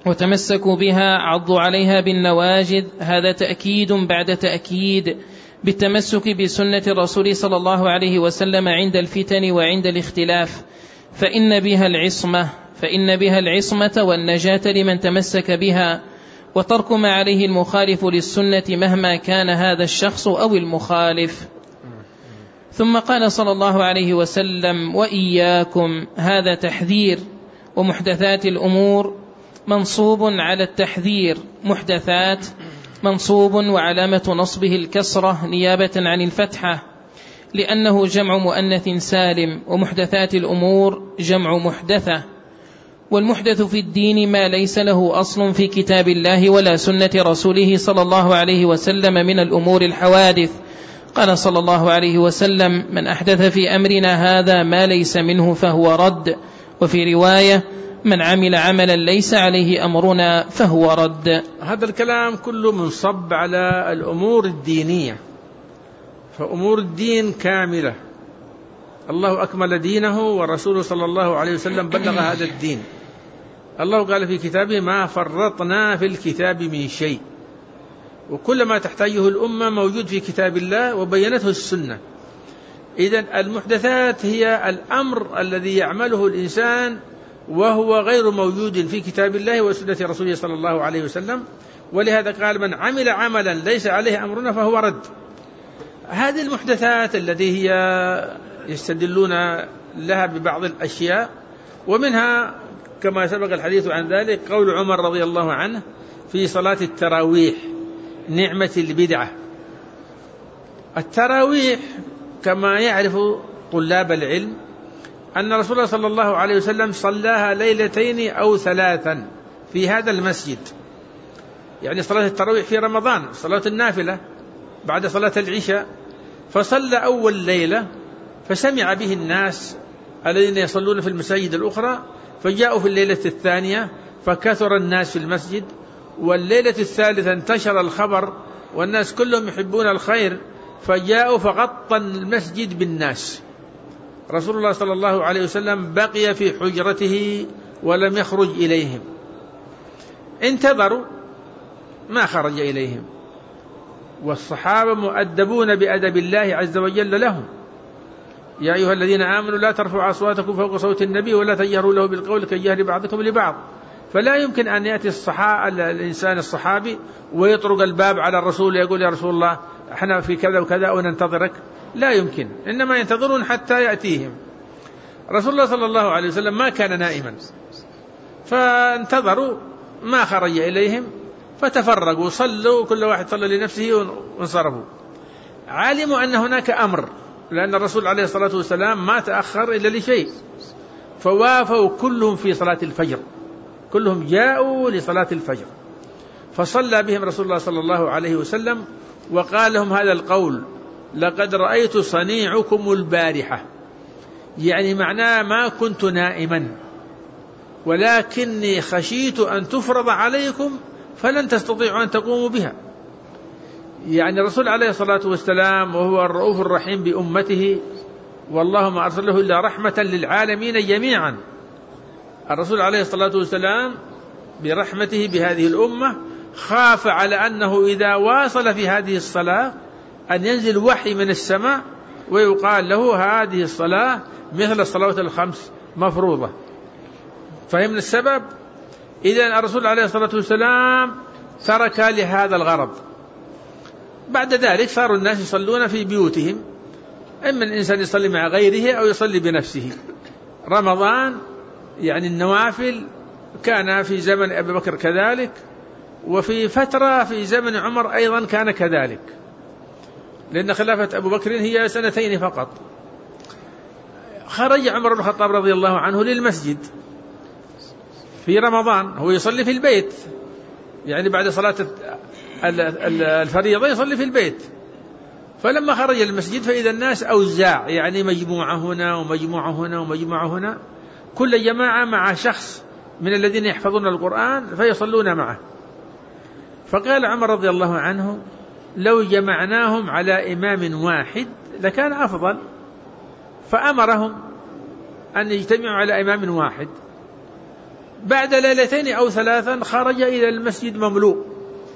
وتمسكوا بها عضوا عليها بالنواجذ. هذا تأكيد بعد تأكيد بالتمسك بسنة الرسول صلى الله عليه وسلم عند الفتن وعند الاختلاف، فإن بها العصمة فإن بها العصمة والنجاة لمن تمسك بها، وترك ما عليه المخالف للسنة مهما كان هذا الشخص أو المخالف. ثم قال صلى الله عليه وسلم: وإياكم. هذا تحذير، ومحدثات الأمور منصوب على التحذير، محدثات منصوب وعلامة نصبه الكسرة نيابة عن الفتحة، لأنه جمع مؤنث سالم، ومحدثات الأمور جمع محدثة. والمحدث في الدين ما ليس له أصل في كتاب الله ولا سنة رسوله صلى الله عليه وسلم من الأمور الحوادث. قال صلى الله عليه وسلم: من أحدث في أمرنا هذا ما ليس منه فهو رد. وفي رواية: من عمل عملا ليس عليه أمرنا فهو رد. هذا الكلام كله منصب على الأمور الدينية، فأمور الدين كاملة، الله أكمل دينه ورسوله صلى الله عليه وسلم بلغ هذا الدين. الله قال في كتابه: ما فرطنا في الكتاب من شيء، وكل ما تحتاجه الأمة موجود في كتاب الله وبينته السنة. إذن المحدثات هي الأمر الذي يعمله الإنسان وهو غير موجود في كتاب الله وسنة رسوله صلى الله عليه وسلم، ولهذا قال: من عمل عملا ليس عليه أمرنا فهو رد. هذه المحدثات التي هي يستدلون لها ببعض الأشياء، ومنها كما سبق الحديث عن ذلك قول عمر رضي الله عنه في صلاة التراويح: نعمة البدعة. التراويح كما يعرف طلاب العلم أن رسول الله صلى الله عليه وسلم صلاها ليلتين أو ثلاثا في هذا المسجد، يعني صلاة التراويح في رمضان، صلاة النافلة بعد صلاة العشاء، فصلى أول ليلة فسمع به الناس الذين يصلون في المساجد الأخرى، فجاءوا في الليلة الثانية فكثر الناس في المسجد، والليلة الثالثة انتشر الخبر والناس كلهم يحبون الخير، فجاءوا فغطى المسجد بالناس. رسول الله صلى الله عليه وسلم بقي في حجرته ولم يخرج إليهم، انتظروا ما خرج إليهم، والصحابة مؤدبون بأدب الله عز وجل لهم: يا أيها الذين آمنوا لا ترفعوا أصواتكم فوق صوت النبي ولا تجهروا له بالقول كجهر بعضكم لبعض. فلا يمكن أن يأتي الصحابة الإنسان الصحابي ويطرق الباب على الرسول يقول: يا رسول الله احنا في كذا وكذا وننتظرك، لا يمكن، إنما ينتظرون حتى يأتيهم. رسول الله صلى الله عليه وسلم ما كان نائما، فانتظروا ما خرج إليهم فتفرقوا، صلوا كل واحد صلى لنفسه وانصرفوا. علموا أن هناك أمر، لأن الرسول عليه الصلاة والسلام ما تأخر إلا لشيء، فوافوا كلهم في صلاة الفجر، كلهم جاءوا لصلاة الفجر، فصلى بهم رسول الله صلى الله عليه وسلم وقال لهم هذا القول: لقد رأيت صنيعكم البارحة، يعني معناه ما كنت نائما ولكني خشيت أن تفرض عليكم فلن تستطيعوا أن تقوموا بها. يعني الرسول عليه الصلاة والسلام وهو الرؤوف الرحيم بأمته، والله ما أرسله إلا رحمة للعالمين جميعا. الرسول عليه الصلاة والسلام برحمته بهذه الأمة خاف على أنه إذا واصل في هذه الصلاة أن ينزل وحي من السماء ويقال له هذه الصلاة مثل الصلوات الخمس مفروضة. فهمنا السبب؟ إذن الرسول عليه الصلاة والسلام ترك لهذا الغرض. بعد ذلك صاروا الناس يصلون في بيوتهم، إما الإنسان يصلي مع غيره أو يصلي بنفسه. رمضان يعني النوافل كان في زمن أبي بكر كذلك، وفي فترة في زمن عمر أيضا كان كذلك، لأن خلافة أبو بكر هي سنتين فقط. خرج عمر بن الخطاب رضي الله عنه للمسجد في رمضان، هو يصلي في البيت، يعني بعد صلاة الفريضة يصلي في البيت. فلما خرج المسجد فإذا الناس أوزاع، يعني مجموعة هنا ومجموعة هنا ومجموعة هنا، كل جماعة مع شخص من الذين يحفظون القرآن فيصلون معه. فقال عمر رضي الله عنه: لو جمعناهم على إمام واحد لكان أفضل، فأمرهم أن يجتمعوا على إمام واحد. بعد ليلتين أو ثلاثا خرج إلى المسجد مملوء،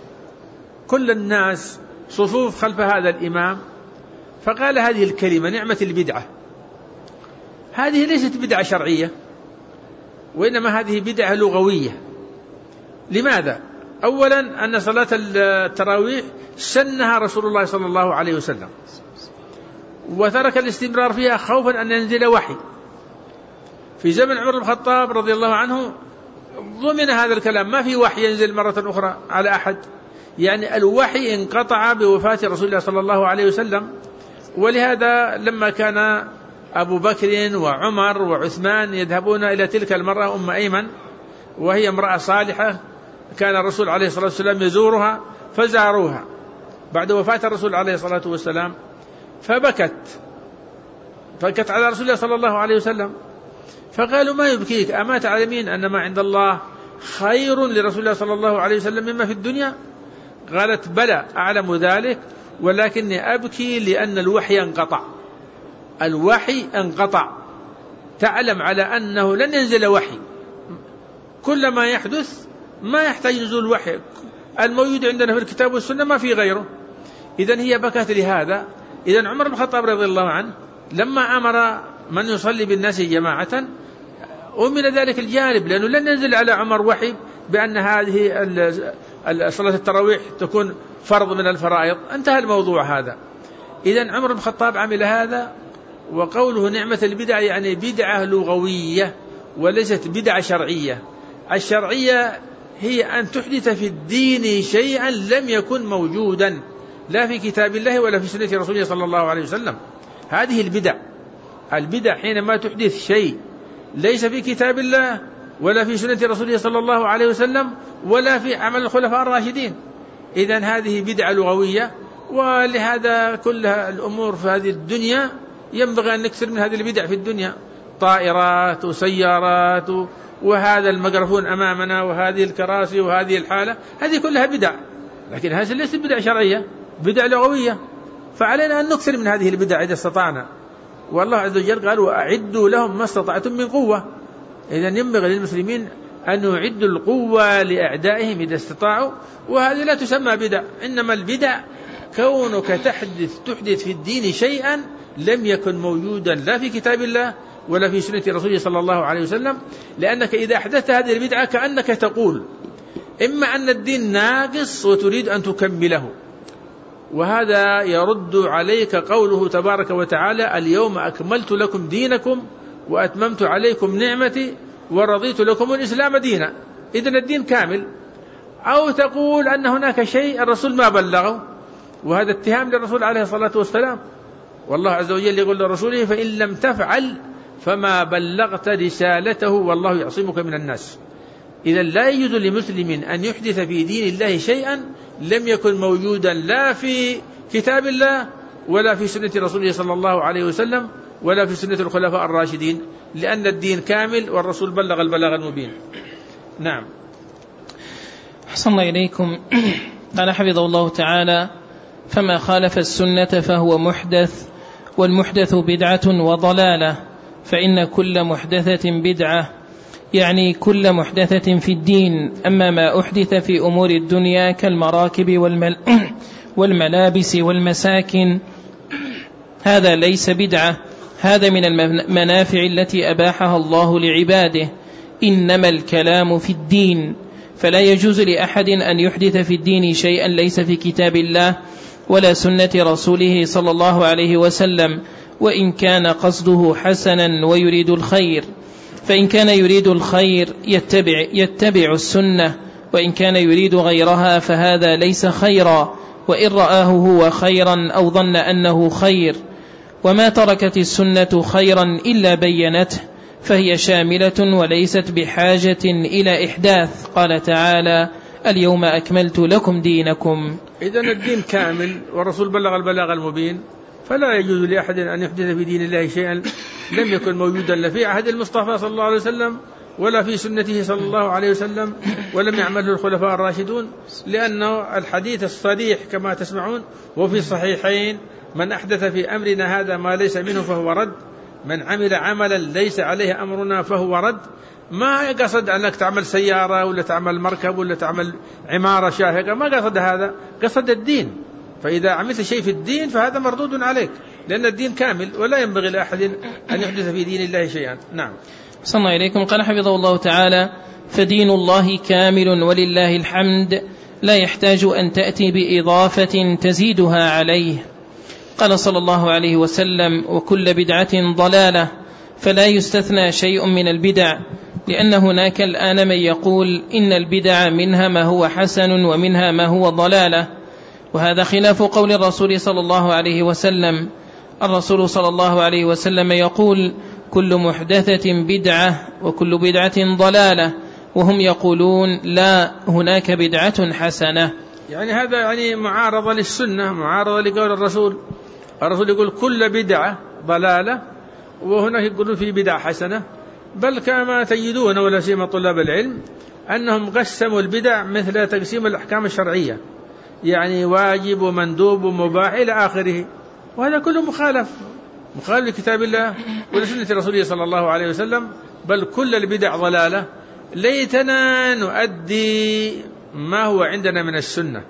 كل الناس صفوف خلف هذا الإمام، فقال هذه الكلمة: نعمة البدعة. هذه ليست بدعة شرعية، وإنما هذه بدعة لغوية. لماذا؟ أولا أن صلاة التراويح سنها رسول الله صلى الله عليه وسلم، وترك الاستمرار فيها خوفا أن ينزل وحي. في زمن عمر بن الخطاب رضي الله عنه ضمن هذا الكلام، ما في وحي ينزل مرة أخرى على أحد، يعني الوحي انقطع بوفاة رسول الله صلى الله عليه وسلم. ولهذا لما كان أبو بكر وعمر وعثمان يذهبون إلى تلك المرأة أم أيمن، وهي امرأة صالحة، كان الرسول عليه الصلاة والسلام يزورها، فزاروها بعد وفاة الرسول عليه الصلاة والسلام، فبكت فبكت على رسول الله صلى الله عليه وسلم، فقالوا: ما يبكيك؟ أما تعلمين أن ما عند الله خير لرسول الله صلى الله عليه وسلم مما في الدنيا؟ قالت: بلى أعلم ذلك، ولكني أبكي لأن الوحي انقطع. الوحي انقطع، تعلم على أنه لن ينزل وحي، كل ما يحدث ما يحتاج نزول وحي، الموجود عندنا في الكتاب والسنة ما في غيره. إذن هي بكت لهذا. إذن عمر بن الخطاب رضي الله عنه لما أمر من يصلي بالناس جماعة أمن ذلك الجانب، لأنه لن ينزل على عمر وحي بأن هذه صلاة التراويح تكون فرض من الفرائض، انتهى الموضوع هذا. إذن عمر بن الخطاب عمل هذا. وقوله نعمة البدع يعني بدعة لغوية وليست بدعة شرعية. الشرعية هي أن تحدث في الدين شيئا لم يكن موجودا لا في كتاب الله ولا في سنة رسوله صلى الله عليه وسلم، هذه البدع. البدع حينما تحدث شيء ليس في كتاب الله ولا في سنة رسوله صلى الله عليه وسلم ولا في عمل الخلفاء الراشدين، إذن هذه بدعة لغوية. ولهذا كل الأمور في هذه الدنيا ينبغي أن نكثر من هذه البدع في الدنيا، طائرات وسيارات وهذا الميكروفون أمامنا وهذه الكراسي وهذه الحالة، هذه كلها بدع، لكن هذه ليست بدع شرعية، بدع لغوية. فعلينا أن نكثر من هذه البدع إذا استطعنا. والله عز وجل قال: وأعدوا لهم ما استطعتم من قوة. إذن ينبغي للمسلمين أن يعدوا القوة لأعدائهم إذا استطاعوا، وهذه لا تسمى بدع. إنما البدع كونك تحدث تحدث في الدين شيئا لم يكن موجودا لا في كتاب الله ولا في سنة رسوله صلى الله عليه وسلم، لأنك إذا أحدثت هذه البدعة كأنك تقول إما أن الدين ناقص وتريد أن تكمله، وهذا يرد عليك قوله تبارك وتعالى: اليوم أكملت لكم دينكم وأتممت عليكم نعمتي ورضيت لكم الإسلام دينا. إذن الدين كامل. أو تقول أن هناك شيء الرسول ما بلغه، وهذا اتهام للرسول عليه الصلاة والسلام، والله عز وجل يقول لرسوله: فإن لم تفعل فما بلغت رسالته والله يعصمك من الناس. إذا لا يجوز لمسلم أن يحدث في دين الله شيئا لم يكن موجودا لا في كتاب الله ولا في سنة رسوله صلى الله عليه وسلم ولا في سنة الخلفاء الراشدين، لأن الدين كامل والرسول بلغ البلاغ المبين. نعم. أحسن إليكم. قال حفظه الله تعالى: فما خالف السنة فهو محدث، والمحدث بدعة وضلالة، فإن كل محدثة بدعة، يعني كل محدثة في الدين. أما ما أحدث في أمور الدنيا كالمراكب والمل والملابس والمساكن هذا ليس بدعة، هذا من المنافع التي أباحها الله لعباده، إنما الكلام في الدين، فلا يجوز لأحد أن يحدث في الدين شيئا ليس في كتاب الله ولا سنة رسوله صلى الله عليه وسلم، وإن كان قصده حسنا ويريد الخير. فإن كان يريد الخير يتبع, يتبع السنة، وإن كان يريد غيرها فهذا ليس خيرا، وإن رآه هو خيرا أو ظن أنه خير. وما تركت السنة خيرا إلا بينته، فهي شاملة وليست بحاجة إلى إحداث. قال تعالى: اليوم أكملت لكم دينكم. إذن الدين كامل والرسول بلغ البلاغ المبين، فلا يجوز لأحد أن يحدث في دين الله شيئا لم يكن موجودا لا في عهد المصطفى صلى الله عليه وسلم ولا في سنته صلى الله عليه وسلم ولم يعمله الخلفاء الراشدون، لأنه الحديث الصريح كما تسمعون وفي الصحيحين: من أحدث في أمرنا هذا ما ليس منه فهو رد. من عمل عملا ليس عليه أمرنا فهو رد. ما قصد أنك تعمل سيارة ولا تعمل مركب ولا تعمل عمارة شاهقة، ما قصد هذا، قصد الدين. فإذا عملت شيء في الدين فهذا مردود عليك، لأن الدين كامل ولا ينبغي لأحد أن يحدث في دين الله شيئا. نعم. صلى الله عليكم. قال حفظه الله تعالى: فدين الله كامل ولله الحمد، لا يحتاج أن تأتي بإضافة تزيدها عليه. قال صلى الله عليه وسلم: وكل بدعة ضلالة، فلا يستثنى شيء من البدع، لأن هناك الآن من يقول إن البدع منها ما هو حسن ومنها ما هو ضلالة، وهذا خلاف قول الرسول صلى الله عليه وسلم. الرسول صلى الله عليه وسلم يقول: كل محدثة بدعة وكل بدعة ضلالة، وهم يقولون لا، هناك بدعة حسنة. يعني هذا يعني معارضة للسنة، معارضة لقول الرسول. الرسول يقول كل بدعة ضلالة، وهنا يقولون في بدعة حسنة. بل كما تجدون ولا سيما طلاب العلم أنهم قسموا البدع مثل تقسيم الأحكام الشرعية، يعني واجب ومندوب ومباح إلى آخره، وهذا كله مخالف مخالف لكتاب الله ولسنة رسوله صلى الله عليه وسلم. بل كل البدع ضلالة. ليتنا نؤدي ما هو عندنا من السنة.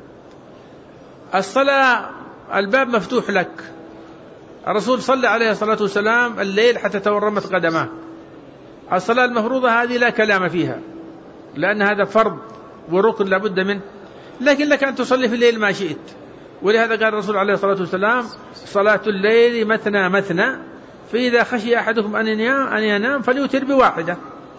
الصلاة الباب مفتوح لك، الرسول صلى عليه الصلاة والسلام الليل حتى تورمت قدماه. الصلاة المفروضة هذه لا كلام فيها، لأن هذا فرض وركن لابد منه، لكن لك أن تصلي في الليل ما شئت. ولهذا قال الرسول عليه الصلاة والسلام: صلاة الليل مثنى مثنى، فإذا خشي أحدكم أن ينام, أن ينام فليوتر بواحدة.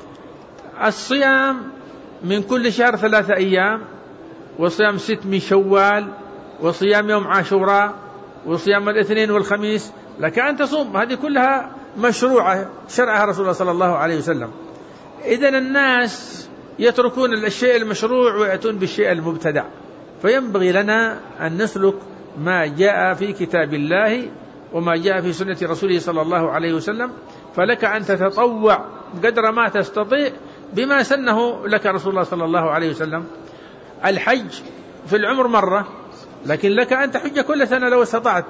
الصيام من كل شهر ثلاثة أيام، وصيام ست من شوال، وصيام يوم عاشوراء، وصيام الاثنين والخميس، لك أن تصوم. هذه كلها مشروعة شرعها رسول الله صلى الله عليه وسلم. إذن الناس يتركون الشيء المشروع ويأتون بالشيء المبتدع، فينبغي لنا أن نسلك ما جاء في كتاب الله وما جاء في سنة رسوله صلى الله عليه وسلم. فلك أن تتطوع قدر ما تستطيع بما سنه لك رسول الله صلى الله عليه وسلم. الحج في العمر مرة، لكن لك أن تحج كل سنة لو استطعت،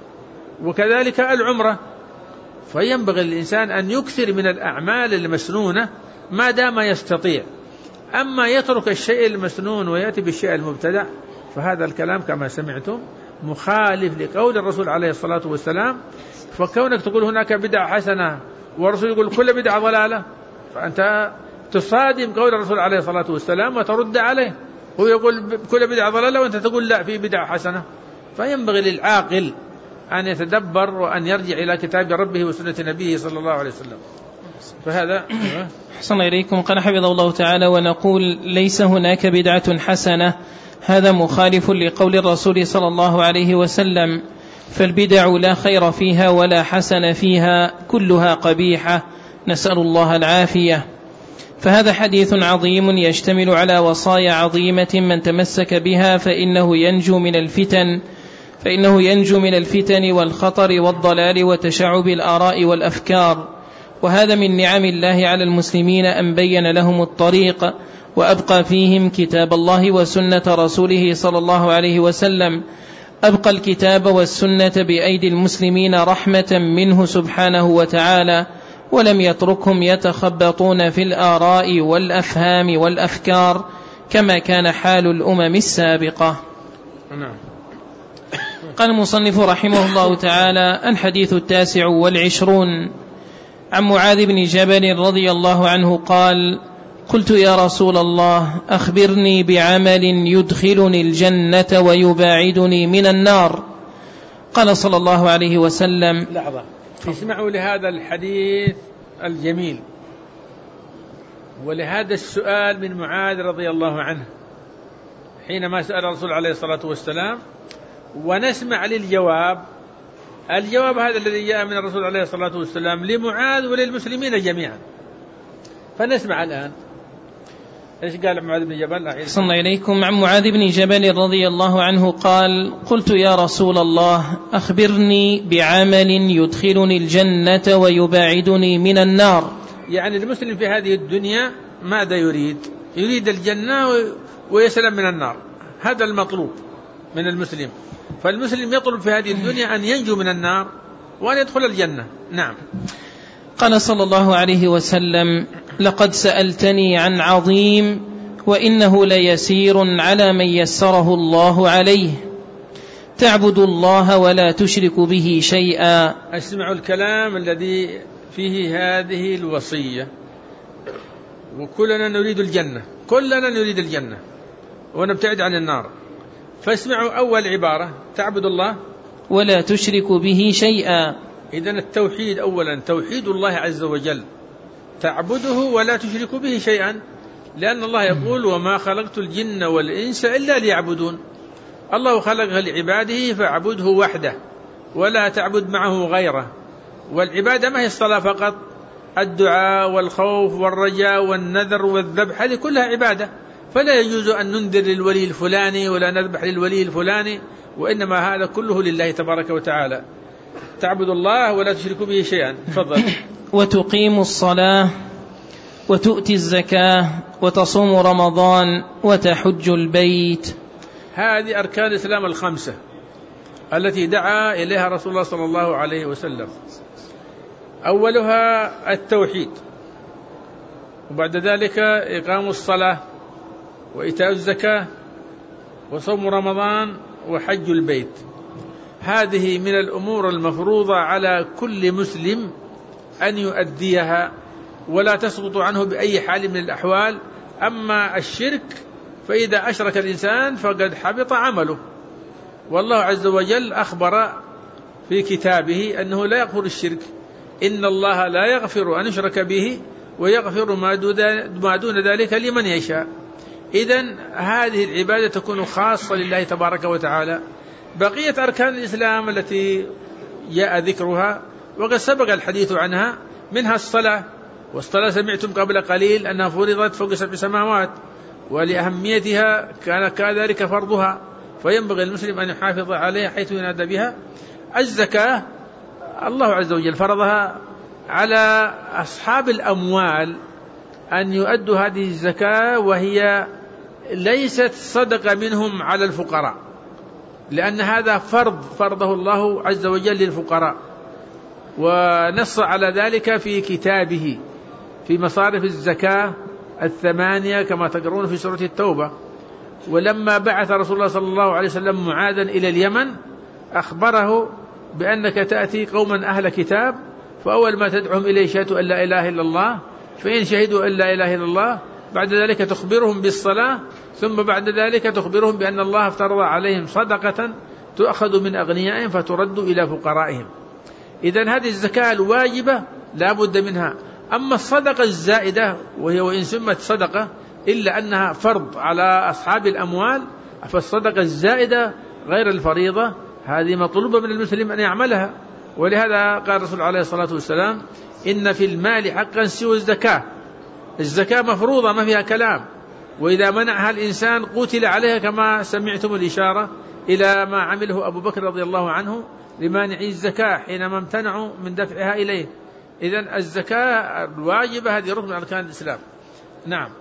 وكذلك العمرة. فينبغي الإنسان أن يكثر من الأعمال المسنونة ما دام يستطيع. أما يترك الشيء المسنون ويأتي بالشيء المبتدع فهذا الكلام كما سمعتم مخالف لقول الرسول عليه الصلاة والسلام. فكونك تقول هناك بدعة حسنة والرسول يقول كل بدعة ضلالة، فأنت تصادم قول الرسول عليه الصلاة والسلام وترد عليه. هو يقول كل بدعة ضلالة وأنت تقول لا، في بدعة حسنة. فينبغي للعاقل أن يتدبر وأن يرجع إلى كتاب ربه وسنة نبيه صلى الله عليه وسلم. فهذا أحسن إليكم. قال حفظه الله تعالى: ونقول ليس هناك بدعة حسنة، هذا مخالف لقول الرسول صلى الله عليه وسلم، فالبدع لا خير فيها ولا حسن فيها، كلها قبيحة، نسأل الله العافية. فهذا حديث عظيم يشتمل على وصايا عظيمة من تمسك بها فإنه ينجو من الفتن فإنه ينجو من الفتن والخطر والضلال وتشعب الآراء والأفكار. وهذا من نعم الله على المسلمين أن بين لهم الطريق وأبقى فيهم كتاب الله وسنة رسوله صلى الله عليه وسلم. أبقى الكتاب والسنة بأيدي المسلمين رحمة منه سبحانه وتعالى، ولم يتركهم يتخبطون في الآراء والأفهام والأفكار كما كان حال الأمم السابقة. قال المصنف رحمه الله تعالى: الحديث التاسع والعشرون عن معاذ بن جبل رضي الله عنه قال: قلت يا رسول الله أخبرني بعمل يدخلني الجنة ويباعدني من النار. قال صلى الله عليه وسلم: لحظة، اسمعوا لهذا الحديث الجميل ولهذا السؤال من معاذ رضي الله عنه حينما سأل الرسول عليه الصلاة والسلام، ونسمع للجواب. الجواب هذا الذي جاء من الرسول عليه الصلاة والسلام لمعاذ وللمسلمين جميعا. فنسمع الآن إيش قال معاذ بن جبل. صلى إليكم. عن معاذ بن جبل رضي الله عنه قال: قلت يا رسول الله أخبرني بعمل يدخلني الجنة ويباعدني من النار. يعني المسلم في هذه الدنيا ماذا يريد؟ يريد الجنة ويسلم من النار، هذا المطلوب من المسلم. فالمسلم يطلب في هذه الدنيا أن ينجو من النار وأن يدخل الجنة. نعم. قال صلى الله عليه وسلم: لقد سألتني عن عظيم وإنه ليسير على من يسره الله عليه، تعبد الله ولا تشرك به شيئا. اسمعوا الكلام الذي فيه هذه الوصية، وكلنا نريد الجنة، كلنا نريد الجنة ونبتعد عن النار. فاسمعوا أول عبارة: تعبد الله ولا تشرك به شيئا. إذن التوحيد أولا، توحيد الله عز وجل، تعبده ولا تشرك به شيئا، لأن الله يقول: وما خلقت الجن والإنس إلا ليعبدون. الله خلقها لعباده فاعبده وحده ولا تعبد معه غيره. والعبادة ما هي الصلاة فقط، الدعاء والخوف والرجاء والنذر والذبح هذه كلها عبادة، فلا يجوز أن ننذر للولي الفلاني ولا نذبح للولي الفلاني، وإنما هذا كله لله تبارك وتعالى. تعبد الله ولا تشرك به شيئا. تفضل. وتقيم الصلاة وتؤتي الزكاة وتصوم رمضان وتحج البيت. هذه أركان الإسلام الخمسة التي دعا إليها رسول الله صلى الله عليه وسلم. أولها التوحيد، وبعد ذلك إقام الصلاة وإيتاء الزكاة وصوم رمضان وحج البيت. هذه من الأمور المفروضة على كل مسلم أن يؤديها ولا تسقط عنه بأي حال من الأحوال. أما الشرك فإذا أشرك الإنسان فقد حبط عمله، والله عز وجل أخبر في كتابه أنه لا يغفر الشرك، إن الله لا يغفر أن يشرك به ويغفر ما دون ذلك لمن يشاء. إذن هذه العبادة تكون خاصة لله تبارك وتعالى. بقية أركان الإسلام التي جاء ذكرها وقد سبق الحديث عنها، منها الصلاة، والصلاة سمعتم قبل قليل أنها فرضت فوق سبع سماوات، ولأهميتها كان كذلك فرضها، فينبغي المسلم أن يحافظ عليها حيث ينادى بها. الزكاة الله عز وجل فرضها على أصحاب الأموال أن يؤدوا هذه الزكاة، وهي ليست صدقة منهم على الفقراء، لأن هذا فرض فرضه الله عز وجل للفقراء، ونص على ذلك في كتابه في مصارف الزكاة الثمانية كما تقرون في سورة التوبة. ولما بعث رسول الله صلى الله عليه وسلم معاذا إلى اليمن أخبره بأنك تأتي قوما أهل كتاب، فأول ما تدعهم إليه شهادة أن لا إله إلا الله، فإن شهدوا أن لا إله إلا الله بعد ذلك تخبرهم بالصلاة، ثم بعد ذلك تخبرهم بأن الله افترض عليهم صدقة تؤخذ من أغنيائهم فترد إلى فقرائهم. إذن هذه الزكاة الواجبة لا بد منها. أما الصدقة الزائدة وهي وإن سمت صدقة إلا أنها فرض على أصحاب الأموال، فالصدقة الزائدة غير الفريضة هذه مطلوبة من المسلم أن يعملها. ولهذا قال الرسول عليه الصلاة والسلام: إن في المال حقا سوى الزكاة. الزكاة مفروضة ما فيها كلام، وإذا منعها الإنسان قتل عليها، كما سمعتم الإشارة إلى ما عمله أبو بكر رضي الله عنه لمانعي الزكاة حينما امتنعوا من دفعها إليه. إذن الزكاة الواجبة هذه ركن من أركان الإسلام. نعم.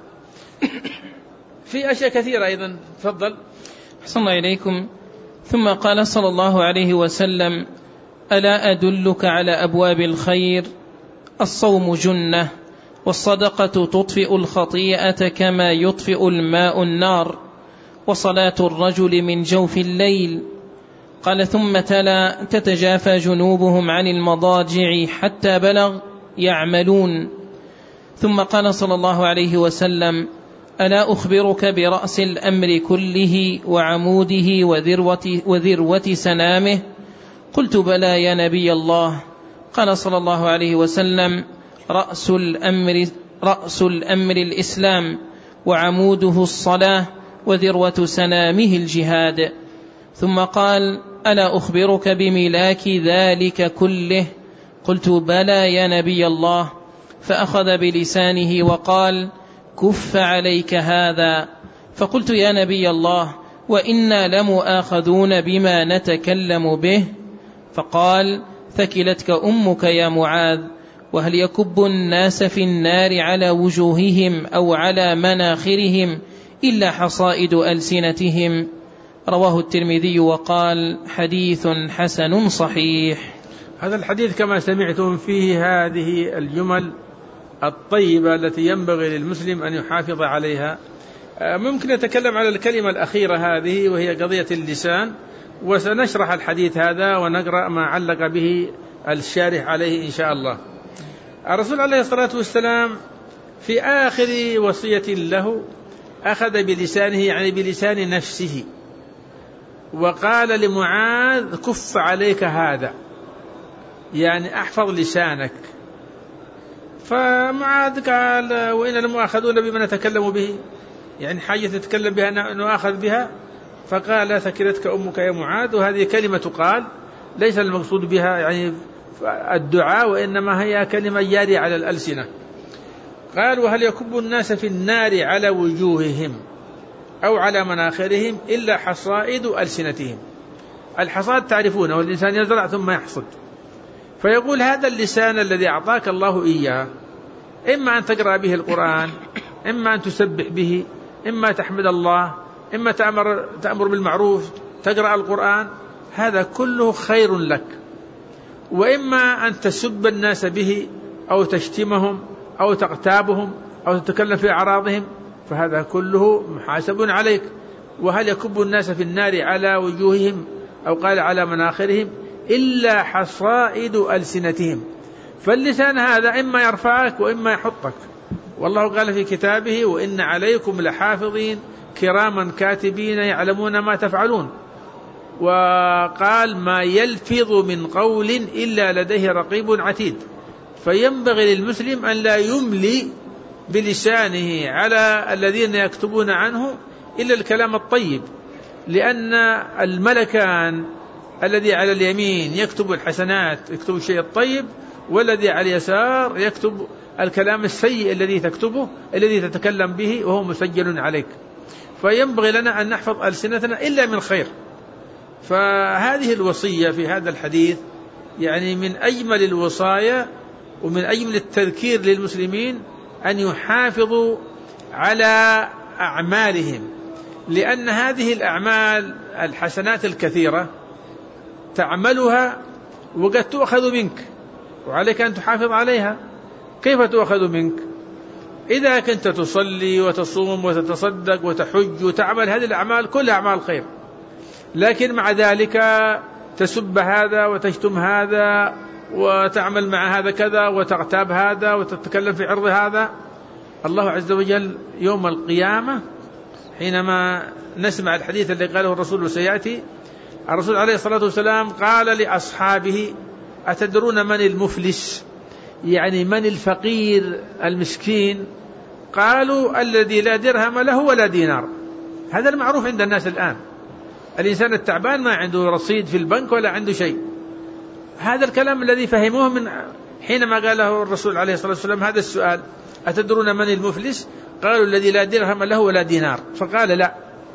في أشياء كثيرة أيضا. تفضل. أحسن الله إليكم. ثم قال صلى الله عليه وسلم: ألا أدلك على أبواب الخير؟ الصوم جنة، والصدقة تطفئ الخطيئة كما يطفئ الماء النار، وصلاة الرجل من جوف الليل. قال: ثم تلا: تتجافى جنوبهم عن المضاجع حتى بلغ يعملون. ثم قال صلى الله عليه وسلم: ألا أخبرك برأس الأمر كله وعموده وذروة, وذروة سنامه؟ قلت: بلى يا نبي الله. قال صلى الله عليه وسلم: رأس الأمر, رأس الأمر الإسلام، وعموده الصلاة، وذروة سنامه الجهاد. ثم قال: ألا أخبرك بملاك ذلك كله؟ قلت: بلى يا نبي الله. فأخذ بلسانه وقال: كف عليك هذا. فقلت: يا نبي الله، وإنا لمؤاخذون بما نتكلم به. فقال: ثكلتك أمك يا معاذ. وهل يكب الناس في النار على وجوههم أو على مناخرهم إلا حصائد ألسنتهم؟ رواه الترمذي وقال: حديث حسن صحيح. هذا الحديث كما سمعتم فيه هذه الجمل الطيبة التي ينبغي للمسلم أن يحافظ عليها. ممكن نتكلم على الكلمة الأخيرة هذه وهي قضية اللسان، وسنشرح الحديث هذا ونقرأ ما علق به الشارح عليه إن شاء الله. الرسول عليه الصلاة والسلام في آخر وصية له أخذ بلسانه، يعني بلسان نفسه، وقال لمعاذ: كف عليك هذا، يعني أحفظ لسانك. فمعاذ قال: وإن لمؤاخذون بما نتكلم به، يعني حاجة تتكلم بها نؤاخذ بها. فقال: لا ثكلتك أمك يا معاذ. وهذه كلمة تقال، ليس المقصود بها يعني الدعاء، وإنما هي كلمة جارية على الألسنة. قال: وهل يكب الناس في النار على وجوههم أو على مناخرهم إلا حصائد ألسنتهم. الحصاد تعرفونه، والإنسان يزرع ثم يحصد. فيقول: هذا اللسان الذي أعطاك الله إياه، إما أن تقرأ به القرآن، إما أن تسبح به، إما تحمد الله، إما تأمر, تأمر بالمعروف، تقرأ القرآن، هذا كله خير لك. وإما أن تسب الناس به أو تشتمهم أو تغتابهم أو تتكلم في أعراضهم، فهذا كله محاسب عليك. وهل يكب الناس في النار على وجوههم أو قال على مناخرهم إلا حصائد ألسنتهم. فاللسان هذا إما يرفعك وإما يحطك. والله قال في كتابه: وإن عليكم لحافظين كراما كاتبين يعلمون ما تفعلون. وقال: ما يلفظ من قول إلا لديه رقيب عتيد. فينبغي للمسلم أن لا يملي بلسانه على الذين يكتبون عنه إلا الكلام الطيب، لأن الملكان الذي على اليمين يكتب الحسنات، يكتب الشيء الطيب، والذي على اليسار يكتب الكلام السيء الذي تكتبه، الذي تتكلم به وهو مسجل عليك. فينبغي لنا أن نحفظ ألسنتنا إلا من خير. فهذه الوصية في هذا الحديث يعني من أجمل الوصايا ومن أجمل التذكير للمسلمين أن يحافظوا على أعمالهم، لأن هذه الأعمال الحسنات الكثيرة تعملها وقد تؤخذ منك، وعليك أن تحافظ عليها. كيف تؤخذ منك؟ إذا كنت تصلي وتصوم وتتصدق وتحج وتعمل هذه الأعمال كلها أعمال خير، لكن مع ذلك تسب هذا وتشتم هذا وتعمل مع هذا كذا وتغتاب هذا وتتكلم في عرض هذا، الله عز وجل يوم القيامة حينما نسمع الحديث الذي قاله الرسول وسيأتي، الرسول عليه الصلاة والسلام قال لأصحابه: أتدرون من المفلس؟ يعني من الفقير المسكين؟ قالوا: الذي لا درهم له ولا دينار. هذا المعروف عند الناس الآن، الإنسان التعبان ما عنده رصيد في البنك ولا عنده شيء. هذا الكلام الذي فهموه من حينما قاله الرسول عليه الصلاة والسلام هذا السؤال: أتدرون من المفلس؟ قالوا: الذي لا درهم له ولا دينار. فقال: لا،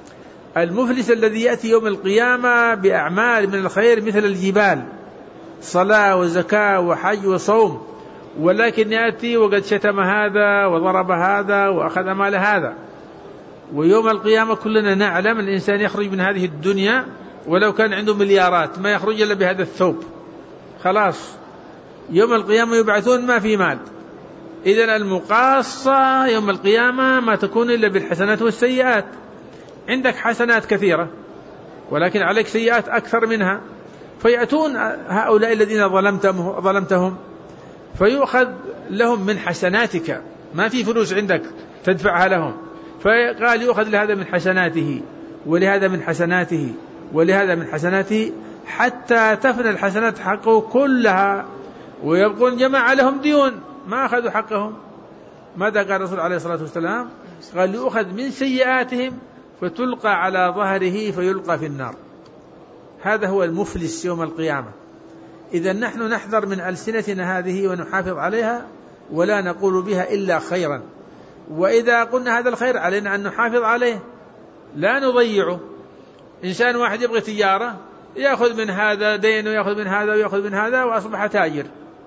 المفلس الذي يأتي يوم القيامة بأعمال من الخير مثل الجبال، صلاة وزكاة وحج وصوم، ولكن يأتي وقد شتم هذا وضرب هذا وأخذ مال هذا. ويوم القيامة كلنا نعلم الإنسان يخرج من هذه الدنيا ولو كان عنده مليارات ما يخرج إلا بهذا الثوب، خلاص يوم القيامة يبعثون ما في مال. إذن المقاصة يوم القيامة ما تكون إلا بالحسنات والسيئات. عندك حسنات كثيرة ولكن عليك سيئات أكثر منها، فيأتون هؤلاء الذين ظلمتهم, ظلمتهم فيؤخذ لهم من حسناتك، ما في فلوس عندك تدفعها لهم، فقال يؤخذ لهذا من حسناته ولهذا من حسناته ولهذا من حسناته حتى تفنى الحسنات حقه كلها، ويبقون جماعة لهم ديون ما أخذوا حقهم. ماذا قال الرسول عليه الصلاة والسلام؟ قال يؤخذ من سيئاتهم فتلقى على ظهره فيلقى في النار. هذا هو المفلس يوم القيامة. إذا نحن نحذر من ألسنتنا هذه ونحافظ عليها ولا نقول بها إلا خيرا، وإذا قلنا هذا الخير علينا أن نحافظ عليه لا نضيعه. إنسان واحد يبغي تجارة يأخذ من هذا دين ويأخذ من هذا ويأخذ من هذا وأصبح تاجر،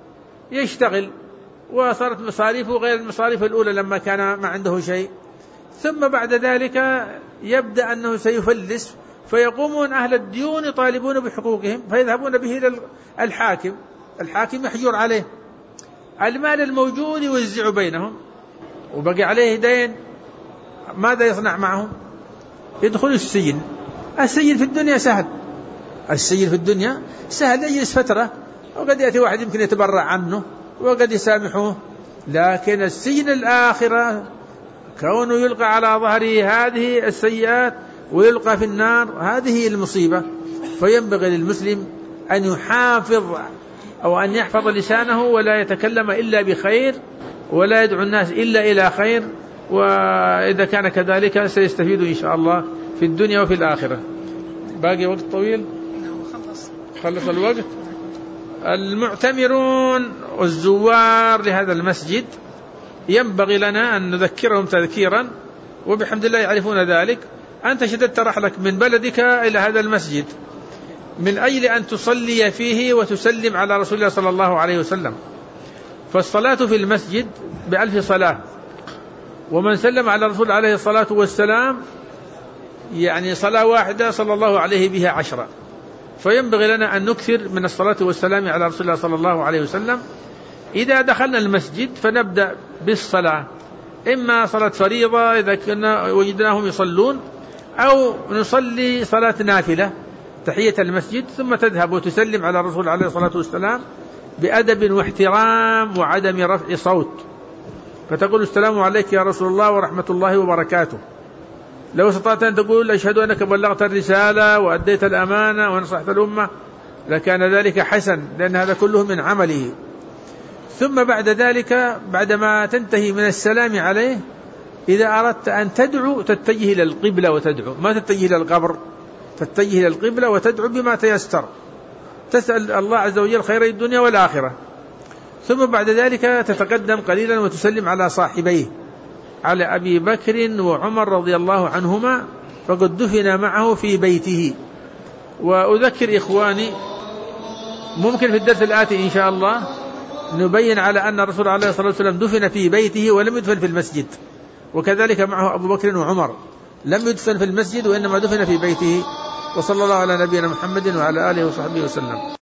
يشتغل وصارت مصاريفه غير المصاريف الأولى لما كان ما عنده شيء، ثم بعد ذلك يبدأ أنه سيفلس، فيقومون أهل الديون يطالبون بحقوقهم فيذهبون به إلى الحاكم الحاكم محجور عليه، المال الموجود يوزع بينهم، وبقي عليه دين، ماذا يصنع معه؟ يدخل السجن. السجن في الدنيا سهل، السجن في الدنيا سهل، يجلس فترة وقد يأتي واحد يمكن يتبرع عنه وقد يسامحوه، لكن السجن الآخرة كونه يلقى على ظهره هذه السيئات ويلقى في النار، هذه المصيبة. فينبغي للمسلم أن يحافظ أو أن يحفظ لسانه ولا يتكلم إلا بخير ولا يدعو الناس إلا إلى خير، وإذا كان كذلك سيستفيد إن شاء الله في الدنيا وفي الآخرة. باقي وقت طويل، خلص الوقت. المعتمرون والزوار لهذا المسجد ينبغي لنا أن نذكرهم تذكيرا، وبحمد الله يعرفون ذلك. أنت شددت رحلك من بلدك إلى هذا المسجد من أجل أن تصلي فيه وتسلم على رسول الله صلى الله عليه وسلم، فالصلاة في المسجد بألف صلاة، ومن سلم على الرسول عليه الصلاة والسلام يعني صلاة واحدة صلى الله عليه بها عشرة. فينبغي لنا أن نكثر من الصلاة والسلام على رسول الله صلى الله عليه وسلم. إذا دخلنا المسجد فنبدأ بالصلاة، إما صلاة فريضة إذا كنا وجدناهم يصلون، أو نصلي صلاة نافلة تحية المسجد، ثم تذهب وتسلم على الرسول عليه الصلاة والسلام بأدب واحترام وعدم رفع صوت، فتقول السلام عليك يا رسول الله ورحمة الله وبركاته. لو استطعت أن تقول أشهد أنك بلغت الرسالة وأديت الأمانة ونصحت الأمة لكان ذلك حسن، لأن هذا كله من عمله. ثم بعد ذلك بعدما تنتهي من السلام عليه، إذا أردت أن تدعو تتجه إلى القبلة وتدعو، ما تتجه إلى القبر، تتجه إلى القبلة وتدعو بما تيسر، تسأل الله عز وجل خير الدنيا والآخرة. ثم بعد ذلك تتقدم قليلا وتسلم على صاحبيه، على أبي بكر وعمر رضي الله عنهما، فقد دفن معه في بيته. وأذكر إخواني ممكن في الدرس الآتي إن شاء الله نبين على أن الرسول عليه الصلاة والسلام دفن في بيته ولم يدفن في المسجد، وكذلك معه أبو بكر وعمر لم يدفن في المسجد وإنما دفن في بيته. وصلى الله على نبينا محمد وعلى آله وصحبه وسلم.